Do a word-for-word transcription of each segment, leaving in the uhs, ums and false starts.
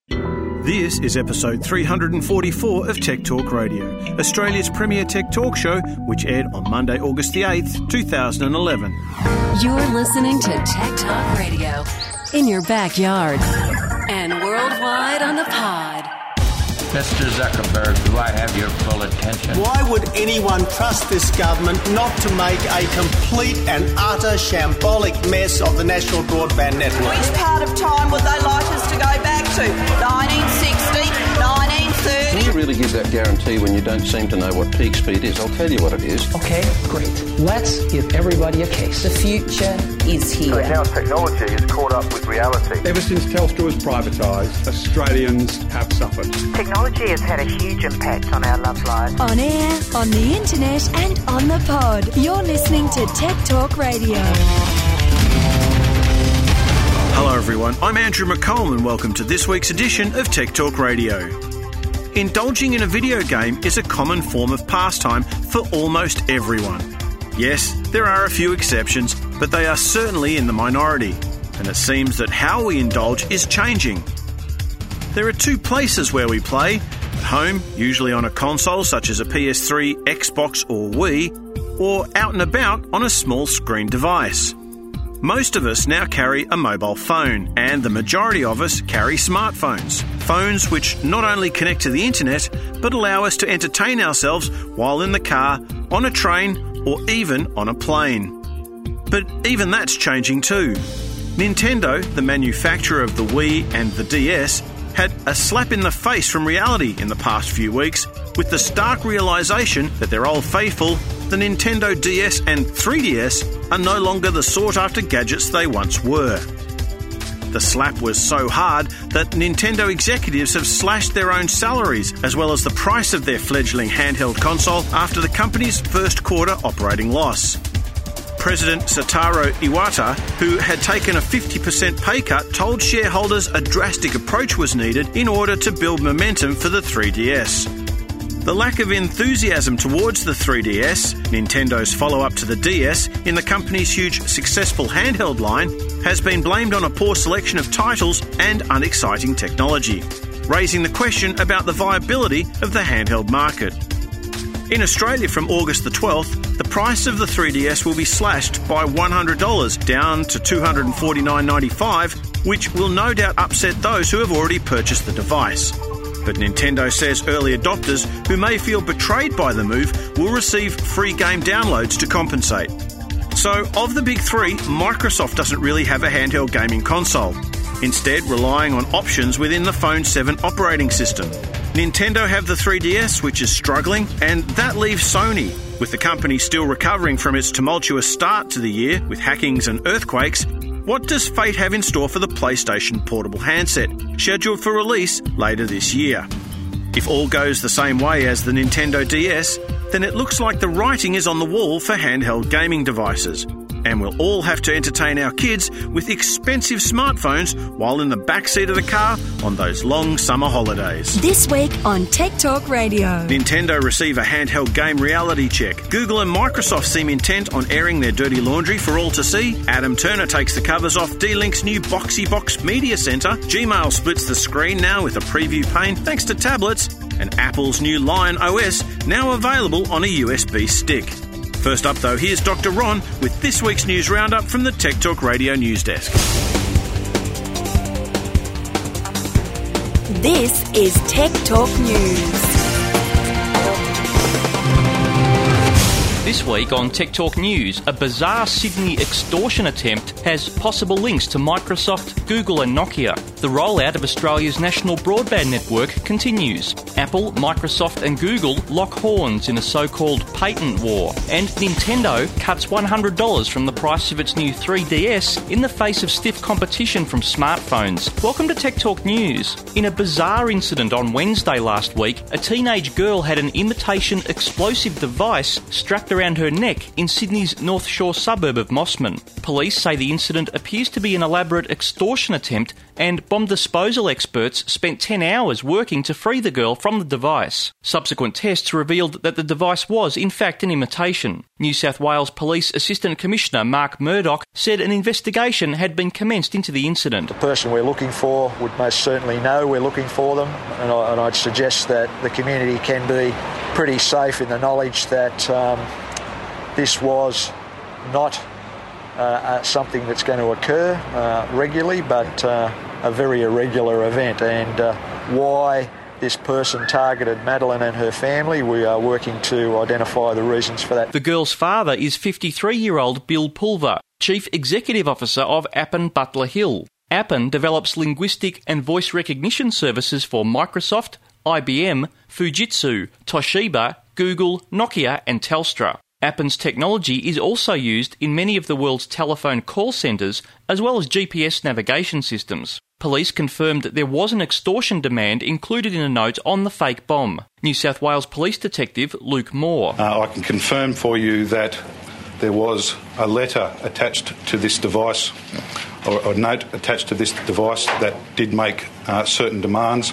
This is episode three hundred forty-four of Tech Talk Radio, Australia's premier tech talk show, which aired on Monday, August the eighth, two thousand eleven. You're listening to Tech Talk Radio in your backyard and worldwide on the pod. Mister Zuckerberg, do I have your full attention? Why would anyone trust this government not to make a complete and utter shambolic mess of the National Broadband Network? Which part of time would they like us to go back to? nineteen sixty, nineteen thirty? Can you really give that guarantee when you don't seem to know what peak speed is? I'll tell you what it is. Okay, great. Let's give everybody a case. The future is here. So now technology is caught up with reality. Ever since Telstra was privatised, Australians have suffered. Technology has had a huge impact on our love lives. On air, on the internet and on the pod. You're listening to Tech Talk Radio. Hello everyone, I'm Andrew McComb and welcome to this week's edition of Tech Talk Radio. Indulging in a video game is a common form of pastime for almost everyone. Yes, there are a few exceptions, but they are certainly in the minority, and it seems that how we indulge is changing. There are two places where we play: at home, usually on a console such as a P S three, Xbox or Wii, or out and about on a small screen device. Most of us now carry a mobile phone, and the majority of us carry smartphones. Phones which not only connect to the internet, but allow us to entertain ourselves while in the car, on a train, or even on a plane. But even that's changing too. Nintendo, the manufacturer of the Wii and the D S, had a slap in the face from reality in the past few weeks with the stark realisation that their old faithful, the Nintendo D S and three D S, are no longer the sought-after gadgets they once were. The slap was so hard that Nintendo executives have slashed their own salaries as well as the price of their fledgling handheld console after the company's first quarter operating loss. President Satoru Iwata, who had taken a fifty percent pay cut, told shareholders a drastic approach was needed in order to build momentum for the three D S. The lack of enthusiasm towards the three D S, Nintendo's follow-up to the D S, in the company's huge successful handheld line, has been blamed on a poor selection of titles and unexciting technology, raising the question about the viability of the handheld market. In Australia from August the twelfth, the price of the three D S will be slashed by one hundred dollars, down to two hundred forty-nine dollars ninety-five, which will no doubt upset those who have already purchased the device. But Nintendo says early adopters who may feel betrayed by the move will receive free game downloads to compensate. So, of the big three, Microsoft doesn't really have a handheld gaming console, instead relying on options within the Phone seven operating system. Nintendo have the three D S, which is struggling, and that leaves Sony, with the company still recovering from its tumultuous start to the year with hackings and earthquakes. What does fate have in store for the PlayStation Portable handset, scheduled for release later this year? If all goes the same way as the Nintendo D S, then it looks like the writing is on the wall for handheld gaming devices, and we'll all have to entertain our kids with expensive smartphones while in the backseat of the car on those long summer holidays. This week on Tech Talk Radio. Nintendo receive a handheld game reality check. Google and Microsoft seem intent on airing their dirty laundry for all to see. Adam Turner takes the covers off D-Link's new Boxy Box Media Center. Gmail splits the screen now with a preview pane thanks to tablets. And Apple's new Lion O S now available on a U S B stick. First up, though, here's Doctor Ron with this week's news roundup from the Tech Talk Radio News Desk. This is Tech Talk News. This week on Tech Talk News, a bizarre Sydney extortion attempt has possible links to Microsoft, Google and Nokia. The rollout of Australia's national broadband network continues. Apple, Microsoft and Google lock horns in a so-called patent war. And Nintendo cuts one hundred dollars from the price of its new three D S in the face of stiff competition from smartphones. Welcome to Tech Talk News. In a bizarre incident on Wednesday last week, a teenage girl had an imitation explosive device strapped around her neck in Sydney's North Shore suburb of Mossman. Police say the incident appears to be an elaborate extortion attempt and bomb disposal experts spent ten hours working to free the girl from the device. Subsequent tests revealed that the device was in fact an imitation. New South Wales Police Assistant Commissioner Mark Murdoch said an investigation had been commenced into the incident. The person we're looking for would most certainly know we're looking for them, and, I, and I'd suggest that the community can be pretty safe in the knowledge that um, this was not uh, uh, something that's going to occur uh, regularly, but uh, a very irregular event. And uh, why this person targeted Madeline and her family, we are working to identify the reasons for that. The girl's father is fifty-three-year-old Bill Pulver, Chief Executive Officer of Appen Butler Hill. Appen develops linguistic and voice recognition services for Microsoft, I B M, Fujitsu, Toshiba, Google, Nokia and Telstra. Appen's technology is also used in many of the world's telephone call centres as well as G P S navigation systems. Police confirmed that there was an extortion demand included in a note on the fake bomb. New South Wales Police Detective Luke Moore. Uh, I can confirm for you that there was a letter attached to this device, or a note attached to this device that did make uh, certain demands.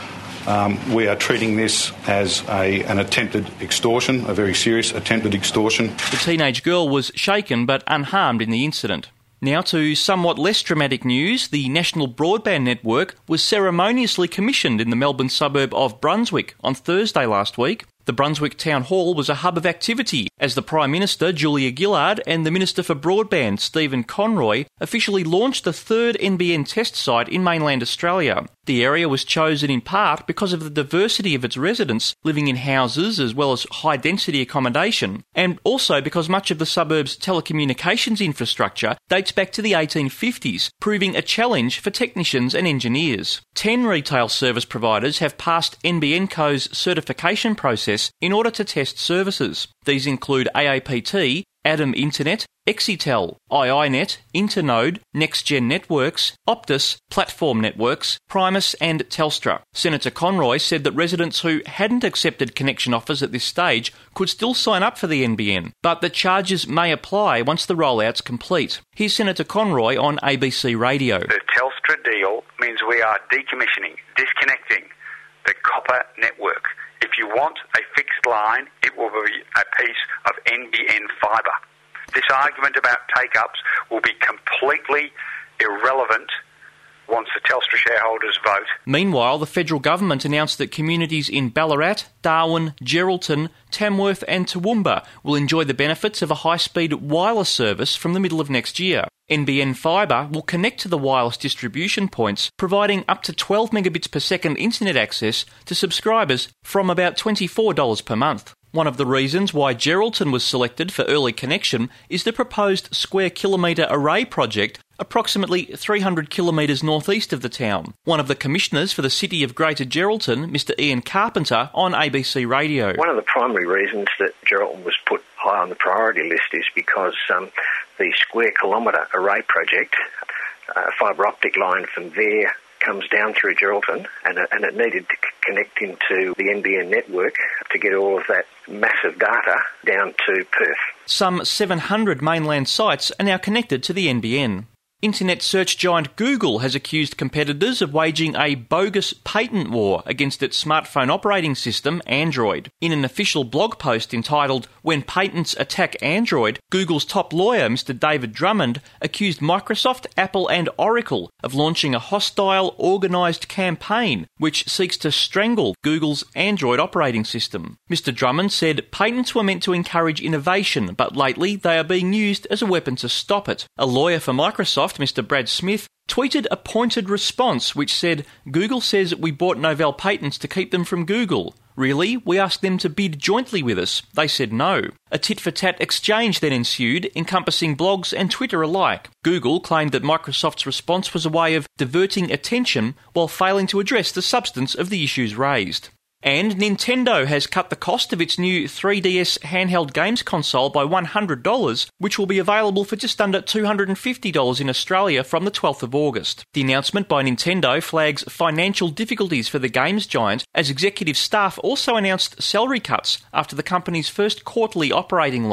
Um, we are treating this as a, an attempted extortion, a very serious attempted extortion. The teenage girl was shaken but unharmed in the incident. Now to somewhat less dramatic news. The National Broadband Network was ceremoniously commissioned in the Melbourne suburb of Brunswick on Thursday last week. The Brunswick Town Hall was a hub of activity as the Prime Minister, Julia Gillard, and the Minister for Broadband, Stephen Conroy, officially launched the third N B N test site in mainland Australia. The area was chosen in part because of the diversity of its residents living in houses as well as high-density accommodation, and also because much of the suburb's telecommunications infrastructure dates back to the eighteen fifties, proving a challenge for technicians and engineers. Ten retail service providers have passed N B N Co's certification process in order to test services. These include A A P T, Adam Internet, Exitel, iiNet, Internode, NextGen Networks, Optus, Platform Networks, Primus and Telstra. Senator Conroy said that residents who hadn't accepted connection offers at this stage could still sign up for the N B N, but that charges may apply once the rollout's complete. Here's Senator Conroy on A B C Radio. The Telstra deal means we are decommissioning, disconnecting the copper network. If you want a fixed line, it will be a piece of N B N fibre. This argument about take-ups will be completely irrelevant once the Telstra shareholders vote. Meanwhile, the federal government announced that communities in Ballarat, Darwin, Geraldton, Tamworth and Toowoomba will enjoy the benefits of a high-speed wireless service from the middle of next year. N B N Fibre will connect to the wireless distribution points, providing up to twelve megabits per second internet access to subscribers from about twenty-four dollars per month. One of the reasons why Geraldton was selected for early connection is the proposed square kilometre array project approximately three hundred kilometres northeast of the town. One of the commissioners for the City of Greater Geraldton, Mr Ian Carpenter, on A B C Radio. One of the primary reasons that Geraldton was put high on the priority list is because um, the square kilometre array project, a fibre optic line from there comes down through Geraldton, and it, and it needed to c- connect into the N B N network to get all of that massive data down to Perth. Some seven hundred mainland sites are now connected to the N B N. Internet search giant Google has accused competitors of waging a bogus patent war against its smartphone operating system, Android. In an official blog post entitled "When Patents Attack Android," Google's top lawyer, Mr David Drummond, accused Microsoft, Apple and Oracle of launching a hostile, organised campaign which seeks to strangle Google's Android operating system. Mr Drummond said patents were meant to encourage innovation, but lately they are being used as a weapon to stop it. A lawyer for Microsoft, Mr Brad Smith, tweeted a pointed response which said, "Google says we bought Novell patents to keep them from Google. Really? We asked them to bid jointly with us. They said no." A tit-for-tat exchange then ensued, encompassing blogs and Twitter alike. Google claimed that Microsoft's response was a way of diverting attention while failing to address the substance of the issues raised. And Nintendo has cut the cost of its new three D S handheld games console by one hundred dollars, which will be available for just under two hundred fifty dollars in Australia from the twelfth of August. The announcement by Nintendo flags financial difficulties for the games giant, as executive staff also announced salary cuts after the company's first quarterly operating loss.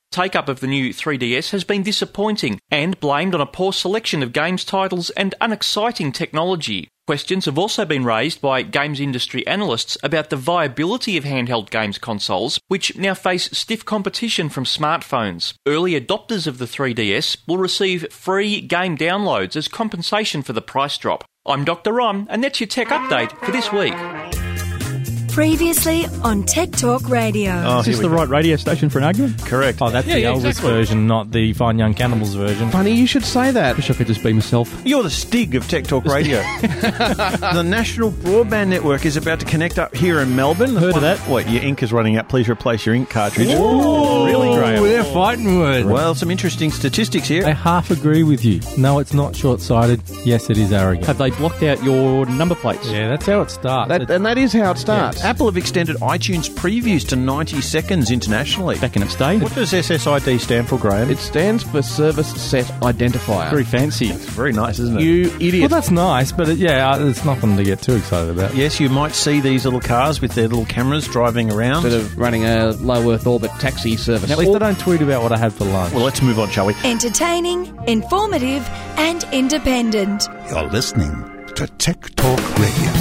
Take-up of the new three D S has been disappointing and blamed on a poor selection of games titles and unexciting technology. Questions have also been raised by games industry analysts about the viability of handheld games consoles, which now face stiff competition from smartphones. Early adopters of the three D S will receive free game downloads as compensation for the price drop. I'm Doctor Ron, and that's your tech update for this week. Previously on Tech Talk Radio. Oh, Is this the go. right radio station for an argument? Correct. Oh, that's Yeah, the yeah, Elvis exactly. version, not the Fine Young Cannibals version. Funny you should say that. Wish I could just be myself. You're the Stig of Tech Talk Radio. The National Broadband Network is about to connect up here in Melbourne. Heard of that? What, your ink is running out. Please replace your ink cartridge. Ooh, really, Graham? They're fighting words. Well, some interesting statistics here. I half agree with you. No, it's not short-sighted. Yes, it is arrogant. Have they blocked out your number plates? Yeah, that's how it starts. That, It- and that is how it starts. Apple have extended iTunes previews to ninety seconds internationally. Back in its day. What does S S I D stand for, Graham? It stands for Service Set Identifier. Very fancy. It's very nice, isn't it? You idiot. Well, that's nice, but it, yeah, uh, it's nothing to get too excited about. Yes, you might see these little cars with their little cameras driving around. Instead of running a low Earth orbit taxi service. At least I don't tweet about what I had for lunch. Well, let's move on, shall we? Entertaining, informative, and independent. You're listening to Tech Talk Radio.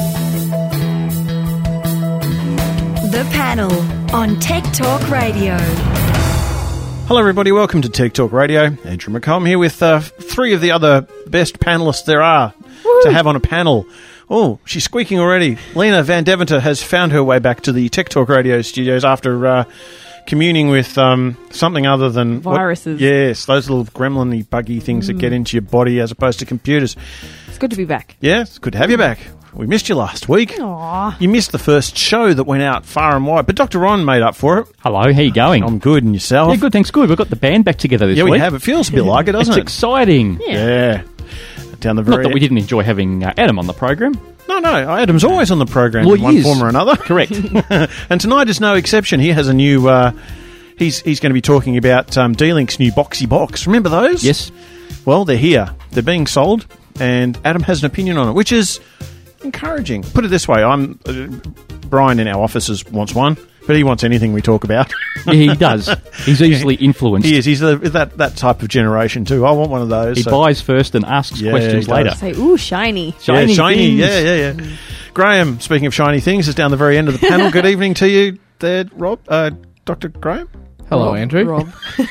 The panel on Tech Talk Radio. Hello, everybody. Welcome to Tech Talk Radio. Andrew McComb here with uh, three of the other best panellists there are Woo. to have on a panel. Oh, she's squeaking already. Lena Van Deventer has found her way back to the Tech Talk Radio studios after uh, communing with um, something other than... Viruses. What, yes, those little gremlin-y, buggy things mm. that get into your body as opposed to computers. It's good to be back. Yeah, it's good to have you back. We missed you last week. Aww. You missed the first show that went out far and wide, but Doctor Ron made up for it. Hello, how you going? I'm good, and yourself? Yeah, good, thanks, good. We've got the band back together this yeah, week. Yeah, we have. It feels a bit like it, doesn't it's it? It's exciting. Yeah. yeah. Down the very Not that we didn't enjoy having uh, Adam on the program. No, no, Adam's always on the program well, in one is. form or another. Correct. And tonight is no exception. He has a new... Uh, he's he's going to be talking about um, D-Link's new Boxy Box. Remember those? Yes. Well, they're here. They're being sold, and Adam has an opinion on it, which is encouraging. Put it this way, I'm uh, Brian in our offices wants one, but he wants anything we talk about. Yeah, he does. He's easily influenced. He is. He's the, that that type of generation too. I want one of those. He so. buys first and asks yeah, questions later. Say, ooh, shiny. Shiny, yeah, shiny. things. Yeah, yeah, yeah. Graham, speaking of shiny things, is down the very end of the panel. Good evening to you there, Rob. Uh, Doctor Graham? Hello, Rob, Andrew. Rob.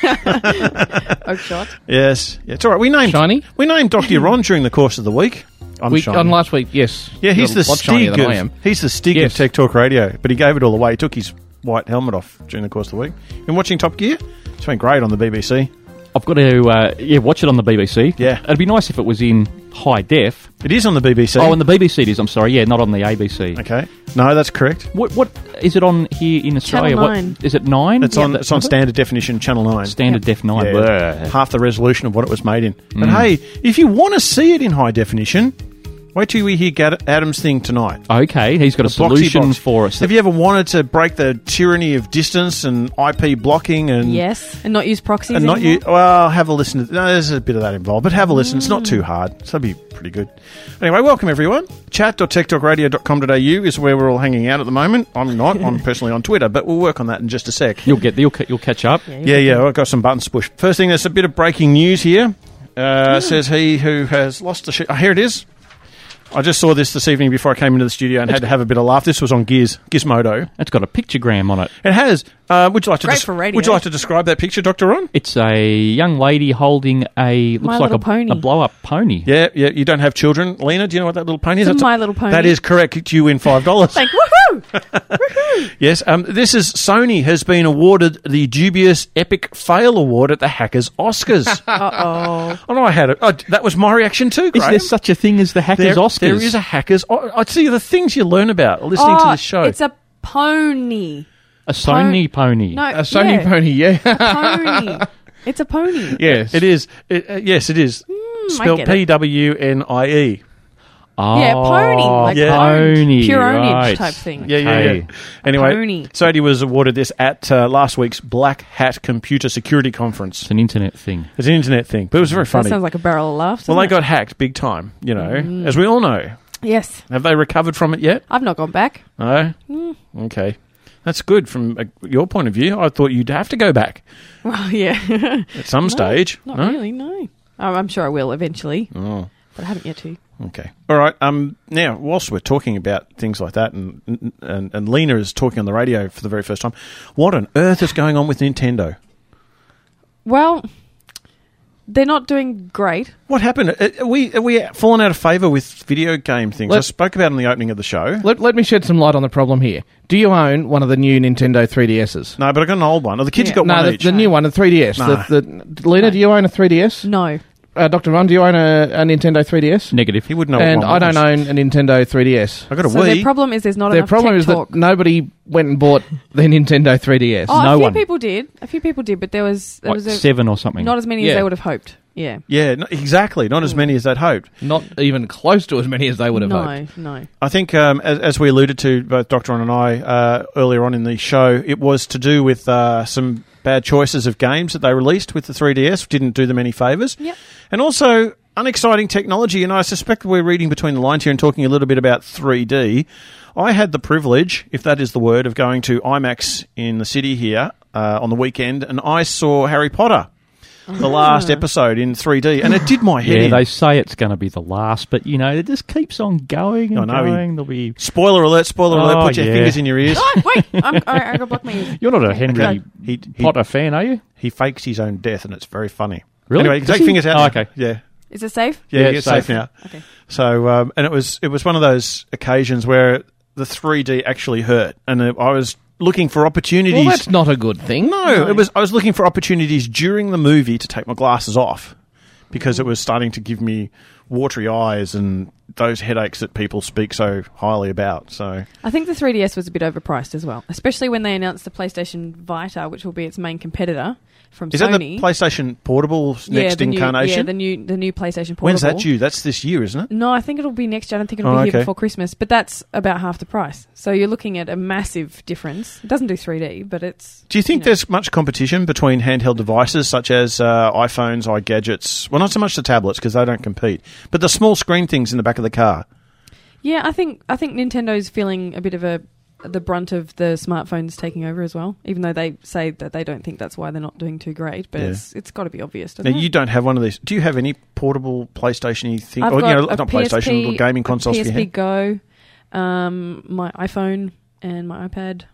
Oakshot. Yes. Yeah, it's all right. We named, Shiny? We named Doctor Ron during the course of the week. I'm week shiny. on last week, yes. Yeah, he's You're the a lot shinier Stig than of, I am. he's the Stig Yes. of Tech Talk Radio, but he gave it all away. He took his white helmet off during the course of the week. Been watching Top Gear? It's been great on the B B C. I've got to uh, yeah watch it on the B B C. Yeah. It'd be nice if it was in high def. It is on the B B C. Oh, on the B B C it is, I'm sorry. Yeah, not on the A B C. Okay. No, that's correct. What what is it on here in Australia? Channel nine. What, is it nine? It's Yeah, on. It's on standard definition, Channel Nine. Standard Yep. def nine. Yeah, Blah. half the resolution of what it was made in. But Mm. hey, if you want to see it in high definition, wait till we hear Gad- Adam's thing tonight. Okay, he's got a The Boxy solution Box. for us. Have you ever wanted to break the tyranny of distance and I P blocking and Yes. And not use proxies and not anymore? you? Well, have a listen. To, no, there's a bit of that involved, but have a listen. It's not too hard, so that'd be pretty good. Anyway, welcome everyone. chat dot tech talk radio dot com dot a u is where we're all hanging out at the moment. I'm not. I'm personally on Twitter, but we'll work on that in just a sec. You'll get you'll ca- you'll catch up. Yeah, Yeah, yeah, I've got some buttons to push. First thing, there's a bit of breaking news here. Uh, says he who has lost the shit. Oh, here it is. I just saw this this evening before I came into the studio and had to have a bit of laugh. This was on Gears, Gizmodo. It's got a pictogram on it. It has. Uh, would you like to Great des- for radio. Would you like to describe that picture, Doctor Ron? It's a young lady holding a looks My like Little a, Pony. a blow up pony. Yeah, yeah. You don't have children, Lena. Do you know what that little pony is? It's a That's My Little Pony. That is correct. You win five dollars. Like, woohoo! Woohoo! Yes. Um. This is Sony has been awarded the dubious Epic Fail Award at the Hackers Oscars. Uh-oh. I know I had it. Oh, that was my reaction too. Is Graham. there such a thing as the Hackers there, Oscars? There is a Hackers. Oh, I see the things you learn about listening oh, to this show. It's a pony. a Sony pony. No, A Sony yeah. pony, yeah. A pony. It's a pony. Yes. It is. It, uh, yes, it is. I Spelled get it. P W N I E. Oh, Yeah, pony. Like Yeah. pony. Pure ownage right. type thing. Yeah, yeah, Okay. yeah. Anyway, pony. Sony was awarded this at uh, last week's Black Hat Computer Security Conference. It's an internet thing. It's an internet thing, but it was very That funny. sounds like a barrel of laughs. Well, they doesn't got hacked big time, you know, as we all know. it? Yes. Have they recovered from it yet? I've not gone back. No? Mm. Okay. That's good from uh, your point of view. I thought you'd have to go back. Well, yeah. At some no, stage. Not no? really, no. Oh, I'm sure I will eventually. Oh. But I haven't yet to. Okay. All right. Um. Now, whilst we're talking about things like that, and, and, and Lena is talking on the radio for the very first time, what on earth is going on with Nintendo? Well, they're not doing great. What happened? Are we, are we fallen out of favour with video game things? Let- I spoke about it in the opening of the show. Let, let me shed some light on the problem here. Do you own one of the new Nintendo three D S's? No, but I got an old one. Oh, the kids Yeah. got No, one the, each. the new one, the three D S. No. The, the, Lena, do you own a three D S? No. Uh, Doctor Ron, do you own a, a Nintendo three D S? Negative. He would know. And what I one don't was. own a Nintendo three D S. I got a So Wii. their problem is there's not Their enough problem tech is talk. that nobody went and bought the Nintendo three D S. Oh, No a few one. people did. A few people did, but there was there Like was a, seven or something. not as many Yeah. as they would have hoped. Yeah. Yeah, no, exactly. Not as many as they'd hoped. Not even close to as many as they would have No, hoped. no. I think, um, as, as we alluded to, both Doctor Ron and I, uh, earlier on in the show, it was to do with uh, some bad choices of games that they released with the three D S. Didn't do them any favours. Yep. And also unexciting technology, and I suspect we're reading between the lines here and talking a little bit about three D. I had the privilege, if that is the word, of going to IMAX in the city here uh, on the weekend, and I saw Harry Potter, the last episode in three D, and it did my head Yeah, in. they say it's going to be the last, but, you know, it just keeps on going and I know, he- going. There'll be... Spoiler alert, spoiler alert, Oh, put your yeah. fingers in your ears. Oh, wait! I'm, I, I got block my ears. You're not a Henry Okay. He, he, Potter fan, are you? he fakes his own death, and it's very funny. Really? Anyway, you can Does take he? fingers out Oh, now. okay. Yeah. Is it safe? Yeah, Yeah, it's it's safe, safe. now. Okay. So, um, and it was it was one of those occasions where the three D actually hurt, and uh, I was looking for opportunities. Well, that's not a good thing. no, No. it was. I was looking for opportunities during the movie to take my glasses off because it was starting to give me watery eyes and those headaches that people speak so highly about. So, I think the three D S was a bit overpriced as well, especially when they announced the PlayStation Vita, which will be its main competitor from is Sony. that the PlayStation Portable's yeah, next the new, incarnation? Yeah, the new the new PlayStation Portable. When's that due? That's this year, isn't it? No, I think it'll be next year. I don't think it'll Oh, be here okay. before Christmas. But that's about half the price. So you're looking at a massive difference. It doesn't do three D, but it's... Do you think know. there's much competition between handheld devices such as uh, iPhones, iGadgets? Well, not so much the tablets because they don't compete, but the small screen things in the back of the car. Yeah, I think I think Nintendo's feeling a bit of a the brunt of the smartphones taking over as well, even though they say that they don't think that's why they're not doing too great. But Yeah. it's it's got to be obvious, Now, doesn't you it? don't have one of these. Do you have any portable PlayStation-y thing? I've Or, got you know, a not P S P, PlayStation, little gaming a consoles for P S your P hand? Go, um, my iPhone and my iPad.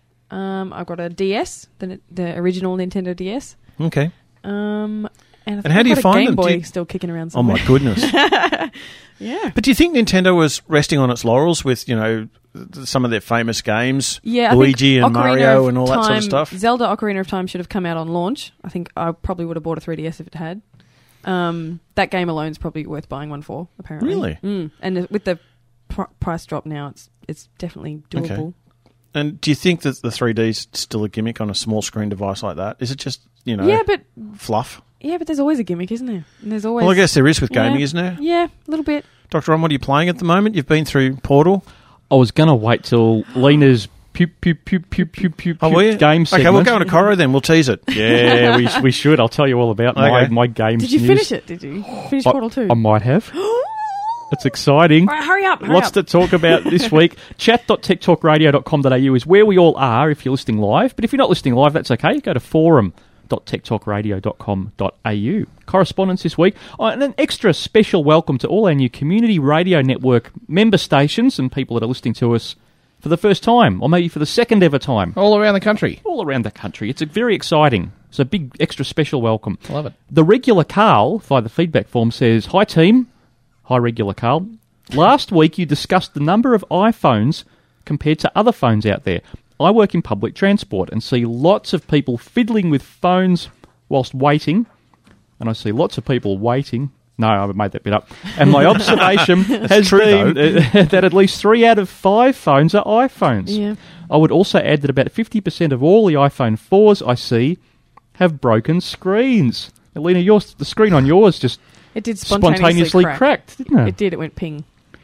Um, I've got a D S, the the original Nintendo D S. Okay. Um, and, I think And how I've do you got a find Game them? Do Boy you- still kicking around Oh, somewhere. my goodness. Yeah. But do you think Nintendo was resting on its laurels with, you know, th- some of their famous games? Yeah, Luigi I think and Ocarina Mario of and all that sort of Time- stuff? Zelda Ocarina of Time should have come out on launch. I think I probably would have bought a three D S if it had. Um, that game alone is probably worth buying one for, apparently. Really? Mm. And with the pr- price drop now, it's it's definitely doable. Okay. And do you think that the three D's still a gimmick on a small screen device like that? Is it just, you know, Yeah, but fluff? yeah, but there's always a gimmick, isn't there? And there's always. Well, I guess there is with gaming, Yeah. isn't there? Yeah, a little bit. Doctor Ron, what are you playing at the moment? You've been through Portal. I was going to wait till Lena's pew, pew, pew, pew, pew, pew, Oh, pew were you? game segment. Okay, we'll go into Coro then. We'll tease it. Yeah, we, we should. I'll tell you all about my, Okay. my games Did you news. finish it? Did you finish I, Portal two? I might have. It's exciting. All right, hurry up! Hurry Lots up. to talk about this week. chat dot tech talk radio dot com dot a u is where we all are if you're listening live. But if you're not listening live, that's okay. Go to forum dot tech talk radio dot com dot a u. Correspondence this week. Oh, and an extra special welcome to all our new Community Radio Network member stations and people that are listening to us for the first time, or maybe for the second ever time. All around the country. All around the country. It's a very exciting. It's a big extra special welcome. Love it. The regular Carl, via the feedback form, says, "Hi team." Hi, regular Carl. Last week you discussed the number of iPhones compared to other phones out there. I work in public transport and see lots of people fiddling with phones whilst waiting. And I see lots of people waiting. No, I made that bit up. And my observation has true, been uh, that at least three out of five phones are iPhones. Yeah. I would also add that about fifty percent of all the iPhone fours I see have broken screens. Alina, yours, the screen on yours just It did spontaneously, spontaneously crack. cracked, didn't it? It did. It went ping.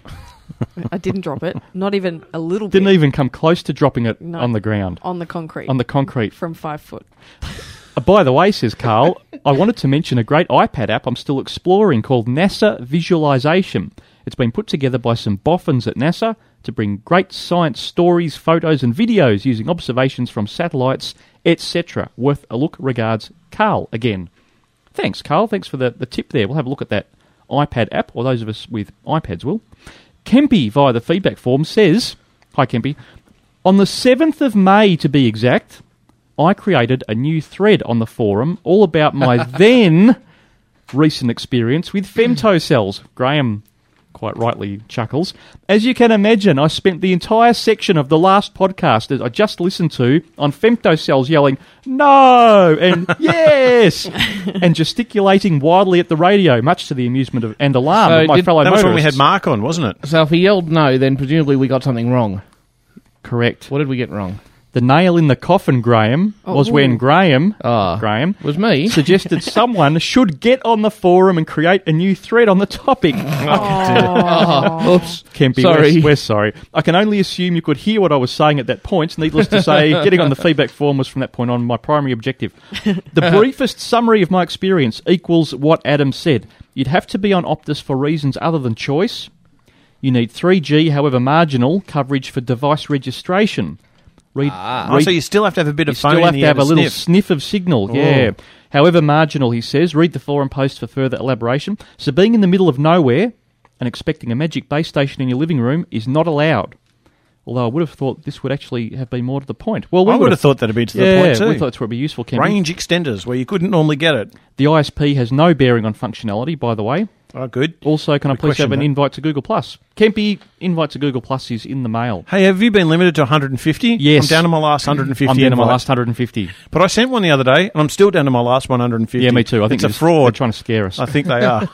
I didn't drop it. Not even a little Didn't bit. even come close to dropping it No. on the ground. On the concrete. On the concrete. From five foot. Uh, by the way, says Carl, I wanted to mention a great iPad app I'm still exploring called NASA Visualization. It's been put together by some boffins at NASA to bring great science stories, photos and videos using observations from satellites, et cetera. Worth a look. Regards, Carl again. Thanks, Carl. Thanks for the, the tip there. We'll have a look at that iPad app, or those of us with iPads will. Kempy, via the feedback form, says, hi Kempy, on the seventh of May to be exact, I created a new thread on the forum all about my then recent experience with femtocells. Graham quite rightly chuckles. As you can imagine, I spent the entire section of the last podcast that I just listened to on femtocells yelling, no, and yes, and gesticulating wildly at the radio, much to the amusement of, and alarm So of my did- fellow That was motorists. when we had Mark on, wasn't it? So if he yelled no, then presumably we got something wrong. Correct. What did we get wrong? The nail in the coffin, Graham, was Oh. when Graham, Oh. Graham, Was me. suggested someone should get on the forum and create a new thread on the topic. Oh, oops. Kempy, Sorry. We're, we're sorry. I can only assume you could hear what I was saying at that point. Needless to say, getting on the feedback form was from that point on my primary objective. The briefest summary of my experience equals what Adam said. You'd have to be on Optus for reasons other than choice. You need three G, however marginal, coverage for device registration. Read, Ah. Oh, so you still have to have a bit you of phone still in have the to air have to a little sniff. sniff of signal, Oh. yeah. However marginal, he says. Read the forum post for further elaboration. So being in the middle of nowhere and expecting a magic base station in your living room is not allowed. Although I would have thought this would actually have been more to the point. Well, we I would have thought that'd be to the yeah, point too. we thought that's where it'd be useful, Kempy. Range extenders, where you couldn't normally get it. The I S P has no bearing on functionality, by the way. Oh, good. Also, can I Good please have question, an that. invite to Google Plus? Kempy, invite to Google Plus is in the mail. Hey, have you been limited to one hundred fifty? Yes. I'm down to my last one hundred fifty. I'm down to my invite. last one hundred fifty. But I sent one the other day, and I'm still down to my last one hundred fifty. Yeah, me too. I think it's a they're just- fraud. They're trying to scare us. I think they are.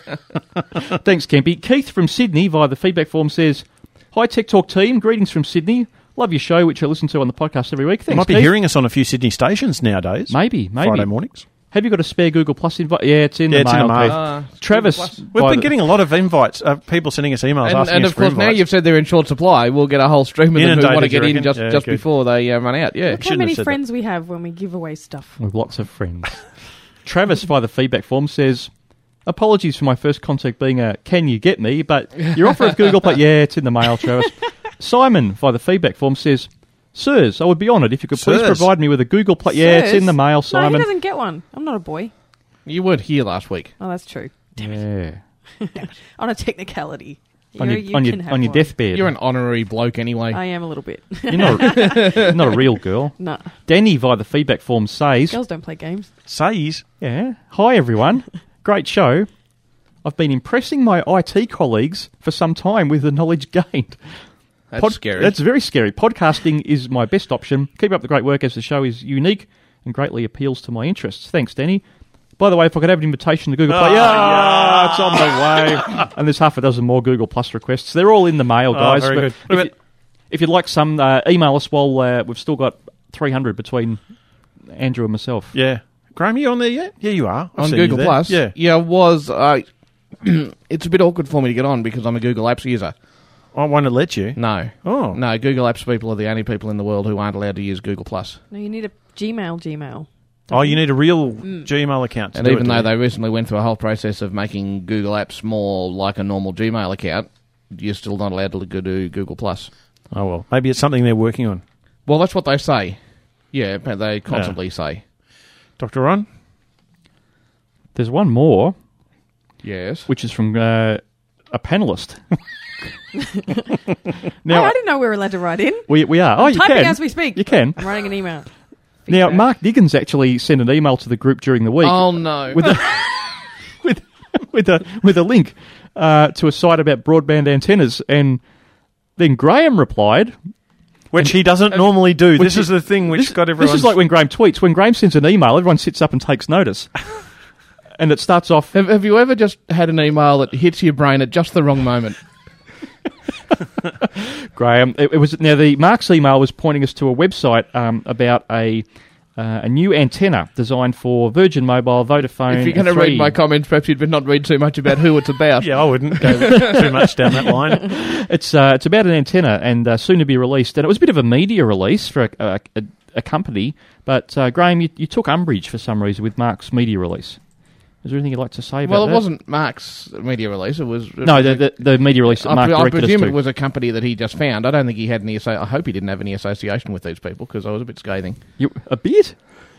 Thanks, Kempy. Keith from Sydney via the feedback form says, hi, Tech Talk team. Greetings from Sydney. Love your show, which I listen to on the podcast every week. You Thanks, might be Keith. hearing us on a few Sydney stations nowadays. Maybe, maybe. Friday mornings. Have you got a spare Google Plus invite? Yeah, it's in Yeah, the it's in mail. the mail. Keith. Uh, Travis. Google Plus. We've via been the- getting a lot of invites, uh, people sending us emails And, asking and us of for course, now invites. you've said they're in short supply, we'll get a whole stream of them who Inundated, want to you get in reckon? just, Yeah, just good. before they uh, run out. Yeah. Look how Shouldn't many have said friends we have when we give away stuff. With lots of friends. Travis via the feedback form says, apologies for my first contact being a can you get me, but your offer of Google Plus, yeah, it's in the mail, Travis. Simon via the feedback form says, sirs, I would be honoured if you could please Sirs. provide me with a Google Plus. Yeah, it's in the mail, No, Simon. he doesn't get one. I'm not a boy. You weren't here last week. Oh, that's true. Yeah. On a technicality. On You- your, you on can your, have on your one. deathbed. You're an honorary bloke anyway. I am a little bit. You're not a, not a real girl. No. Danny via the feedback form says, Girls don't play games. Says. yeah, hi everyone, great show. I've been impressing my I T colleagues for some time with the knowledge gained. That's scary. That's very scary. Podcasting is my best option. Keep up the great work as the show is unique and greatly appeals to my interests. Thanks, Danny. By the way, if I could have an invitation to Google Plus, Oh, yeah, it's on the way. And there's half a dozen more Google Plus requests. They're all in the mail, Oh, guys. very But good. If, you, if you'd like some, uh, email us while uh, we've still got three hundred between Andrew and myself. Yeah. Graham, you on there yet? Yeah, you are. I've on seen you Google there. Plus. Yeah. Yeah, was uh, it's a bit awkward for me to get on because I'm a Google Apps user. I won't let you. No. Oh. No, Google Apps people are the only people in the world who aren't allowed to use Google Plus. No, you need a Gmail Gmail. Oh, you need a real Gmail account to And do even it, though do they you? recently went through a whole process of making Google Apps more like a normal Gmail account, you're still not allowed to go to Google Plus. Oh, well. Maybe it's something they're working on. Well, that's what they say. Yeah, but they constantly say. Doctor Ron? There's one more. Yes. Which is from uh, a panellist. Now, I didn't know we were allowed to write in. We, we are. I'm oh, you typing can. as we speak. You can. I'm writing an email. Now, Mark Diggins actually sent an email to the group during the week. Oh, no. With a, with, with a, with a link uh, to a site about broadband antennas. And then Graham replied. Which he doesn't normally do. Which This is- is the thing which This, got everyone... this is like when Graham tweets. When Graham sends an email, everyone sits up and takes notice. And it starts off... Have, have you ever just had an email that hits your brain at just the wrong moment? Graham, it, it was now the Mark's email was pointing us to a website um, about a uh, a new antenna designed for Virgin Mobile, Vodafone. If you're going to read my comments, perhaps you'd not read too much about who it's about. Yeah, I wouldn't go too much down that line. It's uh, it's about an antenna and uh, soon to be released, and it was a bit of a media release for a, a, a, a company. But uh, Graham, you, you took umbrage for some reason with Mark's media release. Is there anything you'd like to say about well, it that? wasn't Mark's media release. It was it no was the, a, the the media release that I, Mark I directed presume us to. it was a company that he just found. I don't think he had any. I hope he didn't have any association with these people because I was a bit scathing. You, a bit.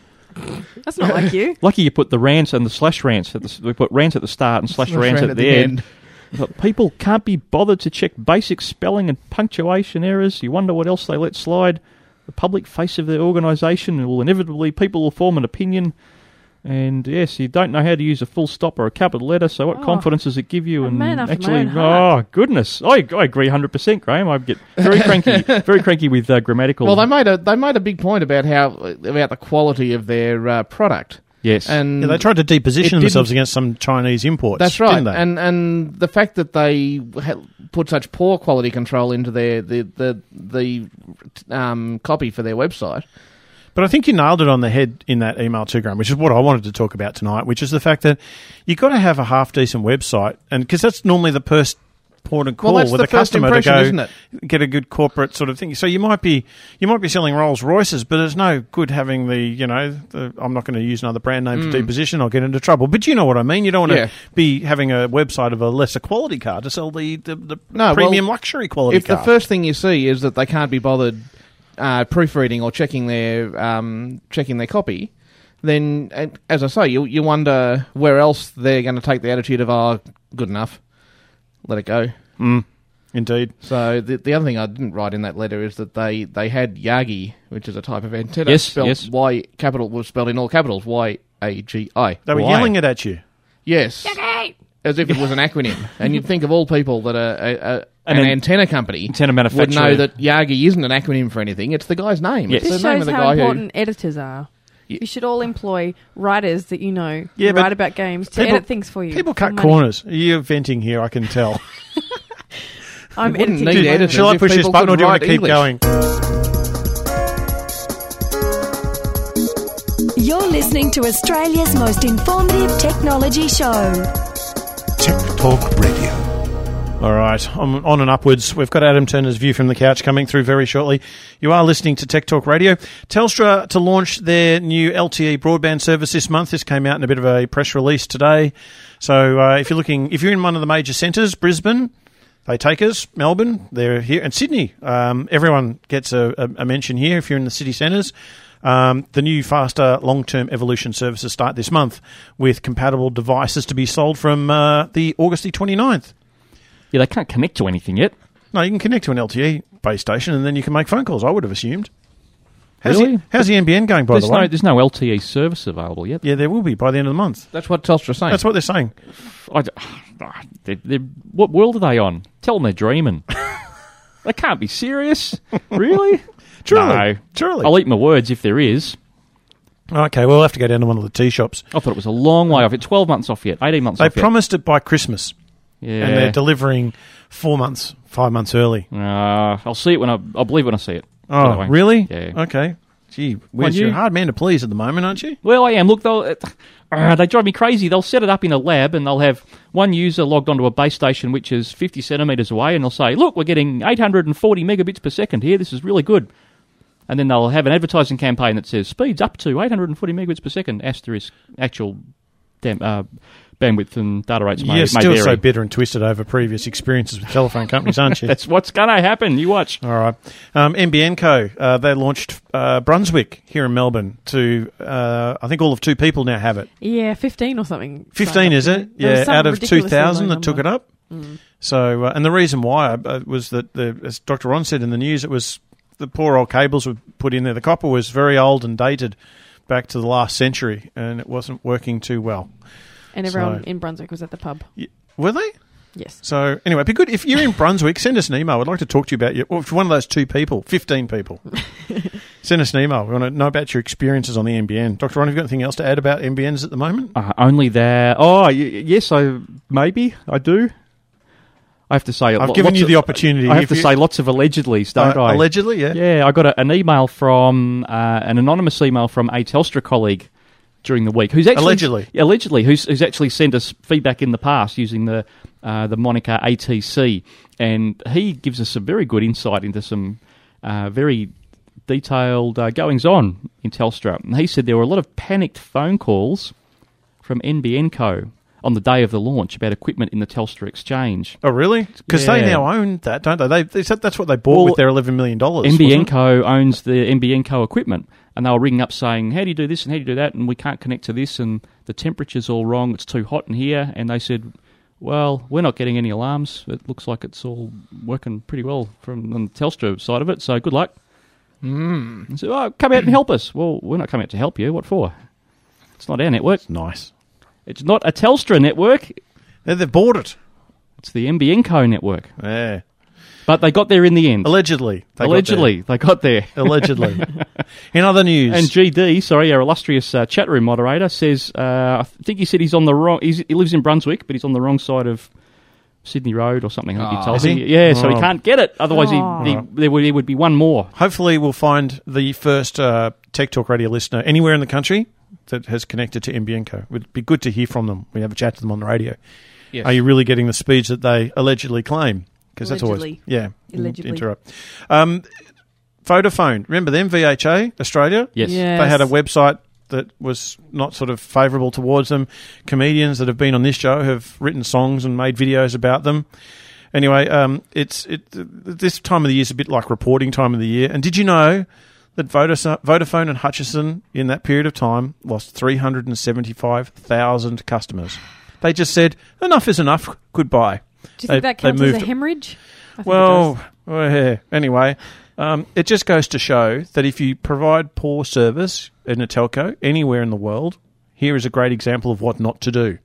That's not like you. Lucky you put the rants and the slash rants. At the, we put rants at the start and slash, Slash rants rant at, the, end. But people can't be bothered to check basic spelling and punctuation errors. You wonder what else they let slide. The public face of their organisation will inevitably, people will form an opinion. And yes, you don't know how to use a full stop or a capital letter, so what Oh, confidence does it give you? a And man after my actually, own heart. oh goodness, I, I agree one hundred percent, Graham. I get very cranky, very cranky with uh, grammatical. Well, they made a they made a big point about how about the quality of their uh, product. Yes, and yeah, they tried to deposition it themselves didn't- against some Chinese imports. That's right, didn't they? and and the fact that they ha- put such poor quality control into their the the the um, copy for their website. But I think you nailed it on the head in that email too, Graham, which is what I wanted to talk about tonight, which is the fact that you've got to have a half-decent website, and because that's normally the first port of call Well, that's with the a first customer to impression, go isn't it? get a good corporate sort of thing. So you might be you might be selling Rolls Royces, but it's no good having the, you know, the, I'm not going to use another brand name Mm. for deposition, I'll get into trouble. But you know what I mean. You don't want to Yeah. be having a website of a lesser quality car to sell the, the, the No, premium well, luxury quality If car. the first thing you see is that they can't be bothered uh, proofreading or checking their um, checking their copy, then, uh, as I say, you you wonder where else they're going to take the attitude of, oh, good enough, let it go. Mm, indeed. So the the other thing I didn't write in that letter is that they, they had Yagi, which is a type of antenna, Yes, spelled yes. Y capital was spelled in all capitals, Y A G I. They were Why? yelling it at you. Yes. As if it was an acronym. And you'd think of all people that are a, a, an, An an- antenna company antenna would manufacturer. know that Yagi isn't an acronym for anything. It's the guy's name. Yes. It's This the name shows of the how guy important editors are. You should all employ writers that you know Yeah, who but write about games to people- edit things for you. People for cut money. corners. You're venting here, I can tell. I'm You wouldn't editing. need at the editors. Shall I if push this people button, could or do you want to write keep English. going? You're listening to Australia's most informative technology show. Tech Talk Radio. All right, on, on and upwards. We've got Adam Turner's View from the Couch coming through very shortly. You are listening to Tech Talk Radio. Telstra to launch their new L T E broadband service this month. This came out in a bit of a press release today. So uh, if you're looking, if you're in one of the major centres, Brisbane, they take us. Melbourne, they're here, and Sydney. Um, everyone gets a, a, a mention here if you're in the city centres. Um, the new faster long-term evolution services start this month with compatible devices to be sold from uh, the August the twenty-ninth. Yeah, they can't connect to anything yet. No, you can connect to an L T E base station and then you can make phone calls, I would have assumed. How's, Really? the, how's the N B N going, by There's the way? no, there's no L T E service available yet. Yeah, there will be by the end of the month. That's what Telstra's saying. That's what they're saying. I d- they're, they're, what world are they on? Tell them they're dreaming. They can't be serious. Really? Truly. No. Truly. I'll eat my words if there is. Okay, well, we'll have to go down to one of the tea shops. I thought it was a long way off. It's twelve months off yet. eighteen months They off yet. promised it by Christmas. Yeah. And they're delivering four months, five months early. Uh, I'll see it when I... I'll believe when I see it. Put it Oh, that way. really? Yeah. Okay. Gee, Well, Wiz, you're you- a hard man to please at the moment, aren't you? Well, I am. Look, they'll, uh, they drive me crazy. They'll set it up in a lab and they'll have one user logged onto a base station which is fifty centimetres away and they'll say, look, we're getting eight hundred forty megabits per second here. This is really good. And then they'll have an advertising campaign that says speeds up to eight hundred forty megabits per second, asterisk actual damn, uh, bandwidth and data rates may, You're may still vary. so bitter and twisted over previous experiences with telephone companies, aren't you? That's what's going to happen. You watch. All right. Um, N B N Co, uh, they launched uh, Brunswick here in Melbourne to, uh, I think all of two people now have it. Yeah, fifteen or something. fifteen, is it? Yeah, out of two thousand that took it up. Mm. So, uh, and the reason why uh, was that, the, as Doctor Ron said in the news, it was the poor old cables were put in there. The copper was very old and dated back to the last century, and it wasn't working too well. And everyone So- in Brunswick was at the pub. Y- Were they? Yes. So, anyway, it'd be good. If you're in Brunswick, send us an email. I'd like to talk to you about your, or if you're one of those two people, fifteen people. Send us an email. We want to know about your experiences on the N B N. Doctor Ron, have you got anything else to add about N B Ns at the moment? Uh, only that. Oh, y- yes, I maybe I do. I have to say, I've lo- given lots you of- the opportunity. I have If to you- say lots of allegedlys, don't Uh, I? allegedly, yeah. Yeah, I got a, an email from uh, an anonymous email from a Telstra colleague during the week, who's actually Allegedly. allegedly who's, who's actually sent us feedback in the past using the uh, the moniker A T C, and he gives us some very good insight into some uh, very detailed uh, goings on in Telstra. And he said there were a lot of panicked phone calls from N B N Co on the day of the launch about equipment in the Telstra exchange. Oh, really? Because Yeah. they now own that, don't they? they, they said that's what they bought Well, with their eleven million dollars. N B N wasn't it? Co owns the N B N Co equipment, and they were ringing up saying, how do you do this and how do you do that, and we can't connect to this, and the temperature's all wrong, it's too hot in here, and they said, well, we're not getting any alarms. It looks like it's all working pretty well from the Telstra side of it, so good luck. Mm. And so, oh, come out and help us. Well, we're not coming out to help you. What for? It's not our network. It's nice. It's not a Telstra network. Yeah, they've bought it. It's the N B N Co network. Yeah. But they got there in the end. Allegedly. They got Allegedly. there. They got there. Allegedly. In other news. And G D, sorry, our illustrious uh, chat room moderator, says, uh, I think he said he's on the wrong, he's, he lives in Brunswick, but he's on the wrong side of Sydney Road or something, I think Oh, he told is me. he? Yeah, so Oh. he can't get it. Otherwise, Oh. he, he, there, would, there would be one more. Hopefully we'll find the first uh, Tech Talk Radio listener anywhere in the country that has connected to N B N Co. It would be good to hear from them. We have a chat to them on the radio. Yes. Are you really getting the speeds that they allegedly claim? Because that's always... Allegedly. Yeah. Allegedly. Interrupt. Um, Vodafone. Remember them? V H A, Australia? Yes. Yes. They had a website that was not sort of favourable towards them. Comedians that have been on this show have written songs and made videos about them. Anyway, um, it's it, this time of the year is a bit like reporting time of the year. And did you know that Vodafone and Hutchison in that period of time lost three hundred seventy-five thousand customers? They just said, enough is enough, goodbye. Do you think They- that they counts as a moved- hemorrhage? I think it Well, does. well, yeah. Anyway, um, it just goes to show that if you provide poor service in a telco anywhere in the world, here is a great example of what not to do.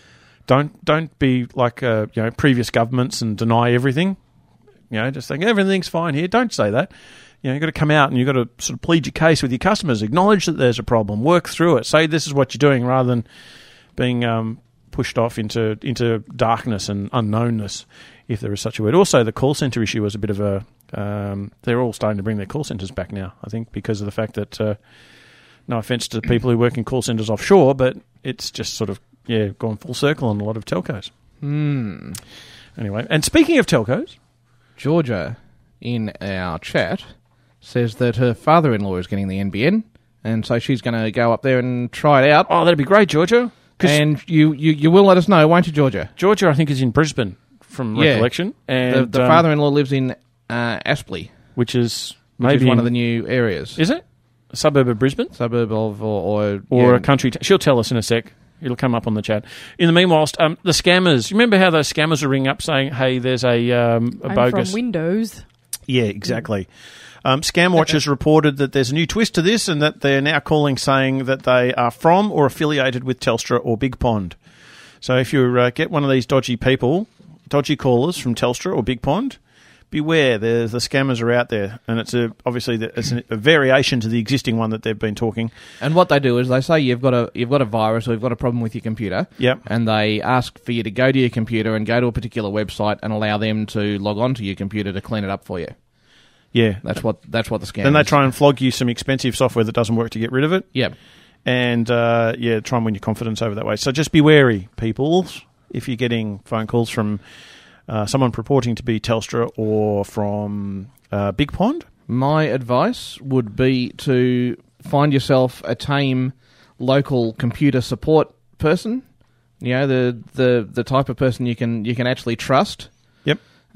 Don't don't be like uh, you know previous governments and deny everything. You know, just think everything's fine here. Don't say that. You know, you've got to come out and you've got to sort of plead your case with your customers. Acknowledge that there's a problem. Work through it. Say this is what you're doing, rather than being um, pushed off into into darkness and unknownness, if there is such a word. Also, the call centre issue was a bit of a... Um, they're all starting to bring their call centres back now, I think, because of the fact that, uh, no offence to people who work in call centres offshore, but it's just sort of, yeah, gone full circle on a lot of telcos. Hmm. Anyway, and speaking of telcos... Georgia, in our chat, says that her father-in-law is getting the N B N, and so she's going to go up there and try it out. Oh, that'd be great, Georgia. And you, you, you will let us know, won't you, Georgia? Georgia, I think, is in Brisbane, from Yeah. recollection. And the the um, father-in-law lives in uh, Aspley, which is which maybe is one in- of the new areas. Is it? A suburb of Brisbane? Suburb of, or... Or, Or yeah. a country... T- she'll tell us in a sec. It'll come up on the chat. In the meanwhile, um, the scammers... You remember how those scammers are ringing up saying, hey, there's a, um, a I'm bogus... from Windows. Yeah, exactly. Um, Scam Watch has reported that there's a new twist to this and that they're now calling saying that they are from or affiliated with Telstra or Big Pond. So if you uh, get one of these dodgy people, dodgy callers from Telstra or Big Pond, beware, there's, the scammers are out there. And it's a, obviously the, it's a, a variation to the existing one that they've been talking. And what they do is they say you've got a you've got a virus or you've got a problem with your computer. Yep. And they ask for you to go to your computer and go to a particular website and allow them to log on to your computer to clean it up for you. Yeah. That's what that's what the scam Then they is. try and flog you some expensive software that doesn't work to get rid of it. Yep. And, uh, yeah, try and win your confidence over that way. So just be wary, people, if you're getting phone calls from uh, someone purporting to be Telstra or from uh, Big Pond. My advice would be to find yourself a tame local computer support person. You know, the the, the type of person you can you can actually trust. Yep.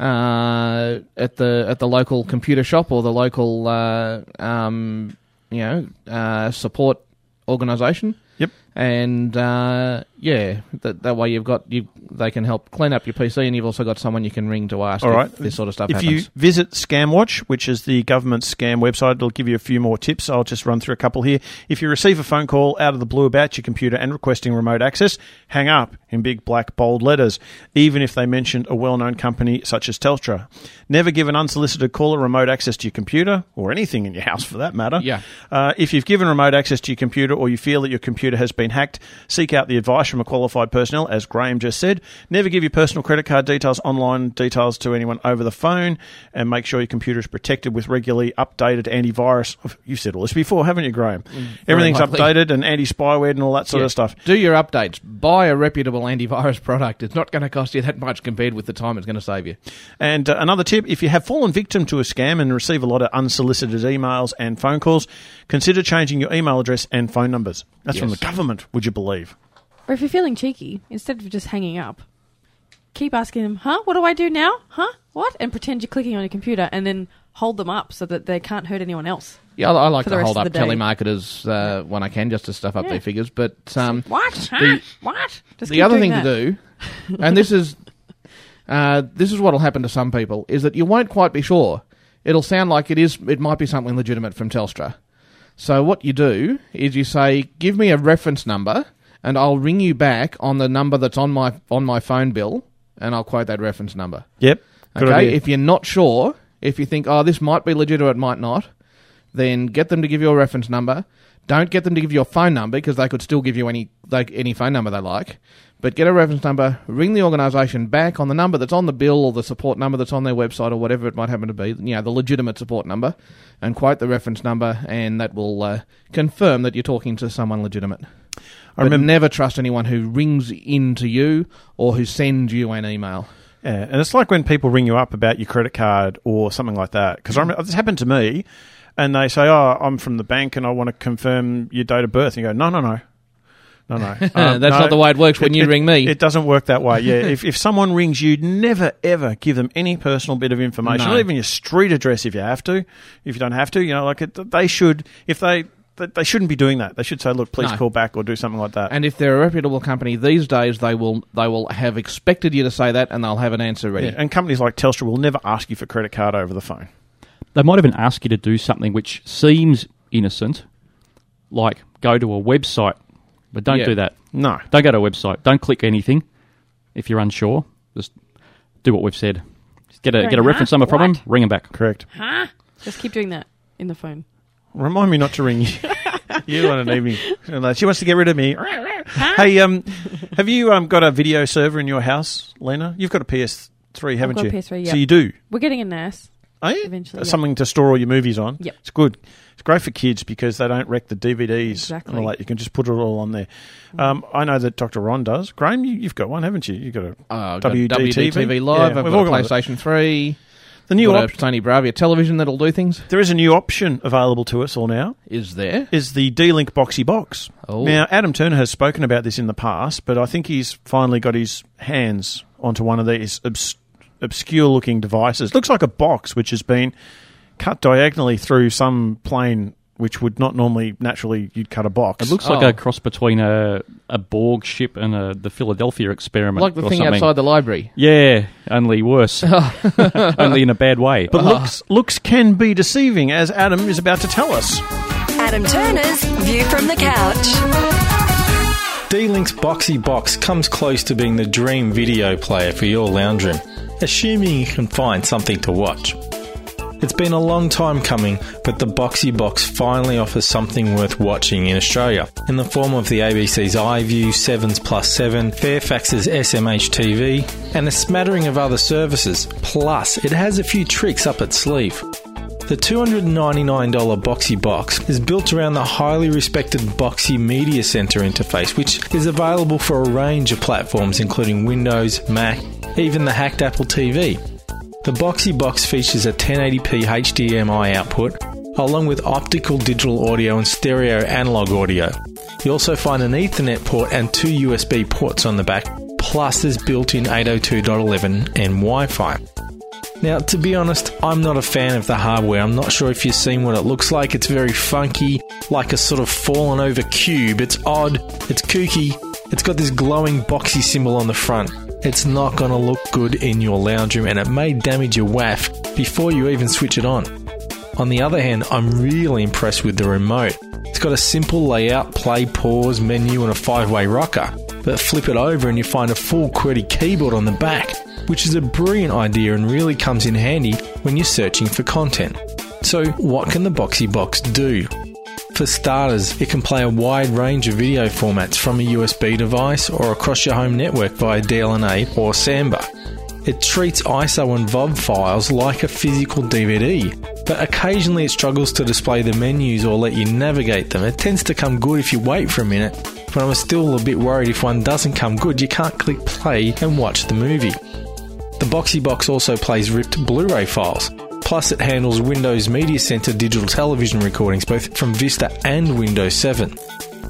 Uh, at the at the local computer shop or the local uh, um, you know uh, support organisation. Yep. And uh, yeah, that that way you've got you. They can help clean up your P C, and you've also got someone you can ring to ask All right. if this sort of stuff if happens. you visit ScamWatch, which is the government's scam website, it'll give you a few more tips. I'll just run through a couple here. If you receive a phone call out of the blue about your computer and requesting remote access, hang up in big black bold letters, even if they mentioned a well-known company such as Telstra. Never give an unsolicited caller remote access to your computer, or anything in your house for that matter. Yeah. Uh, if you've given remote access to your computer or you feel that your computer has been hacked, seek out the advice from a qualified personnel, as Graham just said. Never give your personal credit card details, online details to anyone over the phone, and make sure your computer is protected with regularly updated antivirus. You've said all this before, haven't you, Graham? Everything's likely. updated and anti-spyware and all that sort Yeah. of stuff. Do your updates. Buy a reputable antivirus product. It's not going to cost you that much compared with the time it's going to save you. And uh, another tip, if you have fallen victim to a scam and receive a lot of unsolicited emails and phone calls, consider changing your email address and phone numbers. That's from the Yes. government, would you believe? Or if you're feeling cheeky, instead of just hanging up, keep asking them, huh? What do I do now? Huh? What? And pretend you're clicking on your computer and then hold them up so that they can't hurt anyone else. Yeah, I, I like for to the hold rest up of the day. telemarketers uh, when I can, just to stuff up Yeah. their figures. But um, What? Huh? the, What? Just the keep other doing thing that. to do, and this is uh, this is what will happen to some people, is that you won't quite be sure. It'll sound like it is. It might be something legitimate from Telstra. So what you do is you say, "Give me a reference number, and I'll ring you back on the number that's on my on my phone bill, and I'll quote that reference number." Yep. Good Okay. idea. If you're not sure, if you think, "Oh, this might be legit or it might not," then get them to give you a reference number. Don't get them to give you a phone number, because they could still give you any like any phone number they like. But get a reference number, ring the organisation back on the number that's on the bill or the support number that's on their website or whatever it might happen to be, you know, the legitimate support number, and quote the reference number, and that will uh, confirm that you're talking to someone legitimate. I But remember- never trust anyone who rings in to you or who sends you an email. Yeah, and it's like when people ring you up about your credit card or something like that. Because this happened to me, and they say, "Oh, I'm from the bank and I want to confirm your date of birth." And you go, "No, no, no, no, no." Um, That's no, not the way it works when you it- ring me. It doesn't work that way. Yeah, if if someone rings you, never ever give them any personal bit of information, No. not even your street address if you have to. If you don't have to, you know, like it, they should. If they they they shouldn't be doing that. They should say, "Look, please No. call back," or do something like that. And if they're a reputable company these days, they will they will have expected you to say that, and they'll have an answer ready. Yeah, and companies like Telstra will never ask you for credit card over the phone. They might even ask you to do something which seems innocent, like go to a website, but don't Yeah. do that. No. Don't go to a website. Don't click anything if you're unsure. Just do what we've said. Just get a Going, get a reference huh? number from What? them, ring them back. Correct. Huh? Just keep doing that in the phone. Remind me not to ring you. You on an evening. She wants to get rid of me. Hey, um, have you um, got a video server in your house, Lena? You've got a P S three, haven't I've got you? a P S three, yeah. So you do? We're getting a N A S. Are you? Eventually, yeah. Something to store all your movies on? Yep. It's good. It's great for kids because they don't wreck the D V Ds Exactly. and all that. You can just put it all on there. Um, I know that Doctor Ron does. Graham, you, you've got one, haven't you? You've got a Uh, I've got W D T V. W D T V Live, Yeah, I've we've got all a got it. PlayStation three, The new got op- a Sony Bravia television that'll do things. There is a new option available to us all now. Is there? Is the D-Link Boxy Box. Oh. Now, Adam Turner has spoken about this in the past, but I think he's finally got his hands onto one of these obs- obscure-looking devices. Looks like a box which has been cut diagonally through some plane which would not normally, naturally, you'd cut a box. It looks like Oh. a cross between a, a Borg ship and a, the Philadelphia experiment. Like the or thing something. outside the library. Yeah, only worse. Only in a bad way. But looks, looks can be deceiving, as Adam is about to tell us. Adam Turner's View from the Couch. D-Link's Boxy Box comes close to being the dream video player for your lounge room, assuming you can find something to watch. It's been a long time coming, but the Boxy Box finally offers something worth watching in Australia, in the form of the A B C's iView, Sevens Plus seven, Fairfax's S M H T V, and a smattering of other services. Plus, it has a few tricks up its sleeve. The two hundred ninety-nine dollars Boxy Box is built around the highly respected Boxy Media Center interface, which is available for a range of platforms including Windows, Mac, even the hacked Apple T V. The Boxy Box features a ten eighty p H D M I output, along with optical digital audio and stereo analog audio. You also find an Ethernet port and two U S B ports on the back, plus there's built-in eight oh two dot eleven and Wi-Fi. Now, to be honest, I'm not a fan of the hardware. I'm not sure if you've seen what it looks like. It's very funky, like a sort of fallen over cube. It's odd, it's kooky, it's got this glowing boxy symbol on the front. It's not going to look good in your lounge room, and it may damage your W A F before you even switch it on. On the other hand, I'm really impressed with the remote. It's got a simple layout, play, pause, menu, and a five-way rocker. But flip it over and you find a full QWERTY keyboard on the back, which is a brilliant idea and really comes in handy when you're searching for content. So, what can the Boxy Box do? For starters, it can play a wide range of video formats from a U S B device or across your home network via D L N A or Samba. It treats I S O and V O B files like a physical D V D, but occasionally it struggles to display the menus or let you navigate them. It tends to come good if you wait for a minute, but I'm still a bit worried if one doesn't come good, you can't click play and watch the movie. The Boxy Box also plays ripped Blu-ray files. Plus, it handles Windows Media Center digital television recordings, both from Vista and Windows seven.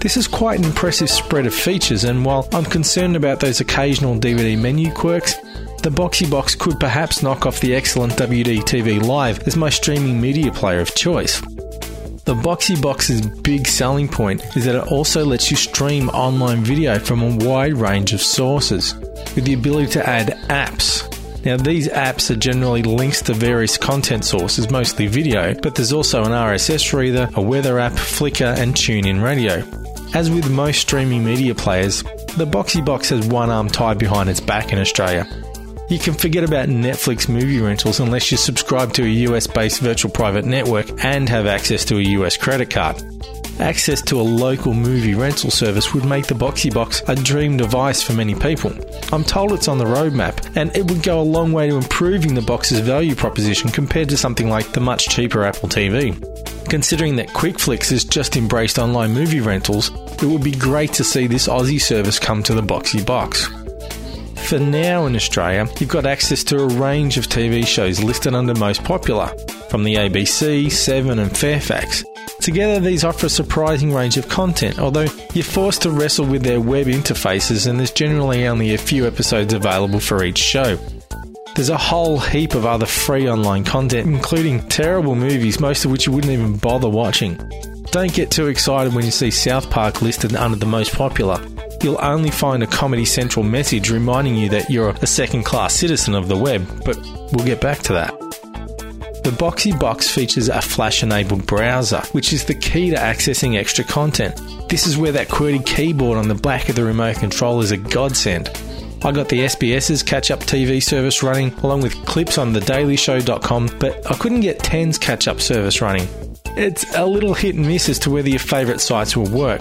This is quite an impressive spread of features, and while I'm concerned about those occasional D V D menu quirks, the BoxyBox could perhaps knock off the excellent W D T V Live as my streaming media player of choice. The BoxyBox's big selling point is that it also lets you stream online video from a wide range of sources, with the ability to add apps. Now, these apps are generally links to various content sources, mostly video, but there's also an R S S reader, a weather app, Flickr, and TuneIn Radio. As with most streaming media players, the BoxyBox has one arm tied behind its back in Australia. You can forget about Netflix movie rentals unless you subscribe to a U S-based virtual private network and have access to a U S credit card. Access to a local movie rental service would make the BoxyBox a dream device for many people. I'm told it's on the roadmap, and it would go a long way to improving the box's value proposition compared to something like the much cheaper Apple T V. Considering that QuickFlix has just embraced online movie rentals, it would be great to see this Aussie service come to the BoxyBox. For now in Australia, you've got access to a range of T V shows listed under most popular, from the A B C, Seven and Fairfax. Together these offer a surprising range of content, although you're forced to wrestle with their web interfaces and there's generally only a few episodes available for each show. There's a whole heap of other free online content, including terrible movies, most of which you wouldn't even bother watching. Don't get too excited when you see South Park listed under the most popular. You'll only find a Comedy Central message reminding you that you're a second-class citizen of the web, but we'll get back to that. The BoxyBox features a Flash-enabled browser, which is the key to accessing extra content. This is where that QWERTY keyboard on the back of the remote control is a godsend. I got the SBS's catch-up T V service running, along with clips on the daily show dot com, but I couldn't get ten's catch-up service running. It's a little hit and miss as to whether your favourite sites will work.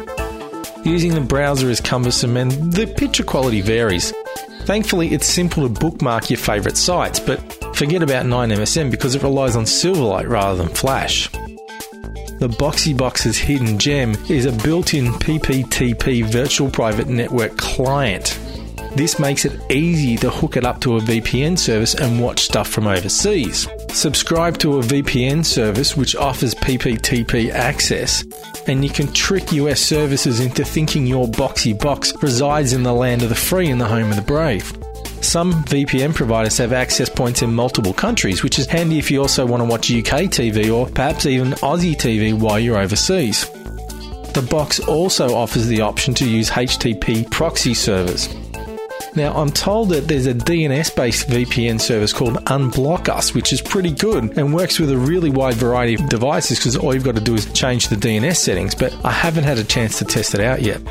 Using the browser is cumbersome and the picture quality varies. Thankfully, it's simple to bookmark your favourite sites, but forget about nine M S N because it relies on Silverlight rather than Flash. The BoxyBox's hidden gem is a built-in P P T P virtual private network client. This makes it easy to hook it up to a V P N service and watch stuff from overseas. Subscribe to a V P N service which offers P P T P access, and you can trick U S services into thinking your BoxyBox resides in the land of the free and the home of the brave. Some V P N providers have access points in multiple countries, which is handy if you also want to watch U K T V or perhaps even Aussie T V while you're overseas. The box also offers the option to use H T T P proxy servers. Now, I'm told that there's a D N S-based V P N service called Unblock Us, which is pretty good and works with a really wide variety of devices because all you've got to do is change the D N S settings, but I haven't had a chance to test it out yet.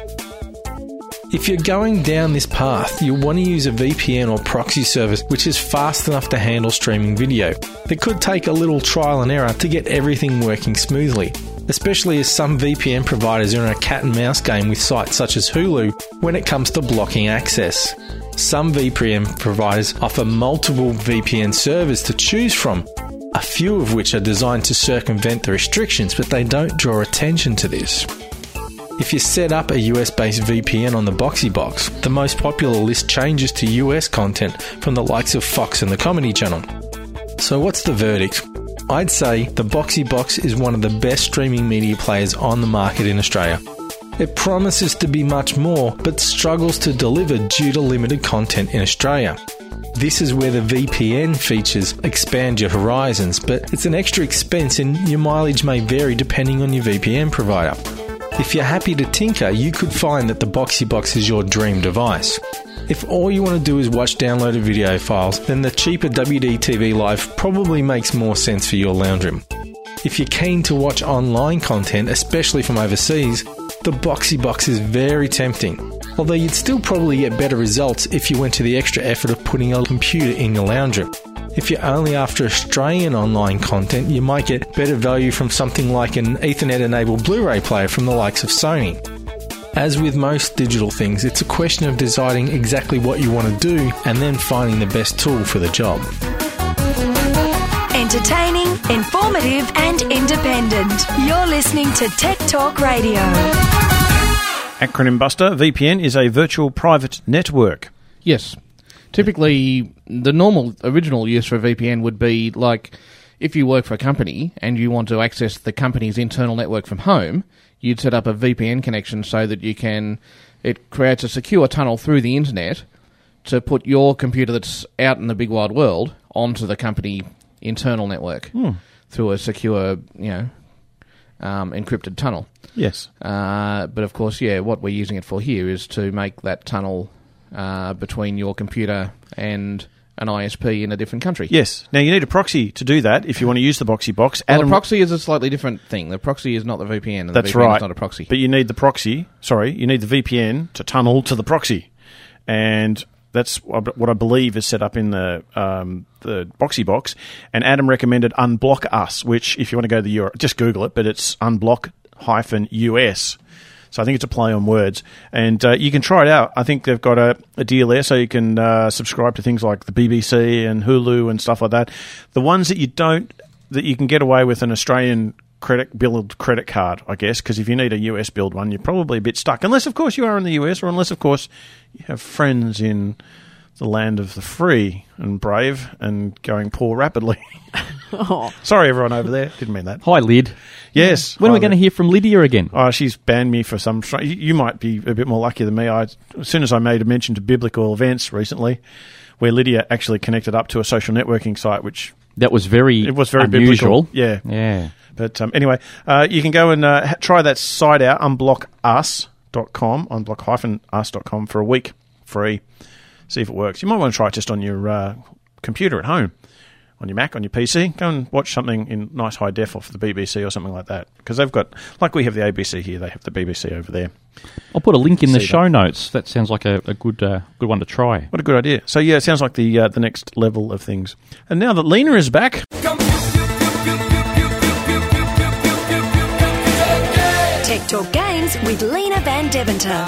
If you're going down this path, you'll want to use a V P N or proxy service which is fast enough to handle streaming video. It could take a little trial and error to get everything working smoothly, especially as some V P N providers are in a cat and mouse game with sites such as Hulu when it comes to blocking access. Some V P N providers offer multiple V P N servers to choose from, a few of which are designed to circumvent the restrictions, but they don't draw attention to this. If you set up a U S-based V P N on the BoxyBox, the most popular list changes to U S content from the likes of Fox and the Comedy Channel. So what's the verdict? I'd say the BoxyBox is one of the best streaming media players on the market in Australia. It promises to be much more, but struggles to deliver due to limited content in Australia. This is where the V P N features expand your horizons, but it's an extra expense and your mileage may vary depending on your V P N provider. If you're happy to tinker, you could find that the BoxyBox is your dream device. If all you want to do is watch downloaded video files, then the cheaper W D T V Live probably makes more sense for your lounge room. If you're keen to watch online content, especially from overseas, the BoxyBox is very tempting, although you'd still probably get better results if you went to the extra effort of putting a computer in your lounge room. If you're only after Australian online content, you might get better value from something like an Ethernet-enabled Blu-ray player from the likes of Sony. As with most digital things, it's a question of deciding exactly what you want to do and then finding the best tool for the job. Entertaining, informative and independent. You're listening to Tech Talk Radio. Acronym Buster, V P N is a virtual private network. Yes. Typically, the normal original use for a V P N would be like if you work for a company and you want to access the company's internal network from home, you'd set up a V P N connection so that you can... It creates a secure tunnel through the internet to put your computer that's out in the big wide world onto the company internal network Hmm. through a secure, you know, um, encrypted tunnel. Yes. Uh, but of course, yeah, what we're using it for here is to make that tunnel uh, between your computer and an I S P in a different country. Yes. Now, you need a proxy to do that if you want to use the Boxy Box. Well, Adam, the proxy is a slightly different thing. The proxy is not the V P N, and that's the V P N right. is not a proxy. But you need the proxy, sorry, you need the V P N to tunnel to the proxy. And that's what I believe is set up in the um, the Boxy Box. And Adam recommended Unblock Us, which, if you want to go to the U R L, just Google it, but it's unblock hyphen U S. So I think it's a play on words. And uh, you can try it out. I think they've got a, a deal there, so you can uh, subscribe to things like the B B C and Hulu and stuff like that. The ones that you don't, that you can get away with an Australian credit billed credit card, I guess, because if you need a U S billed one, you're probably a bit stuck. Unless, of course, you are in the U S, or unless, of course, you have friends in the land of the free and brave and going poor rapidly. Oh. Sorry, everyone over there. Didn't mean that. Hi, Lyd. Yes. When hi, are we going to Lyd. hear from Lydia again? Oh, she's banned me for some... You, you might be a bit more lucky than me. I, as soon as I made a mention to biblical events recently, where Lydia actually connected up to a social networking site, which... That was very It was very unusual. biblical. Yeah. Yeah. But um, anyway, uh, you can go and uh, ha- try that site out, unblock us dot com, unblock us dot com for a week, free. See if it works. You might want to try it just on your uh, computer at home, on your Mac, on your P C. Go and watch something in nice high def off the B B C or something like that. Because they've got, like we have the A B C here, they have the B B C over there. I'll put a link in the See show that. notes. That sounds like a, a good uh, good one to try. What a good idea. So yeah, it sounds like the uh, the next level of things. And now that Lena is back... Tech Talk Games with Lena Van Deventer.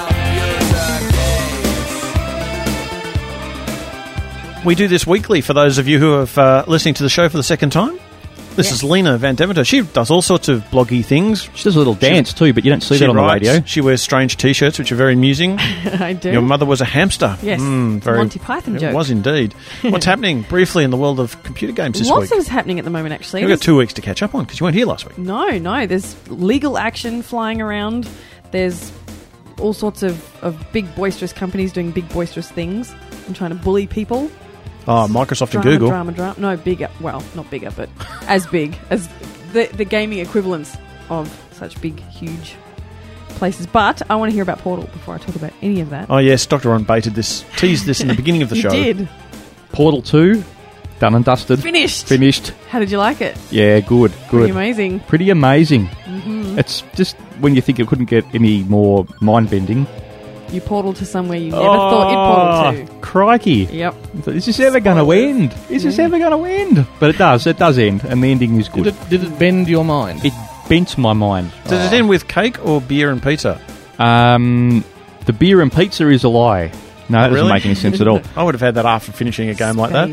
We do this weekly for those of you who are uh, listening to the show for the second time. This Yes. is Lena Van Deventer. She does all sorts of bloggy things. She does a little dance too, but you don't see She that on writes, the radio. She wears strange T-shirts, which are very amusing. I do. Your mother was a hamster. Yes. Mm, very, Monty Python it joke. was indeed. What's happening briefly in the world of computer games this Lots week? is happening at the moment, actually. We've got two weeks to catch up on because you weren't here last week. No, no. There's legal action flying around. There's all sorts of, of big boisterous companies doing big boisterous things and trying to bully people. Oh, Microsoft Drama, and Google. Drama, drama. No, bigger. Well, not bigger, but as big as the, the gaming equivalents of such big, huge places. But I want to hear about Portal before I talk about any of that. Oh yes, Doctor Ron baited this, teased this in the beginning of the You show. did. Portal two, done and dusted. Finished. Finished. How did you like it? Yeah, good, good. Pretty amazing. Pretty amazing. Mhm. It's just when you think it couldn't get any more mind-bending. You portal to somewhere you never thought you'd portal to. Crikey. Yep. Is this ever going to end? Is this ever going to end? But it does. It does end, and the ending is good. Did it, did it bend your mind? It bent my mind. Does it end with cake or beer and pizza? Um, the beer and pizza is a lie. No, that doesn't Really? make any sense at all. I would have had that after finishing a game like that.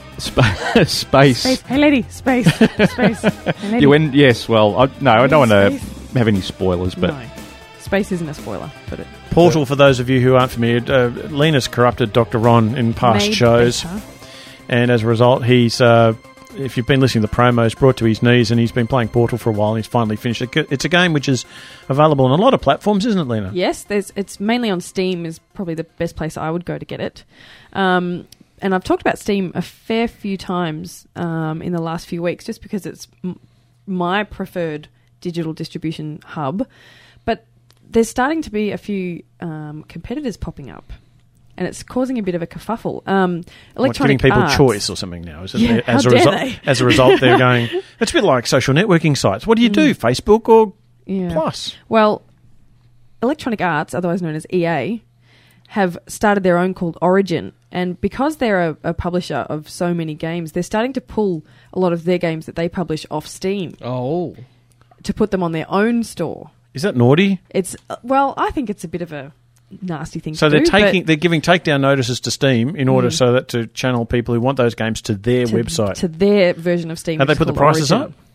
Sp- space. Space. Hey, lady. Space. Space. Hey, lady. You went, yes, well, I, no, I don't want Space. to have any spoilers, but No. Space isn't a spoiler, but it... Portal, for those of you who aren't familiar, uh, Lena's corrupted Doctor Ron in past Made shows. better. And as a result, he's, uh, if you've been listening to the promos, brought to his knees, and he's been playing Portal for a while, and he's finally finished it. It's a game which is available on a lot of platforms, isn't it, Lena? Yes, there's. It's mainly on Steam is probably the best place I would go to get it. Um, and I've talked about Steam a fair few times um, in the last few weeks, just because it's m- my preferred digital distribution hub. But there's starting to be a few um, competitors popping up, and it's causing a bit of a kerfuffle. Um, Like Electronic giving people Arts, choice or something now, isn't Yeah, it? As how a dare result, they? as a result, they're going. It's a bit like social networking sites. What do you do? Facebook or Yeah. Plus? Well, Electronic Arts, otherwise known as E A, have started their own called Origin. And because they're a, a publisher of so many games, they're starting to pull a lot of their games that they publish off Steam. Oh. To put them on their own store. Is that naughty? It's, uh, well, I think it's a bit of a nasty thing So to they're do. taking, but they're giving takedown notices to Steam in order Mm. so that to channel people who want those games to their to, website. To their version of Steam. Have which they is put the called prices Origin. up?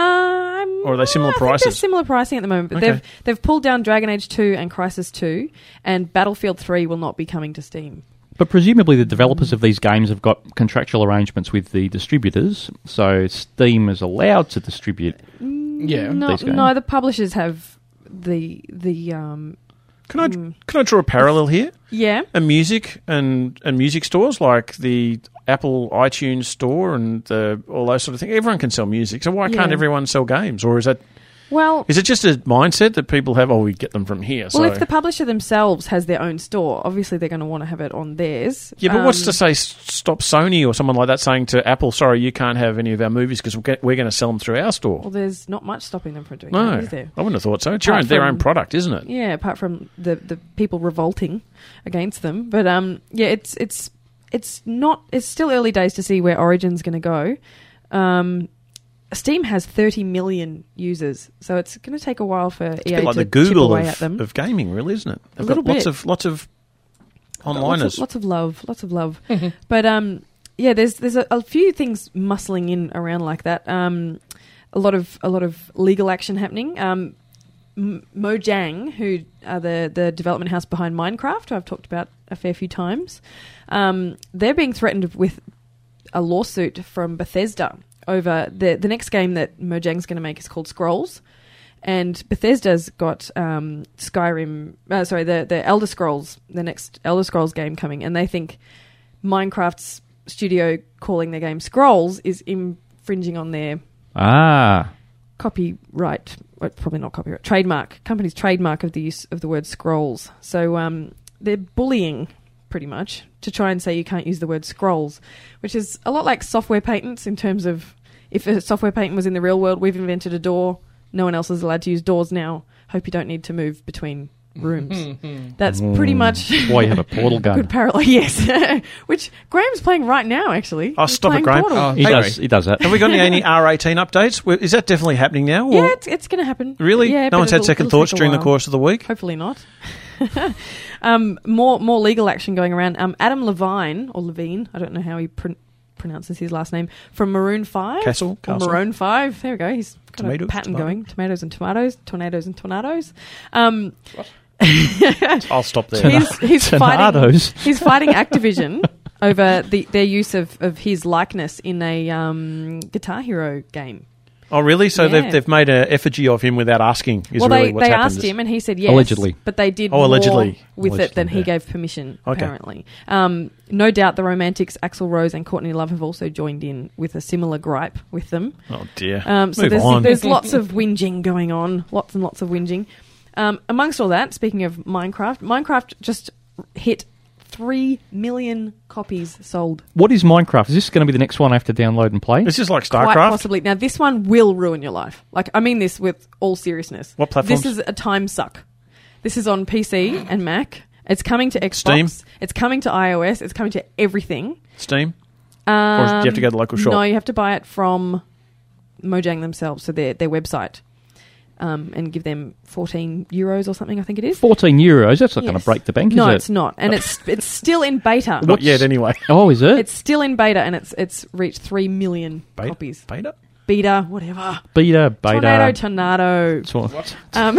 Um, Or are they similar I think they're prices? similar pricing at the moment, but Okay. they've they've pulled down Dragon Age two and Crisis two, and Battlefield three will not be coming to Steam But presumably the developers of these games have got contractual arrangements with the distributors, so Steam is allowed to distribute. Yeah, no, these games. no, the publishers have the the. Um, Can I can I draw a parallel here? Yeah. And music and, and music stores like the Apple iTunes store and the, all those sort of things. Everyone can sell music, so why Yeah. can't everyone sell games? Or is that Well, is it just a mindset that people have? Oh, we get them from here. well, so. if the publisher themselves has their own store, obviously they're going to want to have it on theirs. Yeah, but what's Um, to say s- stop Sony or someone like that saying to Apple, sorry, you can't have any of our movies because we're, we're going to sell them through our store? Well, there's not much stopping them from doing No, that, is there? I wouldn't have thought so. It's your Apart own, their from- own product, isn't it? Yeah, apart from the, the people revolting against them. But um, yeah, it's it's it's not. It's still early days to see where Origin's going to go. Um, Steam has thirty million users, so it's going to take a while for It's E a A bit like to the Google chip away at of, them. of gaming, really, isn't it? They've A little got lots bit. of lots of Got onliners. Lots of, lots of love, lots of love. But um, yeah, there's there's a, a few things muscling in around like that. Um, a lot of a lot of legal action happening. Um, M- Mojang, who are the the development house behind Minecraft, who I've talked about a fair few times, um, they're being threatened with a lawsuit from Bethesda over the the next game that Mojang's going to make is called Scrolls. And Bethesda's got um, Skyrim, uh, sorry, the, the Elder Scrolls, the next Elder Scrolls game coming, and they think Minecraft's studio calling their game Scrolls is infringing on their Ah. copyright, well, probably not copyright, trademark, company's trademark of the use of the word Scrolls. So um, they're bullying, pretty much, to try and say you can't use the word Scrolls, which is a lot like software patents in terms of if a software patent was in the real world, we've invented a door. No one else is allowed to use doors now. Hope you don't need to move between rooms. That's pretty much Why you have a portal gun. good parallel. Yes, which Graham's playing right now. Actually, Oh, He's stop it, playing Graham. Portal. Oh, He does. He does that. Have we got any, any R eighteen updates? Well, Is that definitely happening now? or- Yeah, it's, it's going to happen. Really? Yeah, No but one's had it'll- second it'll thoughts take a during the while. course of the week? Hopefully not. um, more more legal action going around. Um, Adam Levine or Levine, I don't know how he pr- pronounces his last name, from Maroon Five. Castle, Or Castle. Maroon Five. There we go. He's got Tomatoes, a pattern tomato. going. Tomatoes and tomatoes. Tornadoes and tornadoes. Um, I'll stop there. he's he's Tornadoes. fighting. He's fighting Activision over the their use of, of his likeness in a um, Guitar Hero game. Oh, really? So Yeah. they've, they've made an effigy of him without asking, is well, really they, what's they happened. asked him, and he said yes. Allegedly. But they did Oh, more allegedly. with it than Allegedly, he yeah. gave permission, Okay. apparently. Um, no doubt the Romantics, Axl Rose and Courtney Love, have also joined in with a similar gripe with them. Oh, dear. Um, so Move there's, on. there's lots of whinging going on, lots and lots of whinging. Um, amongst all that, speaking of Minecraft, Minecraft just hit three million copies sold. What is Minecraft? Is this going to be the next one I have to download and play? It's just like Quite StarCraft. possibly. Now, this one will ruin your life. Like, I mean this with all seriousness. What platforms? This is a time suck. This is on P C and Mac. It's coming to Xbox. Steam? It's coming to iOS. It's coming to everything. Steam? Um, Or do you have to go to the local shop? No, you have to buy it from Mojang themselves, so their their website, um, and give them fourteen euros or something. I think it is. fourteen euros? That's not going Yes. to break the bank, No, is it? it's not, and it's it's still in beta. Not yet, anyway. Oh, is it? It's still in beta, and it's it's reached three million Beta? copies. Beta? Beta, whatever. Beta, beta. Tornado, tornado. So- what? Um,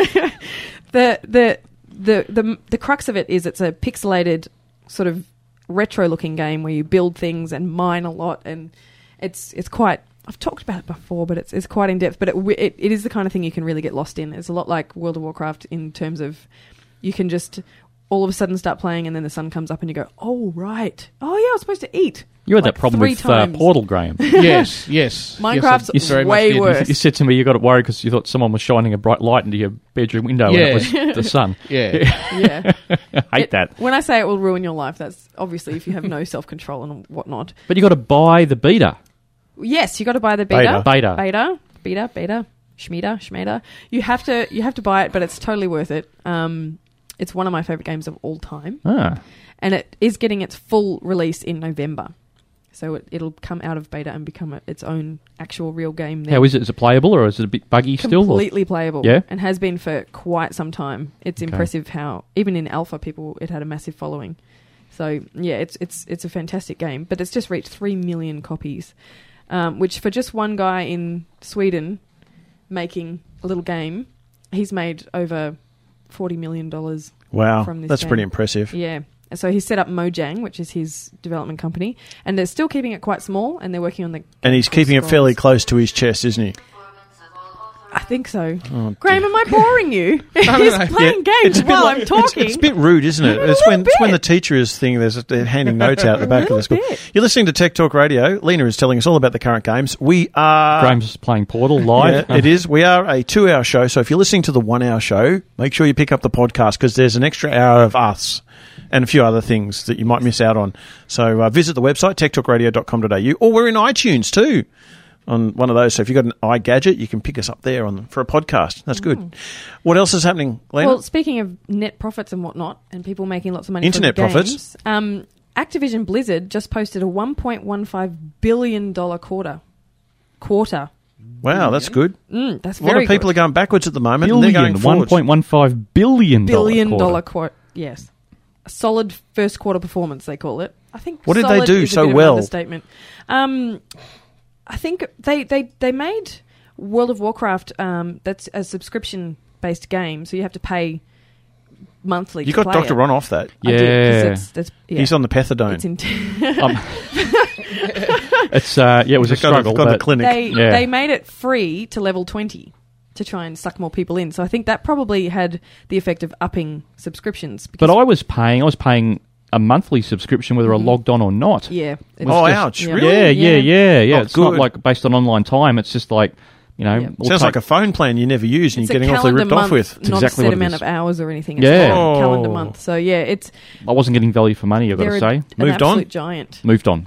the, the the the the crux of it is it's a pixelated sort of retro-looking game where you build things and mine a lot, and it's it's quite. I've talked about it before, but it's it's quite in depth. But it, it it is the kind of thing you can really get lost in. It's a lot like World of Warcraft in terms of you can just all of a sudden start playing, and then the sun comes up, and you go, "Oh right, oh yeah, I was supposed to eat." You had like that problem three with uh, times. Portal, Graham. Yes, yes. Minecraft's yes, I very much way did. worse. You said to me you got worried because you thought someone was shining a bright light into your bedroom window Yeah. and it was the sun. Yeah. Yeah. I hate It- that. When I say it will ruin your life, that's obviously if you have no self-control and whatnot. But you got to buy the beta. Yes, you got to buy the beta, Beta. beta, beta, beta, schmeta, schmeta. You have to, you have to buy it, but it's totally worth it. Um, it's one of my favorite games of all time, Ah. and it is getting its full release in November. So it, it'll come out of beta and become a, its own actual real game. Then. How is it? Is it playable or is it a bit buggy still? or- Completely playable. Yeah? And has been for quite some time. It's Okay. impressive how, even in alpha, people, it had a massive following. So, yeah, it's it's it's a fantastic game. But it's just reached three million copies, um, which for just one guy in Sweden making a little game, he's made over forty million dollars Wow, from this that's game. pretty impressive. Yeah. And so he set up Mojang, which is his development company, and they're still keeping it quite small, and they're working on the... And he's keeping it fairly close to his chest, isn't he? I think so. Oh, Graham, am I boring you? He's no, no. playing Yeah, games it's a bit while like- I'm talking. It's, it's a bit rude, isn't it? A It's when little it's when the bit. teacher is thing. There's they're handing notes out at the back of the school. bit. You're listening to Tech Talk Radio. Lena is telling us all about the current games. We are Graham's playing Portal live. Yeah, it is. We are a two-hour show, so if you're listening to the one-hour show, make sure you pick up the podcast because there's an extra hour of us and a few other things that you might miss out on. So uh, visit the website, tech talk radio dot com dot a u, or we're in iTunes too on one of those. So if you've got an iGadget, you can pick us up there on for a podcast. That's good. Mm. What else is happening, Lena? Well, speaking of net profits and whatnot, and people making lots of money Internet from profits. games, um, Activision Blizzard just posted a one point one five billion dollars quarter. Quarter. Wow, that's good. Mm, that's a lot very of people good. are going backwards at the moment. and they're Billion, going one forwards. point one five billion dollar Billion quarter. dollar quarter. Yes. A solid first quarter performance, they call it. I think What did they solid do is a so bit of an well? understatement. Um, I think they, they, they made World of Warcraft, um, that's a subscription-based game, so you have to pay monthly You to got play Doctor it. Ron off that. I did, 'cause it's- that's- yeah. He's on the pethadone. It's in Um, It's uh, yeah, it was a Got the- struggle. got the but- clinic. They Yeah. they made it free to level twenty to try and suck more people in. So I think that probably had the effect of upping subscriptions. But I was paying. I was paying a monthly subscription whether I logged on or not. Yeah. It was Oh, just- ouch, Yeah, really? Yeah, yeah, yeah. yeah. Oh, it's not good. like based on online time. It's just like you know. we'll Sounds take- like a phone plan you never use and It's you're a getting awfully calendar ripped month, off with. It's not exactly a set what it amount is. of hours or anything. It's Yeah. just a Oh. calendar month. So yeah, it's I wasn't getting value for money. I've got they're to say. an Moved absolute on? giant. Moved on.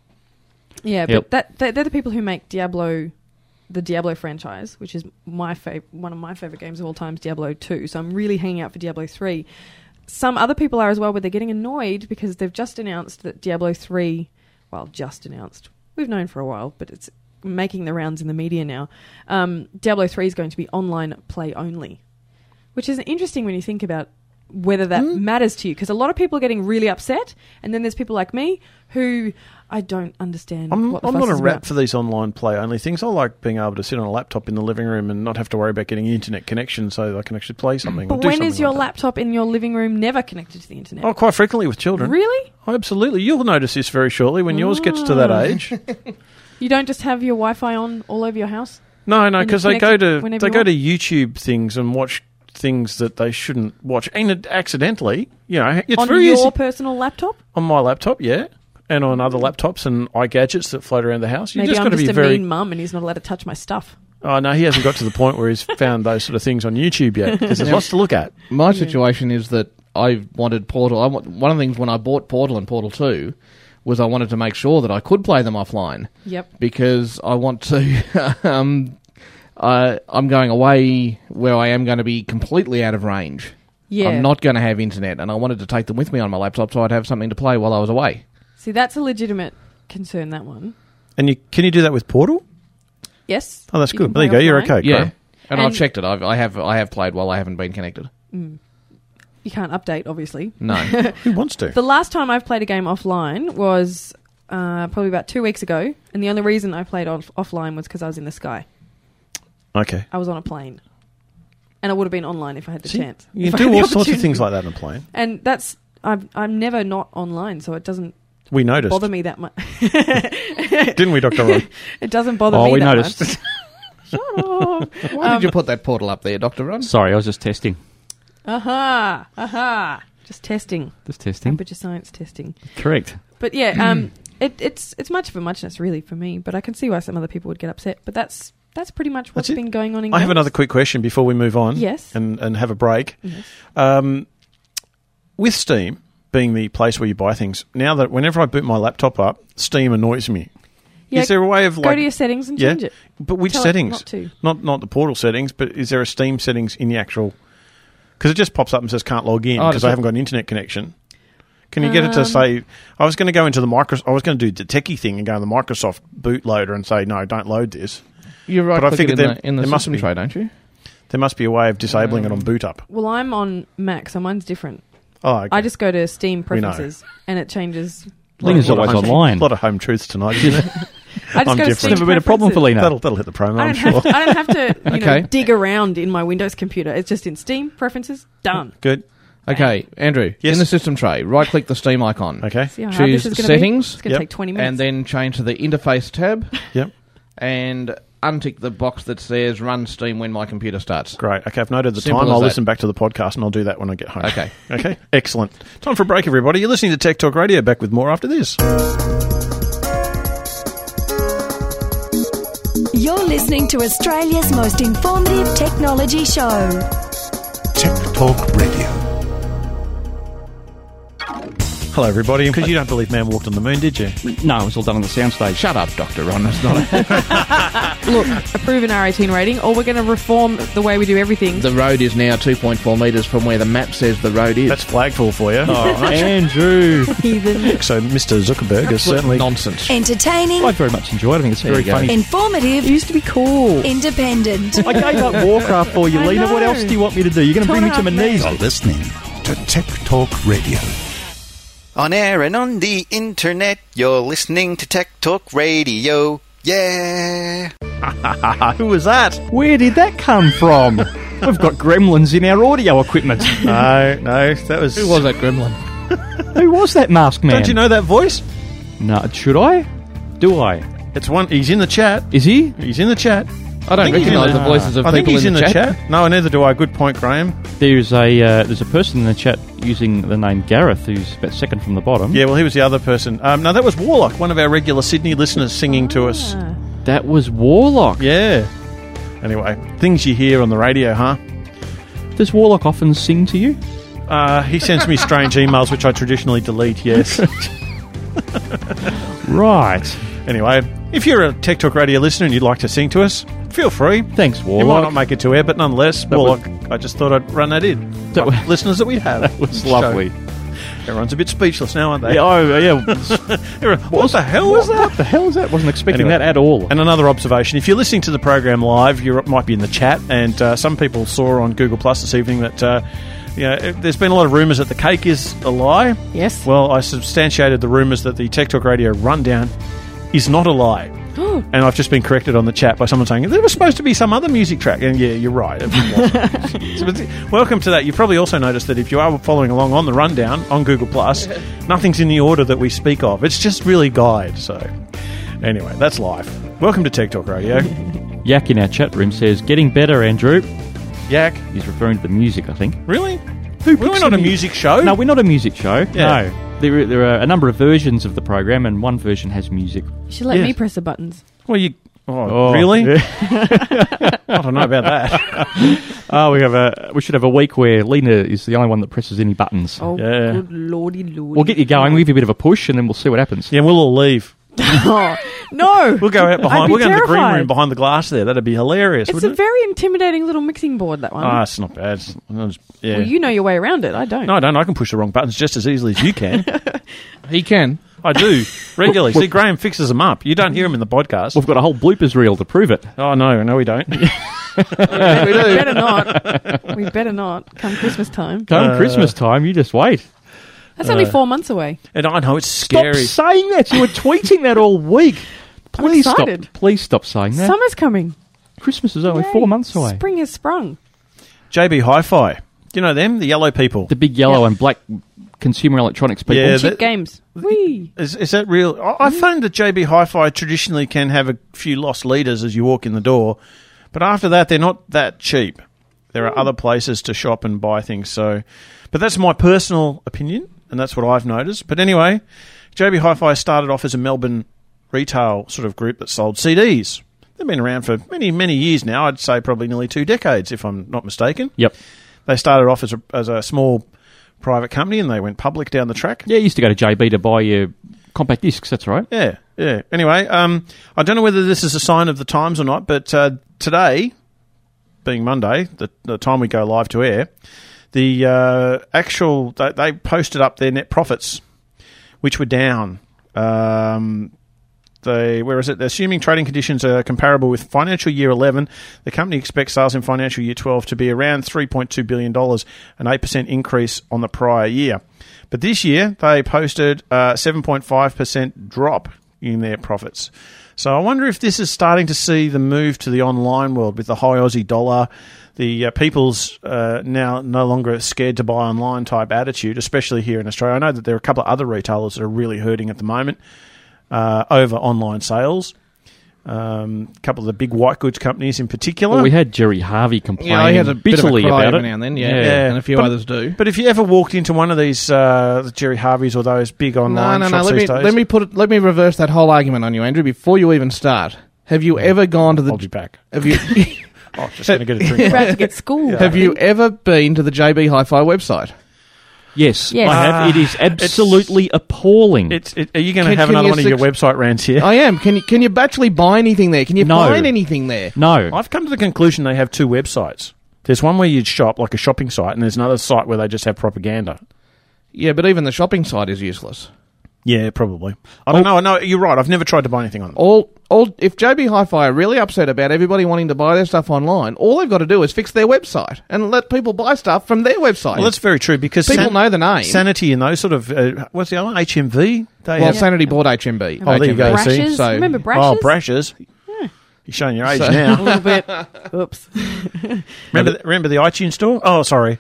Yeah, Yep. but that they're, they're the people who make Diablo, the Diablo franchise, which is my fav- one of my favorite games of all time, is Diablo two. So I'm really hanging out for Diablo three. Some other people are as well, but they're getting annoyed because they've just announced that Diablo three, well, just announced. We've known for a while, but it's making the rounds in the media now. Um, Diablo three is going to be online play only, which is interesting when you think about whether that Hmm? matters to you, because a lot of people are getting really upset, and then there's people like me who I don't understand I'm, what the I'm fuss not a is rap about. for these online play only things. I like being able to sit on a laptop in the living room and not have to worry about getting internet connection so I can actually play something. or But do when something is your like that. laptop in your living room never connected to the internet? Oh, quite frequently with children. Really? Oh, absolutely. You'll notice this very shortly when yours gets to that Ah. age. You don't just have your Wi-Fi on all over your house? No, no, And you because they connect go it to whenever they you go want? to YouTube things and watch things that they shouldn't watch, and it- accidentally, you know, it's on very your easy personal laptop? on my laptop, yeah, and on other laptops and iGadgets that float around the house. You Maybe just I'm got to just be a very. mean mum and he's not allowed to touch my stuff. Oh no, he hasn't got to the point where he's found those sort of things on YouTube yet because there's Now, lots to look at. My situation is that I wanted Portal. I want, one of the things when I bought Portal and Portal two was I wanted to make sure that I could play them offline. Yep. Because I want to. um, I, I'm going away where I am going to be completely out of range. Yeah. I'm not going to have internet, and I wanted to take them with me on my laptop so I'd have something to play while I was away. See, that's a legitimate concern, that one. And you can you do that with Portal? Yes. Oh, that's You good. can There you play go. You're offline. okay. Yeah, Graham. and, And- I've checked it. I've, I have. I have played while I haven't been connected. Mm. You can't update, obviously. No. Who wants to? The last time I've played a game offline was uh, probably about two weeks ago, and the only reason I played off- offline was because I was in the sky. Okay. I was on a plane. And I would have been online if I had the See, chance. you If I can had do the all sorts of opportunity. things like that on a plane. And that's... I'm, I'm never not online, so it doesn't We noticed, bother me that much. didn't we, Doctor Ron? It doesn't bother Oh, me we that noticed. much. Shut up. Why Um, did you put that portal up there, Doctor Ron? Sorry, I was just testing. Aha! Aha! Just testing. Just testing. Temperature science testing. Correct. But yeah, um, it, it's it's much of a muchness really for me. But I can see why some other people would get upset. But that's that's pretty much what's That's it. been going on in I have games. another quick question before we move on. Yes. And, and have a break. Yes. Um, with Steam being the place where you buy things, now that whenever I boot my laptop up, Steam annoys me. Yeah, is there a way of go like to your settings and yeah, change it. But which Tell it settings? not to. Not not the Portal settings, but is there a Steam settings in the actual? Because it just pops up and says can't log in Oh, because does I it? haven't got an internet connection. Can you get it to Um, say? I was going to go into the Microsoft. I was going to do the techie thing and go in the Microsoft bootloader and say no, don't load this. You're right. But I figured in there, the, in the there must system be tray, don't you? there must be a way of disabling it on boot up. Well, I'm on Mac, so mine's different. Oh, okay. I just go to Steam We know. preferences, and it changes. Lena's Lot of always home- online. A lot of home truths tonight, isn't it? I just I'm go to different. Steam Never been a problem for preferences. Lena. That'll that'll hit the promo. I I'm don't, sure. have to, I don't have to you Okay. know, dig around in my Windows computer. It's just in Steam preferences. Done. Good. Okay, Andrew, Yes? in the system tray, right-click the Steam icon. Okay. See how hard Choose this is gonna be? Settings. It's gonna take twenty minutes. And then change to the Interface tab. Yep. And untick the box that says Run Steam when my computer starts. Great. Okay, I've noted the Simple time. as I'll that. listen back to the podcast and I'll do that when I get home. Okay. Okay, excellent. Time for a break, everybody. You're listening to Tech Talk Radio. Back with more after this. You're listening to Australia's most informative technology show. Tech Talk Radio. Hello, everybody. Because you don't believe man walked on the moon, did you? No, it was all done on the soundstage. Shut up, Doctor Ron. It's not Look, approve an R eighteen rating, or we're going to reform the way we do everything. The road is now two point four metres from where the map says the road is. That's flagful for you. Oh, Andrew. Heathen. So Mister Zuckerberg is certainly... nonsense. Entertaining, I very much enjoyed it. I think it's There very you go. funny. informative, It used to be cool. independent. I gave up Warcraft for you, I Lena. What know. else do you want me to do? You're going to Two bring me and a to my half knees. You're listening to Tech Talk Radio. On air and on the internet, you're listening to Tech Talk Radio. Yeah! Who was that? Where did that come from? We've got gremlins in our audio equipment. No, no, that was... Who was that gremlin? Who was that masked man? Don't you know that voice? No, should I? Do I? It's one... He's in the chat. Is he? He's in the chat. I don't think he's in recognise the- the voices of I think people he's in the, in the chat. chat. No, neither do I. Good point, Graham. There's a uh, there's a person in the chat using the name Gareth, who's about second from the bottom. Yeah, well, he was the other person. Um, no, that was Warlock, one of our regular Sydney listeners singing to us. Ah. That was Warlock. Yeah. Anyway, things you hear on the radio, huh? Does Warlock often sing to you? Uh, he sends me strange emails, which I traditionally delete, yes. Right. Anyway, if you're a Tech Talk Radio listener and you'd like to sing to us, feel free. Thanks, You might Warlock. not make it to air, but nonetheless, That Warlock, I just thought I'd run that in. That Like was- listeners that we have. That was So, lovely. everyone's a bit speechless now, aren't they? Yeah, oh, yeah. Everyone, what the hell was that? What the hell was that? Wasn't expecting Anyway, that at all. And another observation, if you're listening to the program live, you might be in the chat, and uh, some people saw on Google Plus this evening that uh, you know, there's been a lot of rumours that the cake is a lie. Yes. Well, I substantiated the rumours that the Tech Talk Radio rundown is not a lie. And I've just been corrected on the chat by someone saying there was supposed to be some other music track. And yeah, you're right. It wasn't. So, welcome to that. You've probably also noticed that if you are following along on the rundown on Google Plus, nothing's in the order that we speak of. It's just really guide. So anyway, that's life. Welcome to Tech Talk Radio. Yak in our chat room says, getting better, Andrew. Yak. He's referring to the music, I think. Really? Who we're picks not the a mu- music show. No, we're not a music show. Yeah. No. There, there are a number of versions of the program, and one version has music. You should let Yes. me press the buttons. Well, you. Oh, Oh, really? yeah. I don't know about that. Oh, we have a. We should have a week where Lena is the only one that presses any buttons. Oh, Yeah. good lordy lordy. We'll get you going. We'll give you a bit of a push, and then we'll see what happens. Yeah, we'll all leave. Oh, no. We'll go out I'd behind. be We'll go into the green terrified. room behind the glass there. That'd be hilarious, It's a wouldn't it? very intimidating little mixing board, that one. Ah, it's not bad. It's- it's- yeah. Well, you know your way around it. I don't. No, I don't. I can push the wrong buttons just as easily as you can. He can. I do regularly. See, Graham fixes them up. You don't hear him in the podcast. We've got a whole bloopers reel to prove it. Oh no, no, we don't. we better not. We better not. Come Christmas time. Come Uh, Christmas time, you just wait. That's only uh, four months away. And I know it's Stop scary. saying that. You were tweeting that all week. I'm Please stop. excited. Please stop saying that. Summer's coming. Christmas is only Yay. four months away. Spring has sprung. J B Hi-Fi. Do you know them? The yellow people. The big yellow Yeah. and black consumer electronics people. Yeah, Cheap that- games. Whee. Is, is that real? I, I found that J B Hi-Fi traditionally can have a few lost leaders as you walk in the door, but after that, they're not that cheap. There are other places to shop and buy things. So, but that's my personal opinion, and that's what I've noticed. But anyway, J B Hi-Fi started off as a Melbourne retail sort of group that sold C Ds. They've been around for many, many years now. I'd say probably nearly two decades, if I'm not mistaken. Yep. They started off as a, as a small private company, and they went public down the track. Yeah, you used to go to J B to buy your compact discs, that's right. Yeah, yeah. Anyway, um, I don't know whether this is a sign of the times or not, but uh, today, being Monday, the, the time we go live to air, the uh, actual, they, they posted up their net profits, which were down. Um, they, where is it? They're assuming trading conditions are comparable with financial year eleven. The company expects sales in financial year twelve to be around three point two billion dollars, an eight percent increase on the prior year. But this year, they posted a seven point five percent drop in their profits. So I wonder if this is starting to see the move to the online world with the high Aussie dollar, the uh, people's uh, now no longer scared to buy online type attitude, especially here in Australia. I know that there are a couple of other retailers that are really hurting at the moment uh, over online sales. Um, a couple of the big white goods companies in particular. Well, we had Jerry Harvey complaining Yeah, he has a bit of a bitterly cry about every it. now and then, yeah. Yeah, and a few But- others do. But if you ever walked into one of these uh, the Jerry Harveys or those big No, online no, no. shops Let me these days, let me put it. Let me reverse that whole argument on you, Andrew. Before you even start, have you ever gone to the? I'll be back. Have you? Oh, just going to get a drink. You're about to get schooled. Have you ever been to the J B Hi-Fi website? Yes, Yes. I have. It is absolutely appalling. It's, it, are you going to Can- have can another you one of your six- website rants here? I am. Can you can you actually buy anything there? Can you No. find anything there? no. I've come to the conclusion they have two websites. There's one where you'd shop, like a shopping site, and there's another site where they just have propaganda. Yeah, but even the shopping site is useless. Yeah, probably. I don't know. I know you're right. I've never tried to buy anything on them. All, all. If J B Hi-Fi are really upset about everybody wanting to buy their stuff online, all they've got to do is fix their website and let people buy stuff from their website. Well, that's very true because People know the name. Sanity and those sort of uh, what's the other one? H M V. They well, have, Sanity bought H M B. Oh, there you go. Brashes? See, So- Remember Brashes? oh, Brashes. You're showing your age So- A now. little bit. Oops. remember, the, remember the iTunes store? Oh, sorry.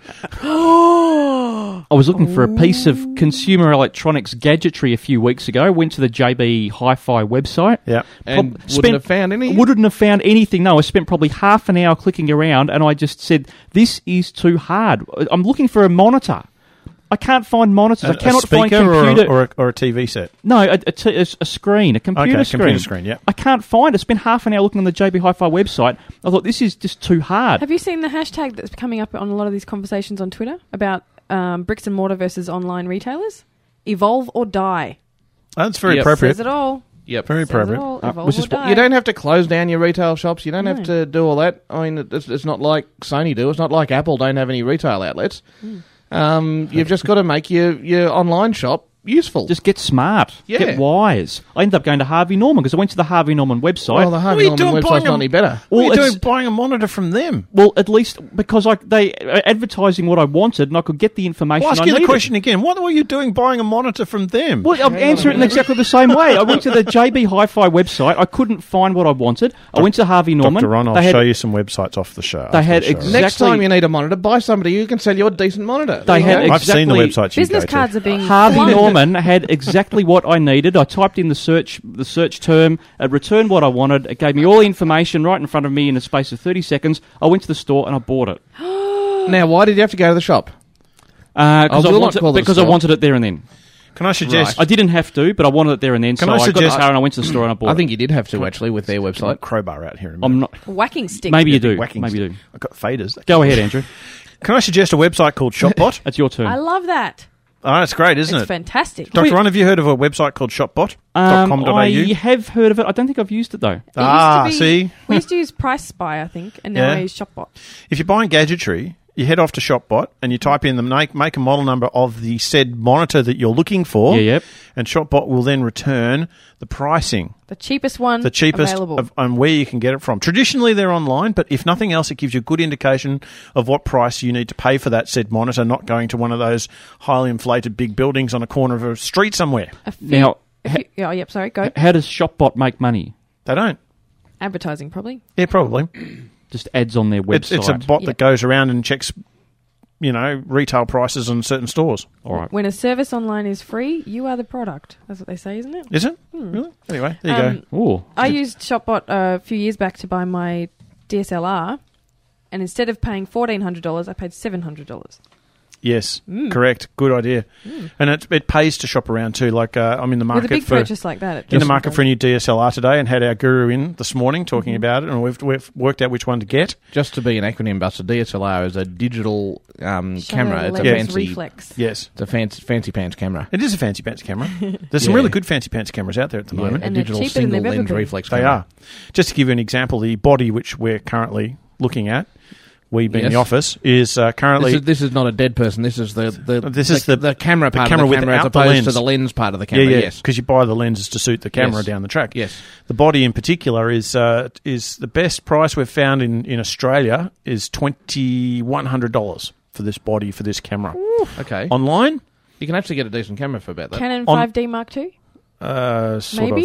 I was looking for a piece of consumer electronics gadgetry a few weeks ago. Went to the J B Hi-Fi website. Yeah. And Prob- wouldn't have found any? Wouldn't have found anything. No, I spent probably half an hour clicking around, and I just said, "This is too hard." I'm looking for a monitor. I can't find monitors. A, I cannot a speaker find computer. or a, or, a, or a T V set. No, a, a, t- a, a screen, a computer Okay, screen. computer screen, yeah. I can't find it. I spent half an hour looking on the J B Hi-Fi website. I thought, this is just too hard. Have you seen the hashtag that's coming up on a lot of these conversations on Twitter about um, bricks and mortar versus online retailers? Evolve or die. That's very Yep. appropriate. Says it all. Yep. Very Says it appropriate. all. Uh, Evolve was or this what- die. You don't have to close down your retail shops. You don't have No. to do all that. I mean, it's, it's not like Sony do. It's not like Apple don't have any retail outlets. Mm. Um, you've just got to make your, your online shop useful. Just get smart. Yeah. Get wise. I ended up going to Harvey Norman because I went to the Harvey Norman website. well, the What are Harvey you Norman doing website's buying not a- any better. What are you Well, doing it's- buying a monitor from them? Well, at least because I, they are advertising what I wanted and I could get the information I'll ask I you the needed. question again. What were you doing buying a monitor from them? Well, I'll answer it in exactly the same way. I went to the J B Hi-Fi website. I couldn't find what I wanted. I went to Harvey Norman. Doctor Ron, I'll They had- show you some websites off the show. They after had the show. exact- Next Exactly. time you need a monitor, buy somebody who can sell you a decent monitor. They There you had go. I've seen the exactly- websites you Business go cards to. are being Harvey flung. Norman had exactly what I needed. I typed in the search the search term, it returned what I wanted. It gave me all the information right in front of me in a space of thirty seconds. I went to the store and I bought it. Now, why did you have to go to the shop? Uh, I cause I will not wanted, call the because I store. wanted it there and then. Can I suggest? I didn't have to, but I wanted it there and then. Can so I I, got in the suggest- car and I went to the store and I bought I it. think you did have to, actually, with their Like website. crowbar out here. In a I'm minute. not. Whacking stick. Maybe you do. Whacking Maybe you stick. do. I've got faders. Go ahead, Andrew. Can I suggest a website called Shopbot? It's your turn. I love that. Oh, it's great, isn't It's it? fantastic. Doctor Ron, have you heard of a website called shopbot dot com dot a u? Um, I have heard of it. I don't think I've used it though. It Ah, used to be, see? we used to use Price Spy, I think, and now Yeah. I use Shopbot. If you're buying gadgetry, you head off to Shopbot and you type in the make, make and model number of the said monitor that you're looking for. Yeah, yep. And Shopbot will then return the pricing, The cheapest one the cheapest, available. of, and where you can get it from. Traditionally, they're online, but if nothing else, it gives you a good indication of what price you need to pay for that said monitor, not going to one of those highly inflated big buildings on a corner of a street somewhere. A few- Now, a few- oh, yep, sorry, go. How does Shopbot make money? They don't. Advertising, probably. Yeah, probably. Just ads on their website. It's, it's a bot Yep. that goes around and checks, you know, retail prices on certain stores. All right. When a service online is free, you are the product. That's what they say, isn't it? Is it? Hmm. Really? Anyway, there you Um, go. Ooh. I used Shopbot uh, a few years back to buy my D S L R, and instead of paying fourteen hundred dollars, I paid seven hundred dollars. Yes, Mm. correct. Good idea. Mm. And it, it pays to shop around too. Like uh, I'm in the market With a big for purchase like that, it in the just market does. for a new D S L R today, and had our guru in this morning talking Mhm. about it, and we've, we've worked out which one to get. Just to be an acronym buster, D S L R is a digital um, Shutter camera. It's a lens fancy reflex. Yes, it's a fancy fancy pants camera. it is a fancy pants camera. There's some Yeah. really good fancy pants cameras out there at the Yeah, moment. a And they're digital cheaper than single they've ever lens been. reflex They camera. are. Just to give you an example, the body which we're currently looking at, we being Yes. the office, is uh, currently This is, this is not a dead person. This is the the This the, is the- the camera the part camera of the camera as without the opposed lens. to the lens part of the yeah, camera. yeah, Yes, because you buy the lenses to suit the camera Yes. down the track. yes. The body in particular is uh, is the best price we've found in, in Australia is twenty one hundred dollars for this body for this camera. Okay. Online, You can actually get a decent camera for about that. Canon On- five D Mark two? uh, sort Maybe? of.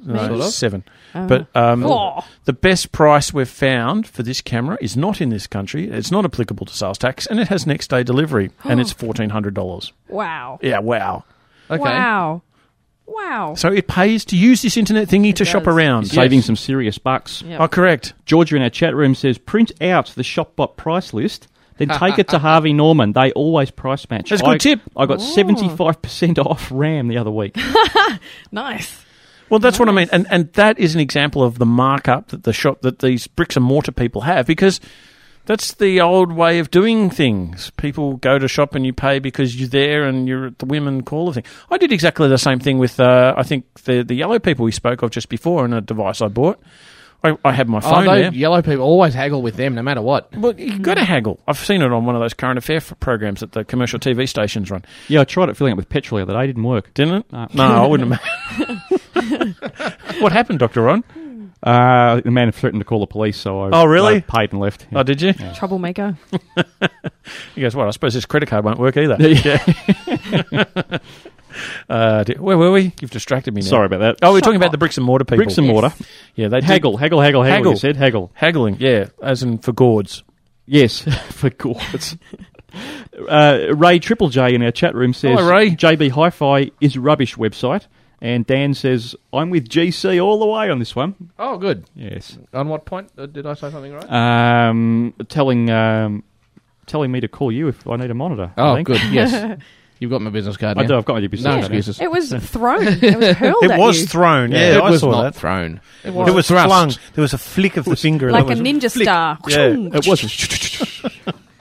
No, Maybe. Sort of. seven. Oh. But um, Oh. the best price we've found for this camera is not in this country. It's not applicable to sales tax, and it has next day delivery, and it's fourteen hundred dollars. Wow. Yeah, wow. Okay. Wow. Wow. So it pays to use this internet thingy to shop does. around. Saving some serious bucks. Yep. Oh, correct. Georgia in our chat room says, print out the ShopBot price list, then take it to Harvey Norman. They always price match. That's a good I, tip. I got Oh. seventy-five percent off RAM the other week. Nice. Well, that's what I mean, and and that is an example of the markup that the shop that these bricks and mortar people have, because that's the old way of doing things. People go to shop and you pay because you're there and you're at the whim and call of thing. I did exactly the same thing with uh, I think the the yellow people we spoke of just before in a device I bought. I, I had my Oh, phone those there. yellow people always haggle with them, no matter what. Well, you've got to haggle. I've seen it on one of those current affair f- programs that the commercial T V stations run. Yeah, I tried it filling up with petrol the other day. It didn't work. Didn't it? No, No, I wouldn't have. What happened, Doctor Ron? Uh, the man threatened to call the police, so I, Oh, really? I paid and left. Oh, did you? Troublemaker. He goes, well, I suppose this credit card won't work either. Yeah. uh, di- where were we? You've distracted me now. Sorry about that. Oh, we're talking about the bricks and mortar people. Bricks and mortar. Yeah, they do- Haggle, haggle, haggle, haggle, Haggle. you said. Haggle. Haggling, yeah, as in for gourds. Yes, for gourds. uh, Ray Triple J in our chat room says, Hello, Ray. J B Hi-Fi is rubbish website. And Dan says, I'm with G C all the way on this one. Oh, good. Yes. On what point uh, did I say something right? Um, telling um, telling me to call you if I need a monitor. I Oh, think. good. Yes. You've got my business card I now. do, I've got my business No card. excuses. It was thrown. It was hurled It at was you. thrown, yeah, Yeah, it I was saw not that. thrown. It It was, was thrust. flung. There was a flick of the finger. Like There a was ninja flick. star. Yeah, It was.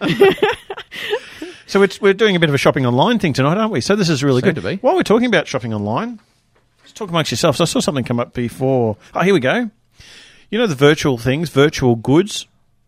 So it's, we're doing a bit of a shopping online thing tonight, aren't we? So this is really Seem good. to be. While we're talking about shopping online, let's talk amongst yourselves. I saw something come up before. Oh, here we go. You know the virtual things, virtual goods?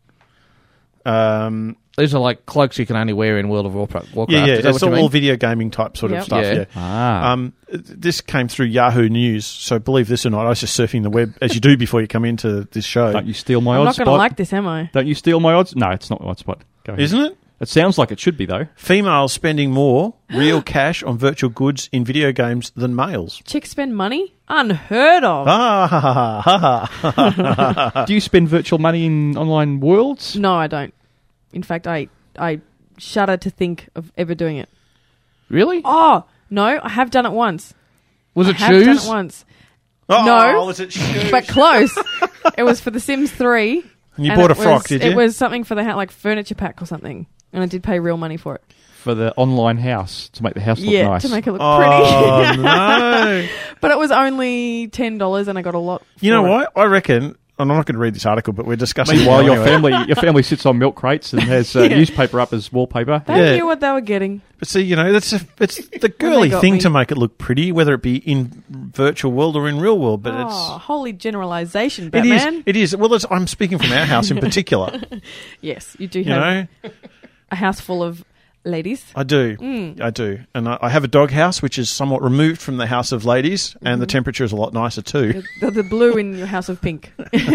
Um, These are like cloaks you can only wear in World of Warcraft. Warcraft. yeah, yeah, Is that it's what you all mean? video gaming type sort Yep. of stuff, Yeah. yeah. Ah. Um, this came through Yahoo News, so believe this or not, I was just surfing the web, as you do before you come into this show. Don't you steal my I'm odds not going to spot. like this, am I? Don't you steal my odds? No, it's not my odds spot. Go ahead. Isn't it? It sounds like it should be, though. Females spending more real cash on virtual goods in video games than males. Chicks spend money? Unheard of. Ah, ha, ha, ha, ha, ha, ha. Do you spend virtual money in online worlds? No, I don't. In fact, I I shudder to think of ever doing it. Really? Oh, no, I have done it once. Was I it have shoes? done it once. Oh, No. was it shoes? But close. It was for The Sims three. And you bought it a frock, was- did you? It was something for the house, like furniture pack or something. And I did pay real money for it. For the online house, to make the house look Yeah, nice. to make it look Oh, pretty. no. But it was only ten dollars and I got a lot. You know for it. what? I reckon, and I'm not going to read this article, but we're discussing Meanwhile, it your anyway. family your family sits on milk crates and has uh, Yeah. newspaper up as wallpaper. They Yeah. knew what they were getting. But see, you know, that's a, it's the girly got thing me. to make it look pretty, whether it be in virtual world or in real world. But Oh, it's holy generalization, it is Batman. it is. Well, it's, I'm speaking from our house in particular. Yes, you do You have know, a house full of ladies. I do, Mm. I do, and I, I have a dog house which is somewhat removed from the house of ladies, and the temperature is a lot nicer too. The, the blue in your house of pink.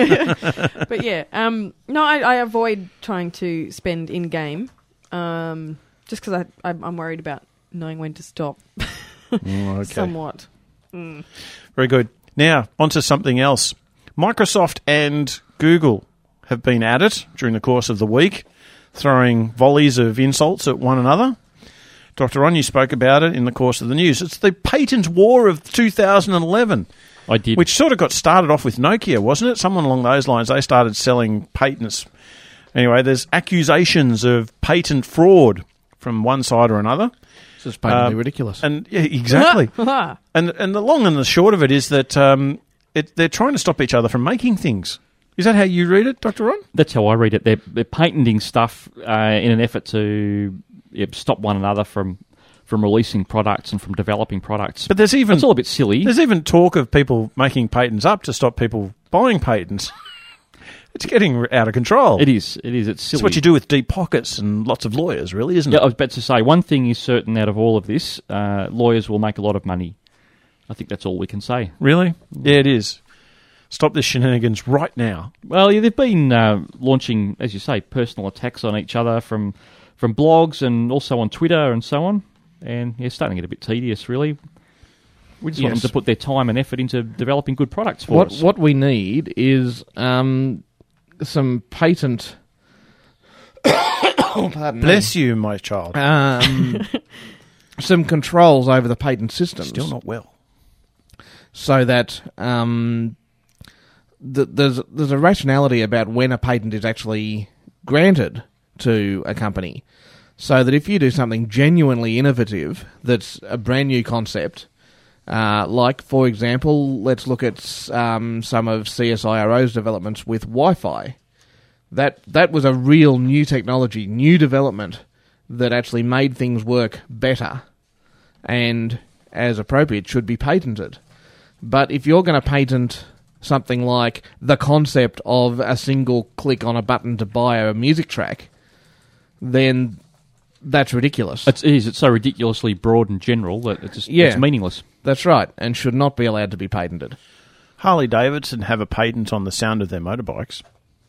But yeah, um, no, I, I avoid trying to spend in game, um, just because I, I I'm worried about knowing when to stop. Mm, okay. Somewhat. Mm. Very good. Now, on to something else. Microsoft and Google have been at it during the course of the week, throwing volleys of insults at one another. Doctor Ron, you spoke about it in the course of the news. It's the patent war of two thousand eleven. I did. Which sort of got started off with Nokia, wasn't it? Someone along those lines. They started selling patents. Anyway, there's accusations of patent fraud from one side or another. This is patently Um, ridiculous. And yeah, exactly. and and the long and the short of it is that um, it, they're trying to stop each other from making things. Is that how you read it, Doctor Ron? That's how I read it. They're, they're patenting stuff uh, in an effort to yeah, stop one another from from releasing products and from developing products. But there's even it's all a bit silly. There's even talk of people making patents up to stop people buying patents. It's getting out of control. It is. It is. It's silly. It's what you do with deep pockets and lots of lawyers, really, isn't Yeah, it? I was about to say, one thing is certain out of all of this, uh, lawyers will make a lot of money. I think that's all we can say. Really? Yeah, it is. Stop this shenanigans right now. Well, yeah, they've been uh, launching, as you say, personal attacks on each other from from blogs and also on Twitter and so on. And yeah, it's starting to get a bit tedious, really. We just want Yes. them to put their time and effort into developing good products for What us. what we need is um, some patent. oh, pardon Bless me. you, my child. Um, some controls over the patent systems. Still not well. So that um, th- there's there's a rationality about when a patent is actually granted to a company. So that if you do something genuinely innovative, that's a brand new concept, uh, like, for example, let's look at um, some of C S I R O's developments with Wi-Fi. That that was a real new technology, new development that actually made things work better and, as appropriate, should be patented. But if you're going to patent something like the concept of a single click on a button to buy a music track, then that's ridiculous. It is. It's so ridiculously broad and general that it's just Yeah. it's meaningless. That's right, and should not be allowed to be patented. Harley Davidson have a patent on the sound of their motorbikes.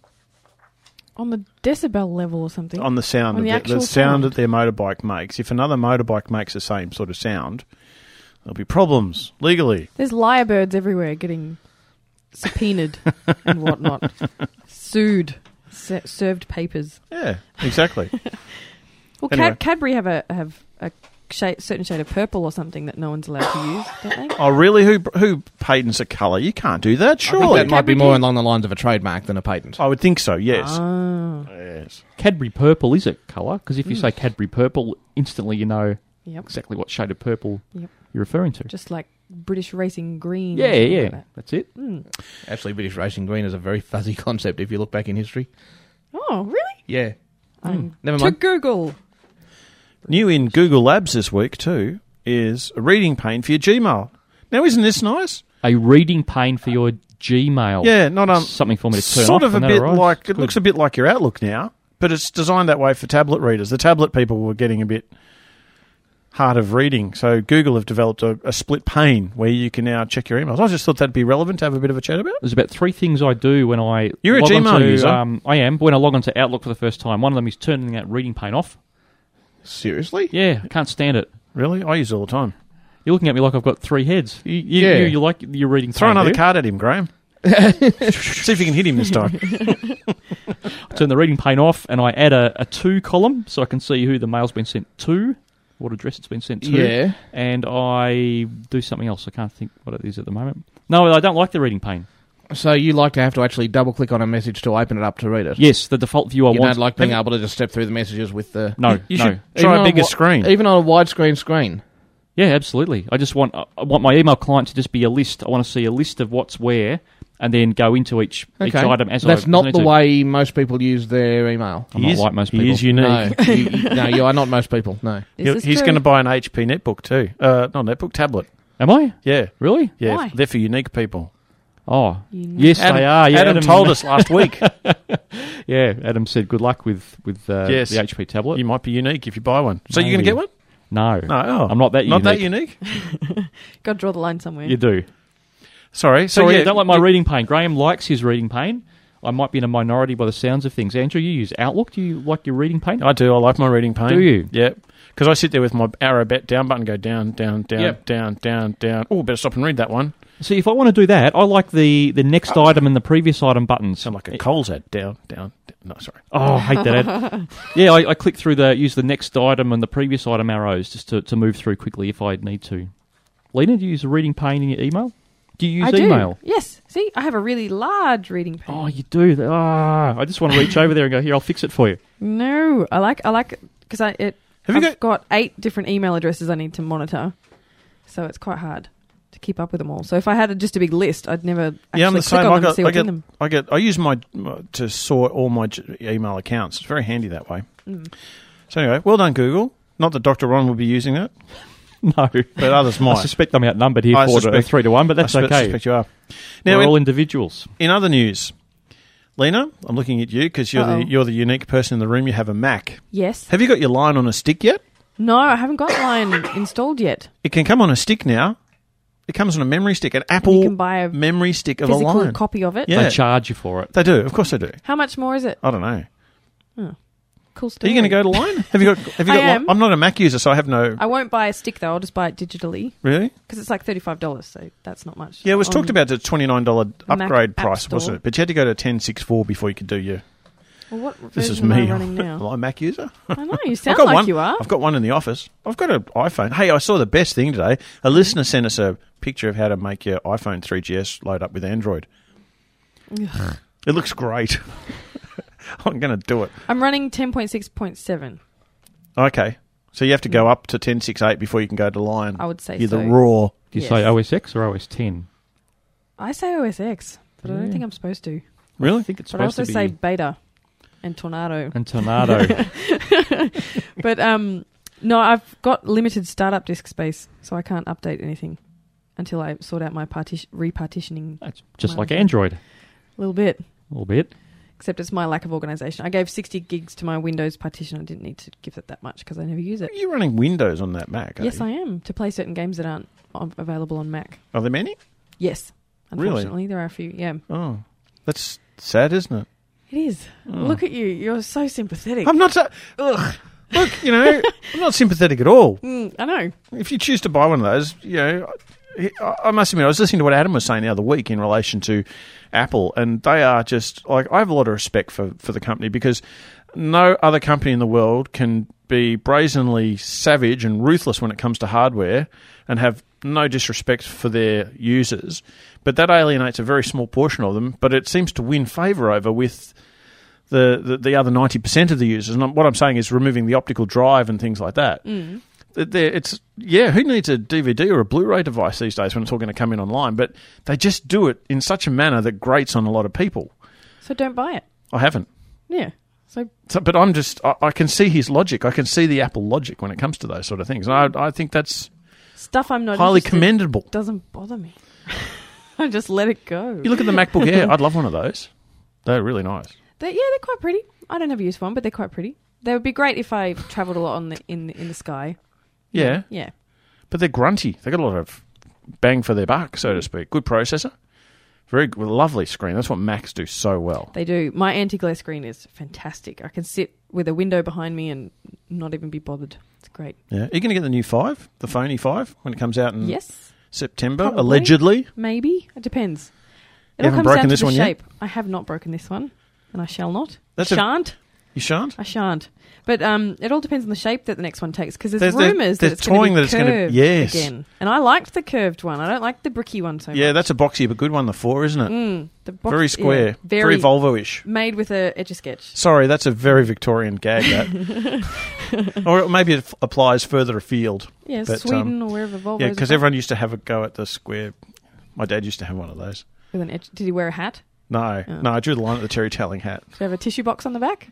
On the decibel level or something. On the sound On of the the, actual the sound sound. that their motorbike makes. If another motorbike makes the same sort of sound, there'll be problems legally. There's lyrebirds everywhere getting subpoenaed and whatnot. Sued. Se- served papers. Yeah, exactly. Well, Anyway. Cad- Cadbury have a have a shade, certain shade of purple or something that no one's allowed to use, don't they? Oh, really? Who who patents a colour? You can't do that, I think surely. that might be more along the lines of a trademark than a patent. I would think so, yes. Ah. Yes. Cadbury purple is a colour, because if you Mm. say Cadbury purple, instantly you know Yep. exactly what shade of purple Yep. you're referring to. Just like British Racing Green. or Yeah, something yeah, like that. that's it. Mm. Actually, British Racing Green is a very fuzzy concept if you look back in history. Oh, really? Yeah. Um, Never to mind. Google. New in Google Labs this week, too, is a reading pane for your Gmail. Now, isn't this nice? A reading pane for your Gmail. Yeah, not um, something for me to turn sort off. of a and that bit arrives. like, it Good. looks a bit like your Outlook now, but it's designed that way for tablet readers. The tablet people were getting a bit hard of reading, so Google have developed a, a split pane where you can now check your emails. I just thought that'd be relevant to have a bit of a chat about. There's about three things I do when I You're a log Gmail onto, user. Um, I am. When I log onto Outlook for the first time, one of them is turning that reading pane off. Seriously? Yeah, I can't stand it. Really? I use it all the time. You're looking at me like I've got three heads. You, you, Yeah. you, you like your reading Throw pane, another do you? card at him, Graham. See if you can hit him this time. I turn the reading pane off and I add a, a to column so I can see who the mail's been sent to, what address it's been sent to. Yeah. And I do something else. I can't think what it is at the moment. No, I don't like the reading pane. So you like to have to actually double-click on a message to open it up to read it? Yes, the default view I you want. don't like being able to just step through the messages with the... No, You no. should try a on bigger wi- screen. Even on a widescreen screen. Yeah, absolutely. I just want I want my email client to just be a list. I want to see a list of what's where, and then go into each each Okay. item as I That's not need the to. way most people use their email. I'm not like most people. He is unique. No, you, no, you are not most people. No. Is this He's true? going to buy an H P netbook too. Uh, not netbook, tablet. Am I? Yeah. Really? Yeah, Why? they're for unique people. Oh, Unique. yes, Adam, they are. Yeah, Adam, told us last week. Yeah, Adam said good luck with with uh, Yes. the H P tablet. You might be unique if you buy one. So you're going to Maybe. get one? No, No, oh. I'm not that Not that unique. unique? Got to draw the line somewhere. You do. Sorry. So Sorry, yeah, I don't like my you- reading pane. Graham likes his reading pane. I might be in a minority by the sounds of things. Andrew, you use Outlook. Do you like your reading pane? I do. I like my reading pane. Do you? Yeah. Because I sit there with my arrow bet down button, go down, down, down, Yep. down, down, down. Oh, better stop and read that one. See, if I want to do that, I like the, the next item and the previous item buttons. Sound like a Coles ad. Down, down, down. No, sorry. Oh, I hate that ad. Yeah, I, I click through the, use the next item and the previous item arrows just to, to move through quickly if I need to. Lena, do you use a reading pane in your email? Do you use I email? do. Yes. See, I have a really large reading pane. Oh, you do? Ah, I just want to reach over there and go, here, I'll fix it for you. No, I like I like because I it. Have you I've got eight different email addresses I need to monitor, so it's quite hard to keep up with them all. So if I had a, just a big list, I'd never actually Yeah, I'm the click same. on I them and got, see I what's get, in them. I get, I use my to sort all my j- email accounts. It's very handy that way. Mm. So anyway, well done, Google. Not that Doctor Ron will be using it, No. but others might. I suspect I'm outnumbered here I four to, suspect- three to one, but that's I suspe- okay. suspect you are. We're Now, all in, individuals. in other news, Lena, I'm looking at you because you're Uh-oh. the you're the unique person in the room. You have a Mac. Yes. Have you got your line on a stick yet? No, I haven't got Lion installed yet. It can come on a stick now. It comes on a memory stick, an Apple You can buy a memory stick of a physical line. copy of it. Yeah. They charge you for it. They do, of course they do. How much more is it? I don't know. Because cool Are story. you going to go to Lion? Have you got? Have you I got? Li- am. I'm not a Mac user, so I have no. I won't buy a stick though. I'll just buy it digitally. Really? Because it's like thirty-five dollars, so that's not much. Yeah, it was on talked about the twenty-nine dollars Mac upgrade App price, Store. wasn't it? But you had to go to ten sixty-four before you could do your. Well, what This is version am me. I running now? Am I a Mac user? I know, you I've sound got like one, you are. I've got one in the office. I've got an iPhone. Hey, I saw the best thing today. A listener sent us a picture of how to make your iPhone three G S load up with Android. Ugh. It looks great. I'm going to do it. I'm running ten point six point seven. Okay. So you have to go up to ten sixty-eight before you can go to Lion. I would say You're so. the raw. Do you Yes. say O S X or O S ten? I say O S X, but I don't Yeah. think I'm supposed to. Really? I think it's But I supposed also to be. say beta and tornado. And tornado. But um, no, I've got limited startup disk space, so I can't update anything until I sort out my partition repartitioning. That's just my like iPhone. Android. A little bit. A little bit. Except it's my lack of organisation. I gave sixty gigs to my Windows partition. I didn't need to give it that much because I never use it. You're running Windows on that Mac, are Yes, you? I am, to play certain games that aren't on- available on Mac. Are there many? Yes. Really? Unfortunately, there are a few, yeah. Oh, that's sad, isn't it? It is. Oh. Look at you. You're so sympathetic. I'm not. So, Ugh. look, you know, I'm not sympathetic at all. Mm, I know. If you choose to buy one of those, you know, I, I must admit, I was listening to what Adam was saying the other week in relation to Apple, and they are just like, I have a lot of respect for, for the company because no other company in the world can be brazenly savage and ruthless when it comes to hardware and have no disrespect for their users. But that alienates a very small portion of them, but it seems to win favour over with the, the, the other ninety percent of the users. And what I'm saying is removing the optical drive and things like that. Mm. It's yeah. Who needs a D V D or a Blu-ray device these days when it's all going to come in online? But they just do it in such a manner that grates on a lot of people. So don't buy it. I haven't. Yeah. So, so but I'm just. I, I can see his logic. I can see the Apple logic when it comes to those sort of things. And I, I think that's stuff I'm not highly interested in commendable. Doesn't bother me. I just let it go. You look at the MacBook Air. I'd love one of those. They're really nice. They're, yeah, they're quite pretty. I don't have a use for one, but they're quite pretty. They would be great if I travelled a lot on the in the, in the sky. Yeah. Yeah. But they're grunty. They got a lot of bang for their buck, so to speak. Good processor. Very good, lovely screen. That's what Macs do so well. They do. My anti-glare screen is fantastic. I can sit with a window behind me and not even be bothered. It's great. Yeah. Are you going to get the new five, the Phony five, when it comes out in Yes. September, Probably. allegedly? Maybe. It depends. It You all haven't comes broken down this to the one yet? shape. I have not broken this one, and I shall not. That's a- shan't. You shan't? I shan't. But um, it all depends on the shape that the next one takes, because there's, There's- there's- rumours there's that it's going toying to that be it's gonna- curved yes. again. And I liked the curved one. I don't like the bricky one so Yeah, much. that's a boxy but good one, the four, isn't it? Mm, the box, very square. yeah, very very Volvo-ish. Made with a Etch-a-Sketch. Sorry, that's a very Victorian gag, that. Or maybe it f- applies further afield. Yeah, But, Sweden um, or wherever Volvo's Yeah, because are. everyone used to have a go at the square. My dad used to have one of those. With an etch- Did he wear a hat? No, Oh. no, I drew the line at the Terry Telling hat. Did he have a tissue box on the back?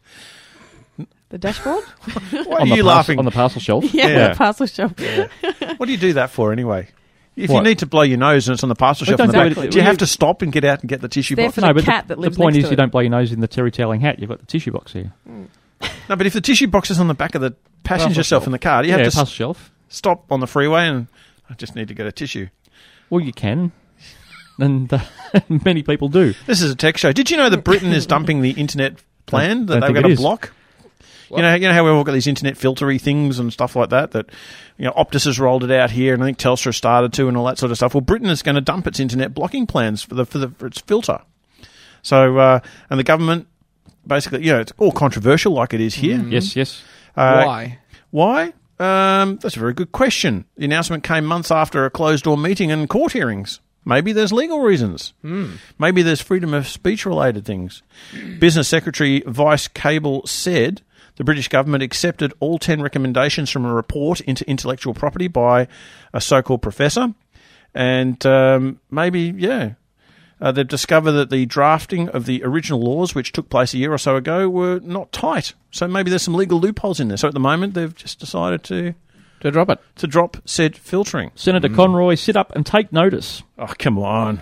The dashboard? Why On are the you parcel- laughing? on the parcel shelf? Yeah, Yeah. the parcel shelf. Yeah. What do you do that for anyway? If What? you need to blow your nose and it's on the parcel Well, shelf in the don't back, do it. do you Well, have you- to stop and get out and get the tissue There box? for the no, but cat the, that lives the point next is to you it. don't blow your nose in the Terry Telling hat. You've got the tissue box here. No, but if the tissue box is on the back of the passenger Parcel shelf shelf. in the car, do you Yeah, have to parcel s- shelf. stop on the freeway and I just need to get a tissue. Well, you can. And uh, many people do. This is a tech show. Did you know that Britain is dumping the internet plan that Don't they're think going it to is. block? You know, you know how we've all got these internet filtery things and stuff like that. That you know, Optus has rolled it out here, and I think Telstra started to, and all that sort of stuff. Well, Britain is going to dump its internet blocking plans for the for the for its filter. So, uh, and the government basically, you know, it's all controversial, like it is here. Yes, yes. Uh, Why? Why? Um, that's a very good question. The announcement came months after a closed-door meeting and court hearings. Maybe there's legal reasons. Mm. Maybe there's freedom of speech-related things. Business Secretary Vice Cable said the British government accepted all ten recommendations from a report into intellectual property by a so-called professor. And um, maybe, yeah, uh, they've discovered that the drafting of the original laws, which took place a year or so ago, were not tight. So maybe there's some legal loopholes in there. So at the moment, they've just decided to... To drop it. To drop said filtering. Senator Conroy, sit up and take notice. Oh, come on.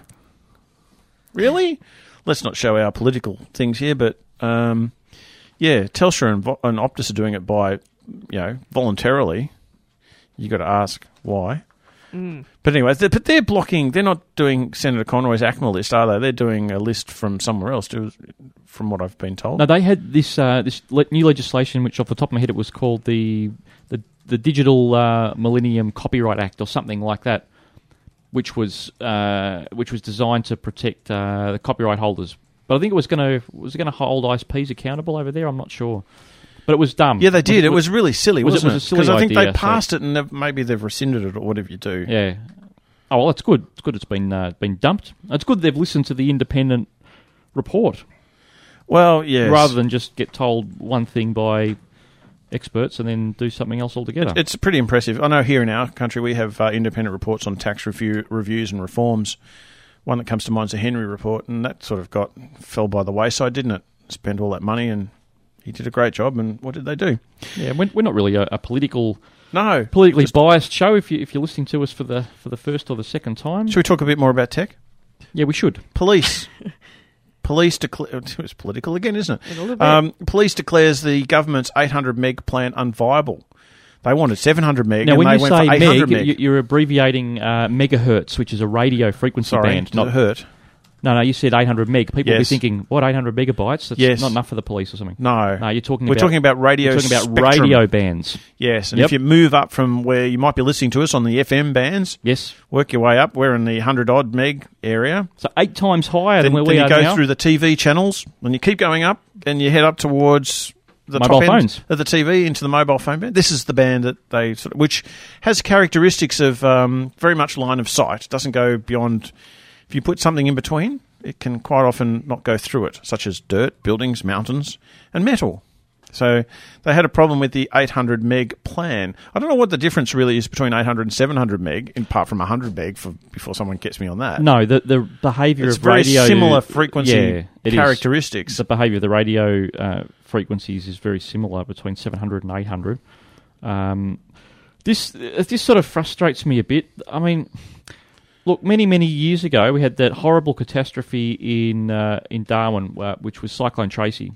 Really? Let's not show our political things here, but um, yeah, Telstra and, Vo- and Optus are doing it by, you know, voluntarily. You got to ask why. Mm. But anyway, they're, but they're blocking. They're not doing Senator Conroy's A C M A list, are they? They're doing a list from somewhere else, too, from what I've been told. No, they had this uh, this le- new legislation, which off the top of my head it was called the the, the Digital uh, Millennium Copyright Act or something like that, which was uh, which was designed to protect uh, the copyright holders. But I think it was going to was going to hold I S Ps accountable over there. I'm not sure. But it was dumb. Yeah, they did. Was, it was really silly, was wasn't it? it? Was a silly Because I think idea, they passed so. it and they've, maybe they've rescinded it or whatever you do. Yeah. Oh, well, it's good. It's good it's been uh, been dumped. It's good they've listened to the independent report. Well, yes. Rather than just get told one thing by experts and then do something else altogether. It's pretty impressive. I know here in our country we have uh, independent reports on tax review, reviews and reforms. One that comes to mind is the Henry report, and that sort of got fell by the wayside, didn't it? Spent all that money, and he did a great job, and what did they do? Yeah, we're, we're not really a, a political, no, politically biased show. If you if you're listening to us for the for the first or the second time, should we talk a bit more about tech? Yeah, we should. Police, police declare it's political again, isn't A little it? bit. Um, police declares the government's eight hundred meg plan unviable. They wanted seven hundred meg, now, and when they you went say for eight hundred meg. meg, you're abbreviating uh, megahertz, which is a radio frequency Sorry, band. does it hurt? No, no, you said eight hundred meg. People will be Yes. thinking, what, eight hundred megabytes? That's Yes. not enough for the police or something. No. No, you're talking We're about... talking about radio You're talking about spectrum. radio bands. Yes, and Yep. if you move up from where you might be listening to us on the F M bands, yes, work your way up. We're in the one hundred odd meg area. So eight times higher then, than where then we you are go now. through the T V channels, and you keep going up, and you head up towards the Mobile top end phones. of the T V into the mobile phone band. This is the band that they sort of, which has characteristics of um, very much line of sight. It doesn't go beyond. If you put something in between, it can quite often not go through it, such as dirt, buildings, mountains, and metal. So they had a problem with the eight hundred meg plan. I don't know what the difference really is between eight hundred and seven hundred meg, apart from one hundred meg, for, before someone gets me on that. No, the the behaviour It's of very radio... similar frequency yeah, it is. characteristics. The behaviour of the radio uh, frequencies is very similar between seven hundred and eight hundred. Um, this, this sort of frustrates me a bit. I mean... Look, many, many years ago, we had that horrible catastrophe in uh, in Darwin, uh, which was Cyclone Tracy.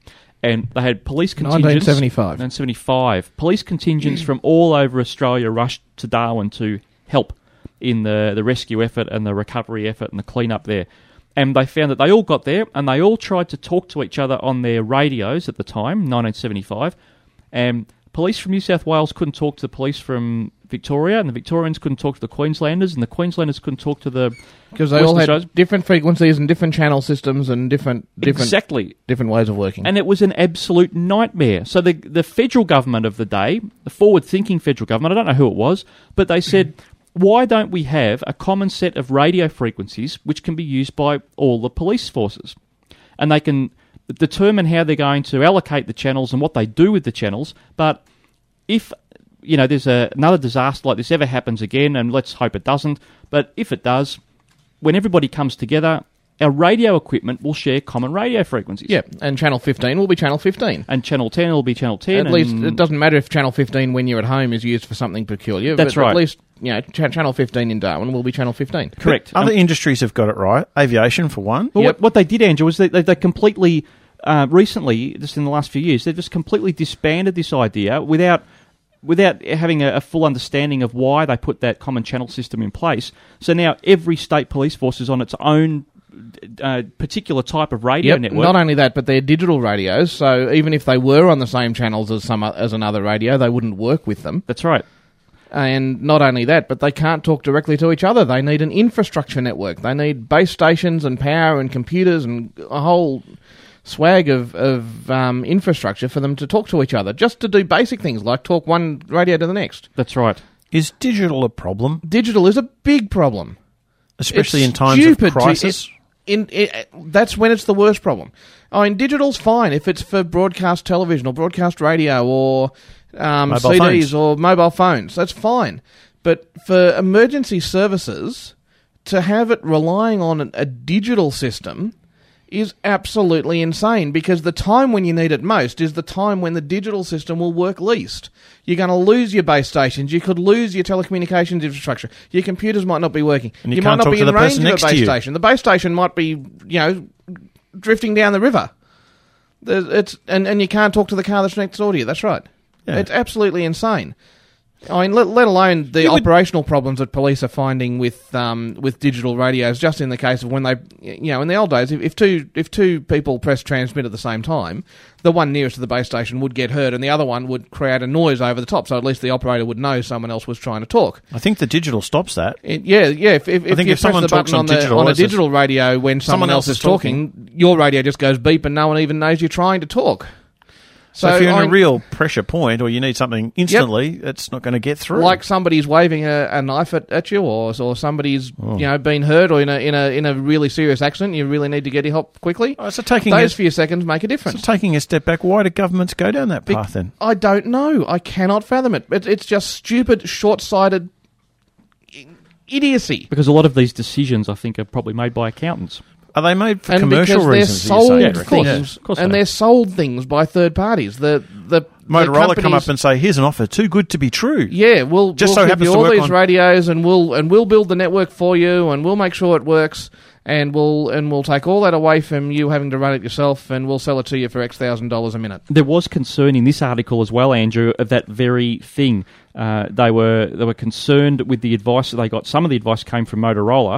And they had police contingents... nineteen seventy-five. nineteen seventy-five. Police contingents from all over Australia rushed to Darwin to help in the, the rescue effort and the recovery effort and the clean-up there. And they found that they all got there and they all tried to talk to each other on their radios at the time, nineteen seventy-five. And police from New South Wales couldn't talk to the police from Victoria, and the Victorians couldn't talk to the Queenslanders, and the Queenslanders couldn't talk to the because they Western all had Australians. different frequencies and different channel systems and different different Exactly. different ways of working. And it was an absolute nightmare. So the the federal government of the day, the forward-thinking federal government, I don't know who it was, but they said, why don't we have a common set of radio frequencies which can be used by all the police forces? And they can determine how they're going to allocate the channels and what they do with the channels, but if... you know, there's a, another disaster like this ever happens again, and let's hope it doesn't, but if it does, when everybody comes together, our radio equipment will share common radio frequencies. Yeah, and Channel fifteen will be Channel fifteen. And Channel ten will be Channel ten. At least, it doesn't matter if Channel fifteen, when you're at home, is used for something peculiar. That's but right. At least, you know, ch- Channel fifteen in Darwin will be Channel fifteen. Correct. Other Um, industries have got it right. Aviation, for one. Well, Yep. what, what they did, Andrew, was they, they, they completely, uh, recently, just in the last few years, they've just completely disbanded this idea without... without having a, a full understanding of why they put that common channel system in place. So now every state police force is on its own uh, particular type of radio Yep, network. not only that, but they're digital radios, so even if they were on the same channels as some as another radio, they wouldn't work with them. That's right. And not only that, but they can't talk directly to each other. They need an infrastructure network. They need base stations and power and computers and a whole swag of, of um, infrastructure for them to talk to each other, just to do basic things like talk one radio to the next. That's right. Is digital a problem? Digital is a big problem. Especially It's in times of stupid to- crisis? it- in, it, that's when it's the worst problem. I mean, digital's fine if it's for broadcast television or broadcast radio or um, Mobile C Ds phones. or mobile phones. That's fine. But for emergency services, to have it relying on a, a digital system is absolutely insane, because the time when you need it most is the time when the digital system will work least. You're going to lose your base stations. You could lose your telecommunications infrastructure. Your computers might not be working. And you might can't not talk be to in the range person of a next to base you. station. The base station might be, you know, drifting down the river. There's- It's and, and you can't talk to the car that's next door to you. That's right. Yeah. It's absolutely insane. I mean, let, let alone the You would- operational problems that police are finding with um, with digital radios. Just in the case of when they, you know, in the old days, if, if two if two people press transmit at the same time, the one nearest to the base station would get heard, and the other one would create a noise over the top. So at least the operator would know someone else was trying to talk. I think the digital stops that. It, yeah, yeah. If, if, I if think you if press someone the talks button on on, the, digital, on a it's just- digital radio when someone, Someone else else is is talking. talking, your radio just goes beep, and no one even knows you're trying to talk. So, if you're in I- a real pressure point or you need something instantly, it's not going to get through. Like somebody's waving a, a knife at, at you, or or somebody's Oh. you know been hurt, or in a in a in a really serious accident, you really need to get help quickly. Oh, so taking those a- few seconds make a difference. So taking a step back, why do governments go down that path then? I don't know. I cannot fathom it. it it's just stupid, short-sighted i- idiocy. Because a lot of these decisions, I think, are probably made by accountants. Are they made for And commercial because reasons? they're you say, sold you reckon? things, Of course and they are. they're sold things by third parties. The the the Motorola come companies- up and say, "Here's an offer too good to be true." Yeah, we'll Just we'll so give happens you to all work these on- radios, and we'll and we'll build the network for you, and we'll make sure it works, and we'll and we'll take all that away from you having to run it yourself, and we'll sell it to you for X thousand dollars a minute. There was concern in this article as well, Andrew, of that very thing. Uh, they were they were concerned with the advice that they got. Some of the advice came from Motorola,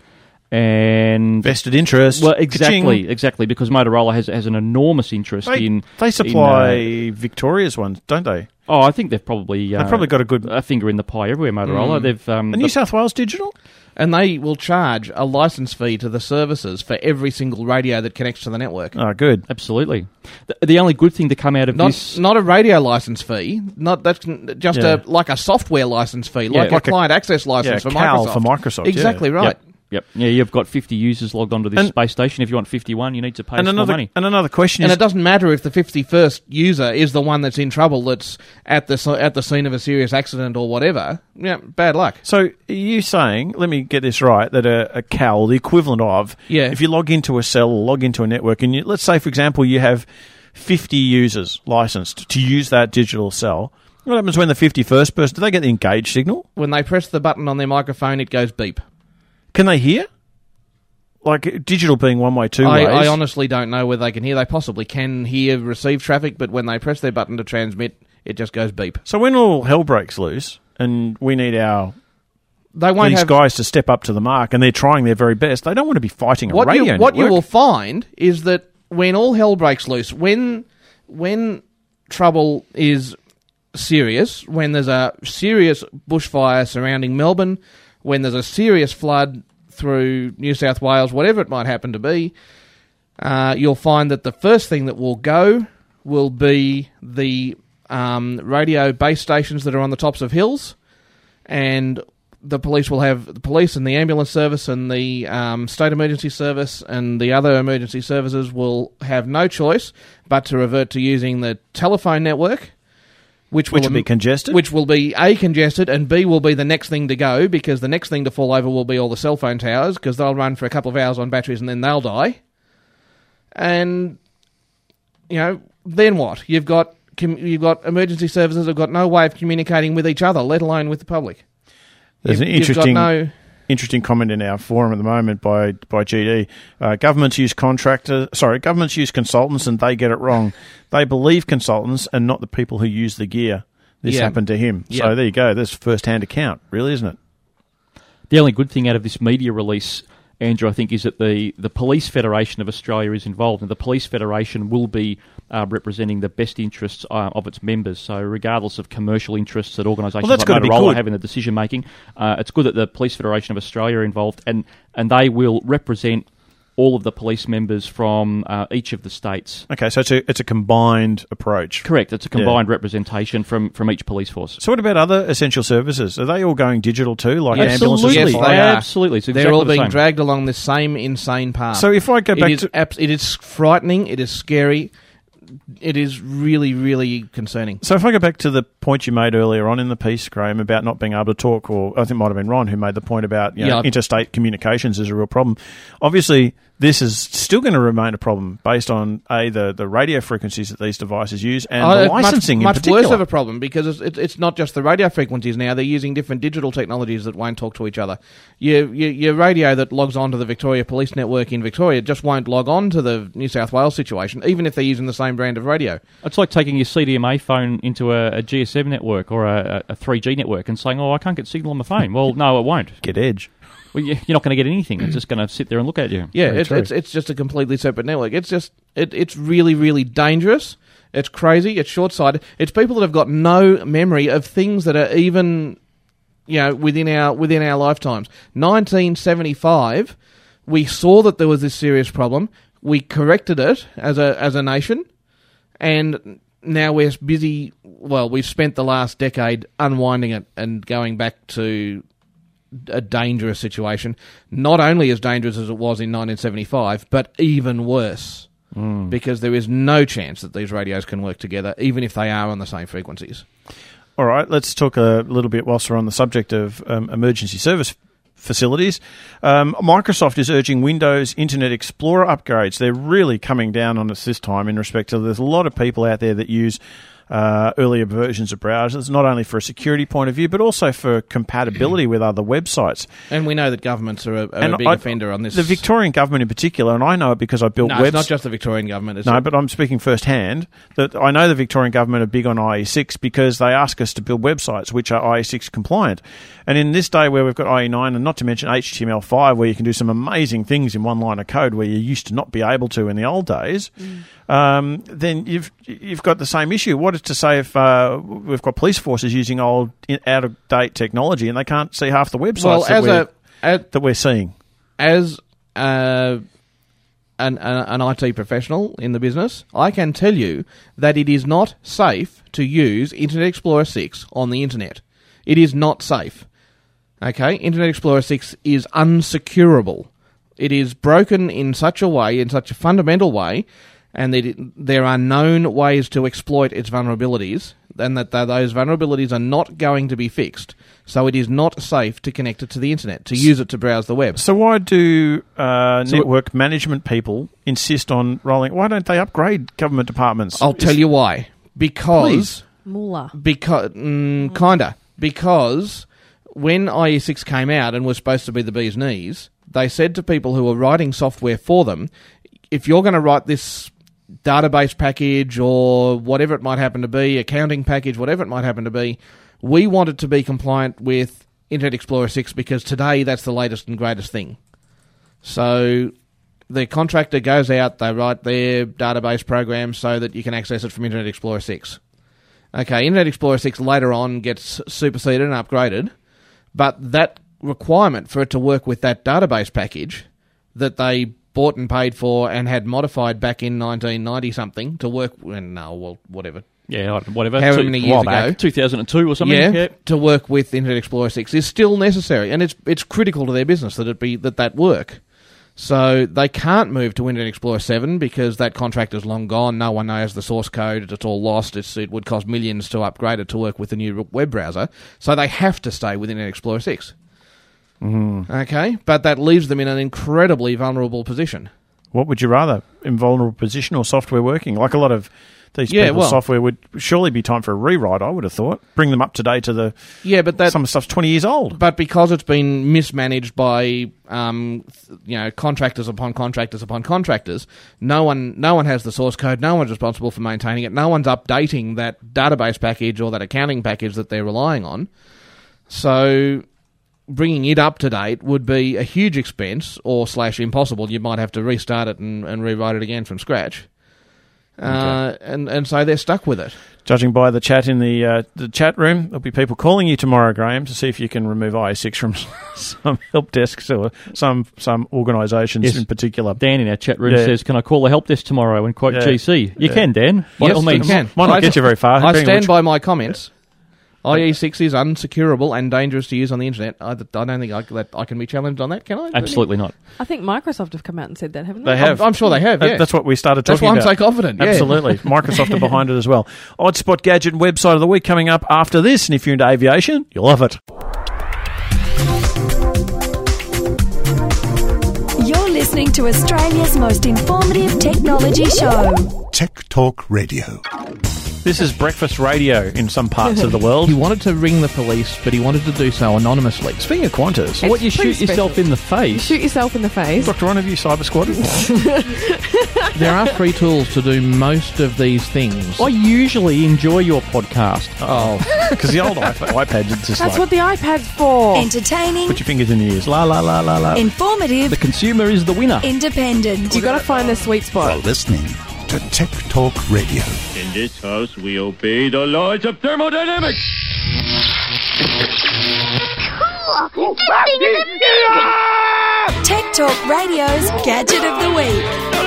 and vested interest. Well, exactly, Ka-ching. exactly, because Motorola has has an enormous interest They, in. they supply in, uh, Victoria's ones, don't they? oh, I think they've probably uh, They've probably got a good a finger in the pie everywhere. Motorola, Mm. they've um, The New South Wales Digital. And they will charge a license fee to the services for every single radio that connects to the network. Oh, good. Absolutely. The, the only good thing to come out of Not this, not a radio license fee, not that's just Yeah. a like a software license fee, Yeah. like, Like a a- client access license yeah, for Cal Microsoft. for Microsoft, yeah. Exactly right. Yep. Yep. Yeah, you've got fifty users logged onto this And- space station. If you want fifty-one, you need to pay And us more another money. and another question And is, it doesn't matter if the fifty-first user is the one that's in trouble, that's at the s- at the scene of a serious accident or whatever. Yeah, bad luck. so are you saying, let me get this right, that a, a C A L, the equivalent of, Yeah. if you log into a cell or log into a network, and you, let's say, for example, you have fifty users licensed to use that digital cell, what happens when the fifty-first person, do they get the engage signal? When they press the button on their microphone, it goes beep. Can they hear? Like digital being one way, two I, ways. I honestly don't know whether they can hear. They possibly can hear receive traffic, but when they press their button to transmit, it just goes beep. So when all hell breaks loose and we need our They won't these have guys to step up to the mark and they're trying their very best, they don't want to be fighting a what radio you, what you network. will find is that when all hell breaks loose, when when trouble is serious, when there's a serious bushfire surrounding Melbourne, when there's a serious flood through New South Wales, whatever it might happen to be, uh, you'll find that the first thing that will go will be the um, radio base stations that are on the tops of hills, and the police will have the police and the ambulance service and the um, state emergency service and the other emergency services will have no choice but to revert to using the telephone network, which will, Which will be congested? Which will be A, congested, and B, will be the next thing to go, because the next thing to fall over will be all the cell phone towers, because they'll run for a couple of hours on batteries and then they'll die. And, you know, then what? You've got com- you've got emergency services have got no way of communicating with each other, let alone with the public. There's You've- an you've got interesting, no- interesting comment in our forum at the moment by by G D. Uh, governments use contractors. Sorry, governments use consultants, and they get it wrong. They believe consultants and not the people who use the gear. This Yeah. happened to him. Yeah. So there you go. There's first-hand account, really, isn't it? The only good thing out of this media release, Andrew, I think, is that the, the Police Federation of Australia is involved, and the Police Federation will be uh, representing the best interests uh, of its members. So regardless of commercial interests that organisations Well, that's like gotta be Motorola good. have in the decision-making, uh, it's good that the Police Federation of Australia are involved, and, and they will represent all of the police members from uh, each of the states. Okay, so it's a it's a combined approach. Correct. It's a combined representation from, from each police force. So what about other essential services? Are they all going digital too, like Absolutely. ambulances? Yes, and they fire? are. Absolutely. It's They're exactly all the being same. dragged along this same insane path. So if I go back it is to- abs- it is frightening. It is scary. It is really, really concerning. So if I go back to the point you made earlier on in the piece, Graham, about not being able to talk, or I think it might have been Ron who made the point about you know, Yeah. interstate communications is a real problem. Obviously, this is still going to remain a problem based on a the, the radio frequencies that these devices use and Oh, the it's licensing much, in particular. much worse of a problem because it's, it's, it's not just the radio frequencies now. They're using different digital technologies that won't talk to each other. Your, your, your radio that logs on to the Victoria Police Network in Victoria just won't log on to the New South Wales situation, even if they're using the same brand of radio. It's like taking your C D M A phone into a, a G S M network or a, a three G network and saying, oh, I can't get signal on my phone. Well, no, it won't. Get Edge. Well, you're not going to get anything. It's just going to sit there and look at you. Yeah, it's, it's it's just a completely separate network. It's just it, it's really really dangerous. It's crazy. It's short sighted. It's people that have got no memory of things that are even, you know, within our within our lifetimes. nineteen seventy-five, we saw that there was this serious problem. We corrected it as a as a nation, and now we're busy. Well, we've spent the last decade unwinding it and going back to a dangerous situation, not only as dangerous as it was in nineteen seventy-five, but even worse, mm. because there is no chance that these radios can work together, even if they are on the same frequencies. All right, let's talk a little bit whilst we're on the subject of um, emergency service facilities. Um, Microsoft is urging Windows Internet Explorer upgrades. They're really coming down on us this time in respect to there's a lot of people out there that use Uh, earlier versions of browsers, not only for a security point of view, but also for compatibility with other websites. And we know that governments are a, are and a big I, offender on this. The Victorian government in particular, and I know it because I built no, websites. it's not just the Victorian government. It's no, a- but I'm speaking firsthand, that I know the Victorian government are big on I E six because they ask us to build websites which are I E six compliant. And in this day where we've got I E nine, and not to mention H T M L five, where you can do some amazing things in one line of code where you used to not be able to in the old days, mm. um, then you've you've got the same issue. What is to say if uh, we've got police forces using old, out-of-date technology and they can't see half the websites well, that, as we're, a, as, that we're seeing? As uh, an, an I T professional in the business, I can tell you that it is not safe to use Internet Explorer six on the internet. It is not safe. Okay? Internet Explorer six is unsecurable. It is broken in such a way, in such a fundamental way, and that it, there are known ways to exploit its vulnerabilities, and that th- those vulnerabilities are not going to be fixed. So it is not safe to connect it to the internet, to use it to browse the web. So why do uh, So network management people insist on rolling? Why don't they upgrade government departments? I'll tell you why. Because... Please. Moolah. Because, mm, kinda. Because when I E six came out and was supposed to be the bee's knees, they said to people who were writing software for them, if you're going to write this database package or whatever it might happen to be, accounting package, whatever it might happen to be, we want it to be compliant with Internet Explorer six because today that's the latest and greatest thing. So the contractor goes out, they write their database program so that you can access it from Internet Explorer six. Okay, Internet Explorer six later on gets superseded and upgraded, but that requirement for it to work with that database package that they bought and paid for and had modified back in nineteen ninety something to work. No, well, whatever. Yeah, whatever. However Two, many years ago, two thousand two or something. Yeah, yeah, to work with Internet Explorer six is still necessary, and it's it's critical to their business that it be that that work. So they can't move to Internet Explorer seven because that contract is long gone. No one knows the source code. It's all lost. It's, it would cost millions to upgrade it to work with the new web browser. So they have to stay with Internet Explorer six. Mm. Okay, but that leaves them in an incredibly vulnerable position. What would you rather, invulnerable position or software working? Like a lot of these Yeah, people's well- software would surely be time for a rewrite, I would have thought. Bring them up to date to the... Yeah, but that some stuff's twenty years old. But because it's been mismanaged by um, th- you know contractors upon contractors upon contractors, no one no one has the source code. No one's responsible for maintaining it. No one's updating that database package or that accounting package that they're relying on. So bringing it up to date would be a huge expense or slash impossible. You might have to restart it and, and rewrite it again from scratch. Uh, and, and so they're stuck with it. Judging by the chat in the uh, the chat room, there'll be people calling you tomorrow, Graham, to see if you can remove I E six from some help desks or some some organisations Yes. in particular. Dan in our chat room Yeah. says, can I call the help desk tomorrow and quote Yeah. G C? You Yeah. can, Dan. By Yes, all means. you can. Might not I- get you very far. I depending on stand which- by my comments. I E six is unsecurable and dangerous to use on the internet. I, I don't think I, that I can be challenged on that, can I? Absolutely not. I think Microsoft have come out and said that, haven't They they? have. I'm, I'm sure they have, That- yeah. That's what we started That's talking why I'm about. so confident, yeah. Absolutely. Microsoft are behind it as well. Oddspot Gadget and Website of the Week coming up after this, and if you're into aviation, you'll love it. You're listening to Australia's most informative technology show. Tech Talk Radio. This is breakfast radio in some parts of the world. He wanted to ring the police, but he wanted to do so anonymously. Speaking of Qantas, what, you pretty shoot yourself special. in the face? You shoot yourself in the face. Doctor Ron, have you cyber squatted? There are free tools to do most of these things. I usually enjoy your podcast. Oh, because the old iPad, iPads, it's just That's like, what the iPad's for. Entertaining, put your fingers in the ears. La, la, la, la, la. informative, The consumer is the winner. independent. you got to find the sweet spot. Listening to Tech Talk Radio. In this house, we obey the laws of thermodynamics. Tech Talk Radio's Gadget of the Week.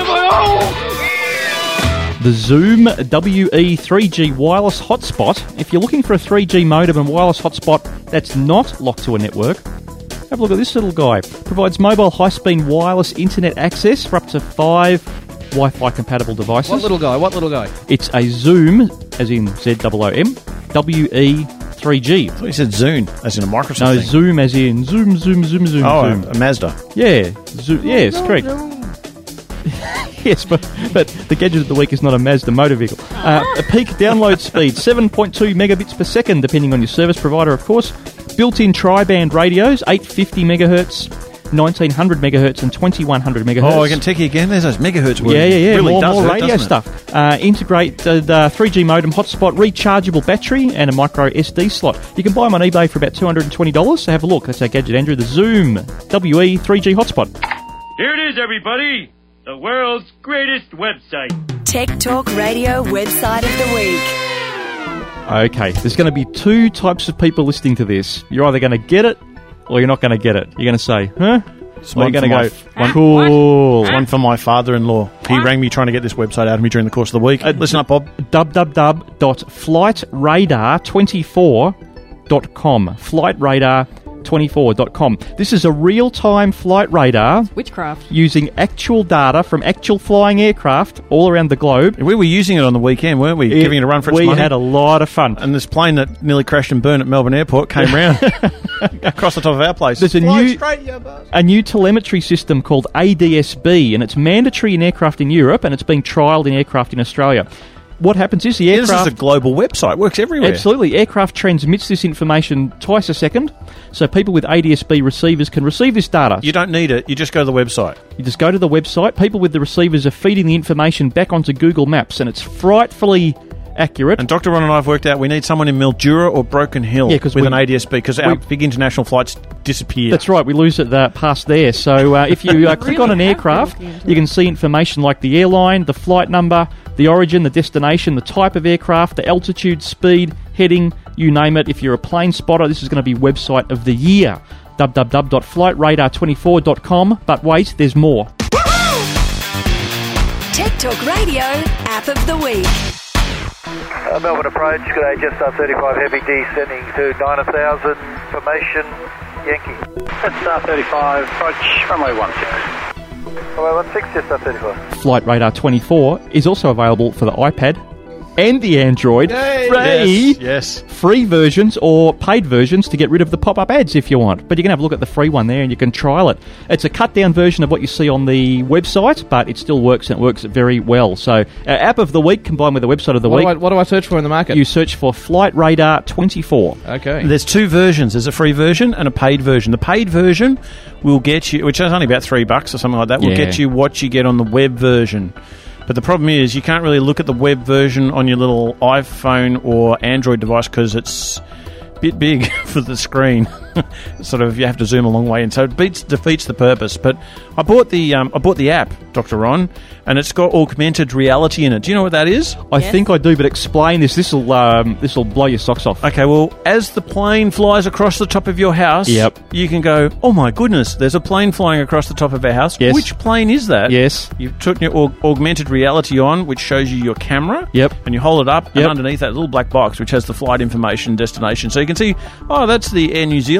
The Zoom W E three G wireless hotspot. If you're looking for a three G modem and wireless hotspot that's not locked to a network, have a look at this little guy. Provides mobile high-speed wireless internet access for up to five Wi-Fi compatible devices. what little guy? What little guy? It's a Zoom, as in Z O O M, W E three G. I thought you said Zune, as in a Microsoft No, thing. Zoom as in Zoom, Zoom, Zoom, Zoom, Oh, Zoom. a Mazda. Yeah, Zo- yes, correct. Yes, but, but the gadget of the week is not a Mazda motor vehicle. Uh, a peak download speed, seven point two megabits per second, depending on your service provider, of course. Built-in tri-band radios, eight hundred fifty megahertz, nineteen hundred megahertz, and twenty-one hundred megahertz. Oh, I can take you again. There's those megahertz words. Yeah, yeah, yeah. Really more does more it, radio doesn't it? stuff. Uh, integrated uh, three G modem, hotspot, rechargeable battery, and a micro S D slot. You can buy them on eBay for about two hundred twenty dollars, so have a look. That's our gadget, Andrew. The Zoom W E three G hotspot. Here it is, everybody. The world's greatest website. Tech Talk Radio website of the week. Okay, there's going to be two types of people listening to this. You're either going to get it, or you're not going to get it. You're going to say, huh? It's Or one you're going for to go, my f- cool. One for my father-in-law. He rang me trying to get this website out of me during the course of the week. Uh, Listen up, Bob. w w w dot flight radar twenty-four dot com. flight radar twenty-four dot com. This is a real-time flight radar Witchcraft. using actual data from actual flying aircraft all around the globe. We were using it on the weekend, weren't we? It- Giving it a run for its we money. had a lot of fun. And this plane that nearly crashed and burned at Melbourne Airport came round across the top of our place. There's a Fly new straight, you buzz. a new telemetry system called A D S B, and it's mandatory in aircraft in Europe, and it's being trialled in aircraft in Australia. What happens is the Yeah, aircraft... this is a global website. Works everywhere. Absolutely. Aircraft transmits this information twice a second, so people with A D S B receivers can receive this data. You don't need it. You just go to the website. You just go to the website. People with the receivers are feeding the information back onto Google Maps, and it's frightfully accurate. And Doctor Ron and I have worked out we need someone in Mildura or Broken Hill Yeah, 'cause with we- an A D S B because our we- big international flights disappear. That's right, we lose it uh, past there. So uh, if you uh, click on an aircraft, you can see information like the airline, the flight number, the origin, the destination, the type of aircraft, the altitude, speed, heading, you name it. If you're a plane spotter, this is going to be website of the year. w w w dot flight radar twenty-four dot com. But wait, there's more. Tech Talk Radio app of the week. Uh, Melbourne approach, good day, Jetstar thirty-five Heavy descending to nine thousand, formation, Yankee. Jetstar thirty-five, approach runway one six. Runway one six, Jetstar thirty-five. Flight Radar twenty-four is also available for the iPad and the Android. Yay! Free! Yes, yes. Free versions or paid versions to get rid of the pop-up ads if you want. But you can have a look at the free one there and you can trial it. It's a cut-down version of what you see on the website, but it still works and it works very well. So, our app of the week combined with the website of the What week. do, I, what do I search for in the market? You search for Flight Radar twenty-four. Okay. There's two versions. There's a free version and a paid version. The paid version will get you, which is only about three bucks or something like that, will Yeah. get you what you get on the web version. But the problem is you can't really look at the web version on your little iPhone or Android device because it's a bit big for the screen. Sort of, you have to zoom a long way, and so it beats, defeats the purpose. But I bought the um, I bought the app, Doctor Ron, and it's got augmented reality in it. Do you know what that is? I think I do, but explain this. This will um, this will blow your socks off. Okay, well, as the plane flies across the top of your house, Yep. you can go, oh my goodness, there's a plane flying across the top of our house. Yes. Which plane is that? Yes. You've put your aug- augmented reality on, which shows you your camera. Yep. And you hold it up, Yep. and underneath that little black box, which has the flight information destination. So you can see, oh, that's the Air New Zealand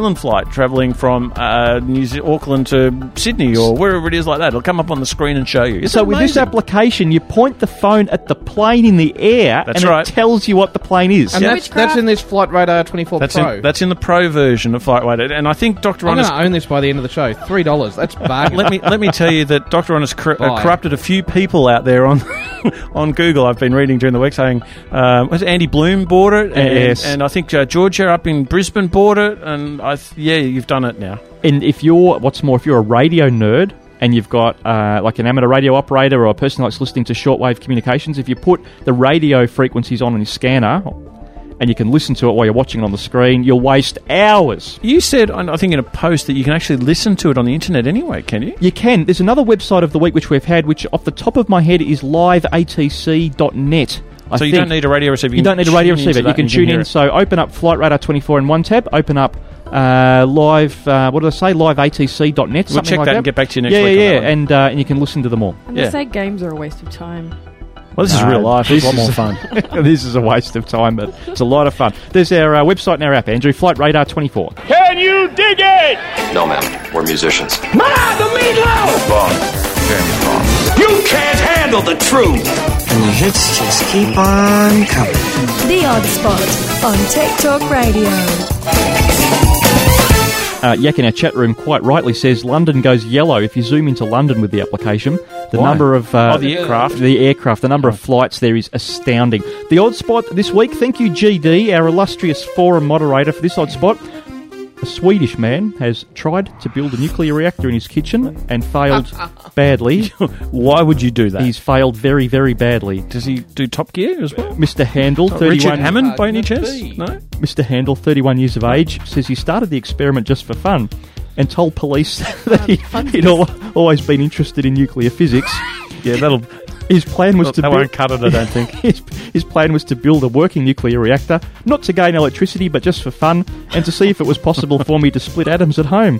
Zealand flight travelling from uh, New Ze- Auckland to Sydney or wherever it is like that. It'll come up on the screen and show you. Isn't so it with this amazing? application, you point the phone at the plane in the air, That's and right. it tells you what the plane is. And that's, that's in this Flight Radar twenty-four That's Pro. in, that's in the Pro version of FlightRadar, and I think Doctor I'm Ron going has to own this by the end of the show. Three dollars. That's bargain. let me let me tell you that Doctor Ron has cor- uh, Bye. corrupted a few people out there on on Google. I've been reading during the week saying um, was it Andy Bloom bought it, and, Yes. and I think uh, Georgia up in Brisbane bought it, and I th- yeah, you've done it now. And if you're, what's more, if you're a radio nerd and you've got uh, like an amateur radio operator or a person who likes listening to shortwave communications, if you put the radio frequencies on your scanner and you can listen to it while you're watching it on the screen, you'll waste hours. You said, I think in a post, that you can actually listen to it on the internet anyway, can you? You can. There's another website of the week which we've had, which off the top of my head is live A T C dot net. I so you think. don't need a radio receiver. You, can don't need a radio tune into receiver. that You can and tune hear in. it. So open up Flight Radar twenty-four in one tab. Open up uh, live. Uh, what did I say? live A T C dot net. We'll something check like that that and get back to you next yeah, week on Yeah, that yeah, one. and uh, and you can listen to them all. And yeah. they say games are a waste of time. Well, this is No, real life. It's a lot this more is- fun. This is a waste of time, but it's a lot of fun. There's our uh, website and our app, Andrew. Flight Radar twenty-four. Can you dig it? No, ma'am. We're musicians. Ma, the meatloaf! Wrong. Jeremy, wrong. You can't handle the truth. And the hits just keep on coming. The Odd Spot on Tech Talk Radio. Uh, Yak in our chat room quite rightly says London goes yellow if you zoom into London with the application. The Why? number of uh, Oh, the aircraft. the aircraft, the number of flights there is astounding. The Odd Spot this week. Thank you, G D, our illustrious forum moderator for this Odd Spot. A Swedish man has tried to build a nuclear reactor in his kitchen and failed badly. Why would you do that? He's failed very, very badly. Does he do Top Gear as well? Mister Handel, Oh, thirty-one. Richard Hammond, by any Uh, chance? be. No? Mister Handel, thirty-one years of age, says he started the experiment just for fun and told police that he, he'd al- always been interested in nuclear physics. Yeah, that'll... His plan was Well, to they build, won't cut it, I don't think. his, his plan was to build a working nuclear reactor, not to gain electricity, but just for fun, and to see if it was possible for me to split atoms at home.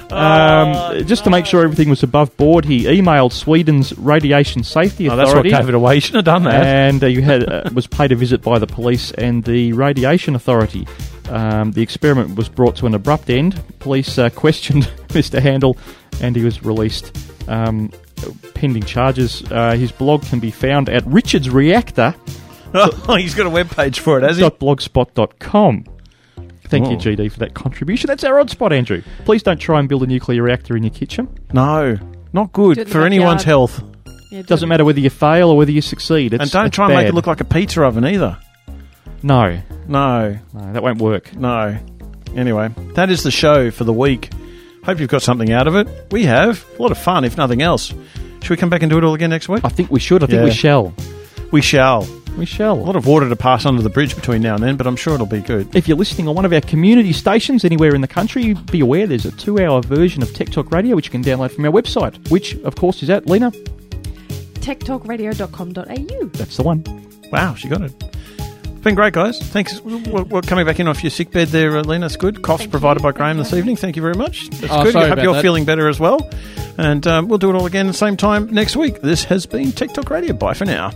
Um, Oh, just to make sure everything was above board, he emailed Sweden's Radiation Safety Oh, that's what Authority. gave it away. You shouldn't have done that. And uh, you had uh, was paid a visit by the police and the Radiation Authority. Um, the experiment was brought to an abrupt end. Police uh, questioned Mister Handel, and he was released. Um, pending charges. Uh, his blog can be found at Richard's Reactor. Oh, he's got a webpage for it, has he? .blogspot dot com. Thank you, Oh. G D, for that contribution. That's our Odd Spot, Andrew. Please don't try and build a nuclear reactor in your kitchen. No, not Do it good in for the anyone's backyard. health. Yeah, do Doesn't it. matter whether you fail or whether you succeed. It's, And don't it's try and make bad. it look like a pizza oven either. No, No, no, that won't work. no. Anyway, that is the show for the week. Hope you've got something out of it. We have. A lot of fun, if nothing else. Should we come back and do it all again next week? I think we should. I think Yeah. we shall. We shall. We shall. A lot of water to pass under the bridge between now and then, but I'm sure it'll be good. If you're listening on one of our community stations anywhere in the country, be aware there's a two-hour version of Tech Talk Radio which you can download from our website, which, of course, is at, Lena? tech talk radio dot com dot a u. That's the one. Wow, she got it. Been great, guys. Thanks. We're, we're coming back in off your sick bed there, uh, Lena. It's good. Coughs provided by Graham this evening. Thank you very much. That's Oh, good. sorry I hope about you're that. feeling better as well. And um, we'll do it all again at the same time next week. This has been Tech Talk Radio. Bye for now.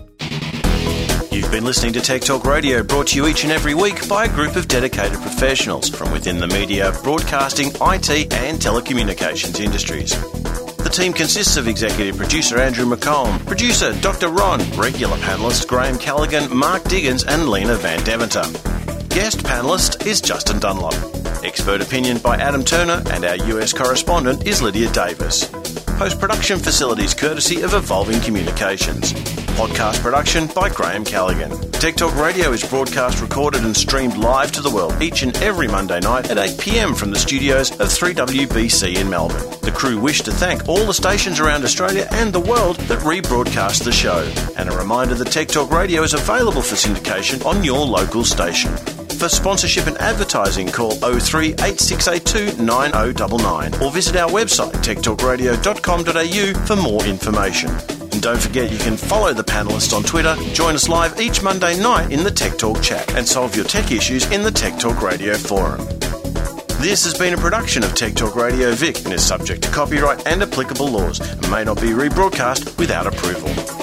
You've been listening to Tech Talk Radio, brought to you each and every week by a group of dedicated professionals from within the media, broadcasting, I T and telecommunications industries. The team consists of executive producer Andrew McComb, producer Doctor Ron, regular panellists Graham Callaghan, Mark Diggins and Lena Van Deventer. Guest panellist is Justin Dunlop. Expert opinion by Adam Turner, and our U S correspondent is Lydia Davis. Post-production facilities courtesy of Evolving Communications. Podcast production by Graham Callaghan. Tech Talk Radio is broadcast, recorded and streamed live to the world each and every Monday night at eight p.m. from the studios of three W B C in Melbourne. The crew wish to thank all the stations around Australia and the world that rebroadcast the show. And a reminder that Tech Talk Radio is available for syndication on your local station. For sponsorship and advertising, call oh three eight six eight two nine oh nine nine or visit our website tech talk radio dot com dot a u for more information. And don't forget you can follow the panellists on Twitter, join us live each Monday night in the Tech Talk chat and solve your tech issues in the Tech Talk Radio forum. This has been a production of Tech Talk Radio Vic and is subject to copyright and applicable laws and may not be rebroadcast without approval.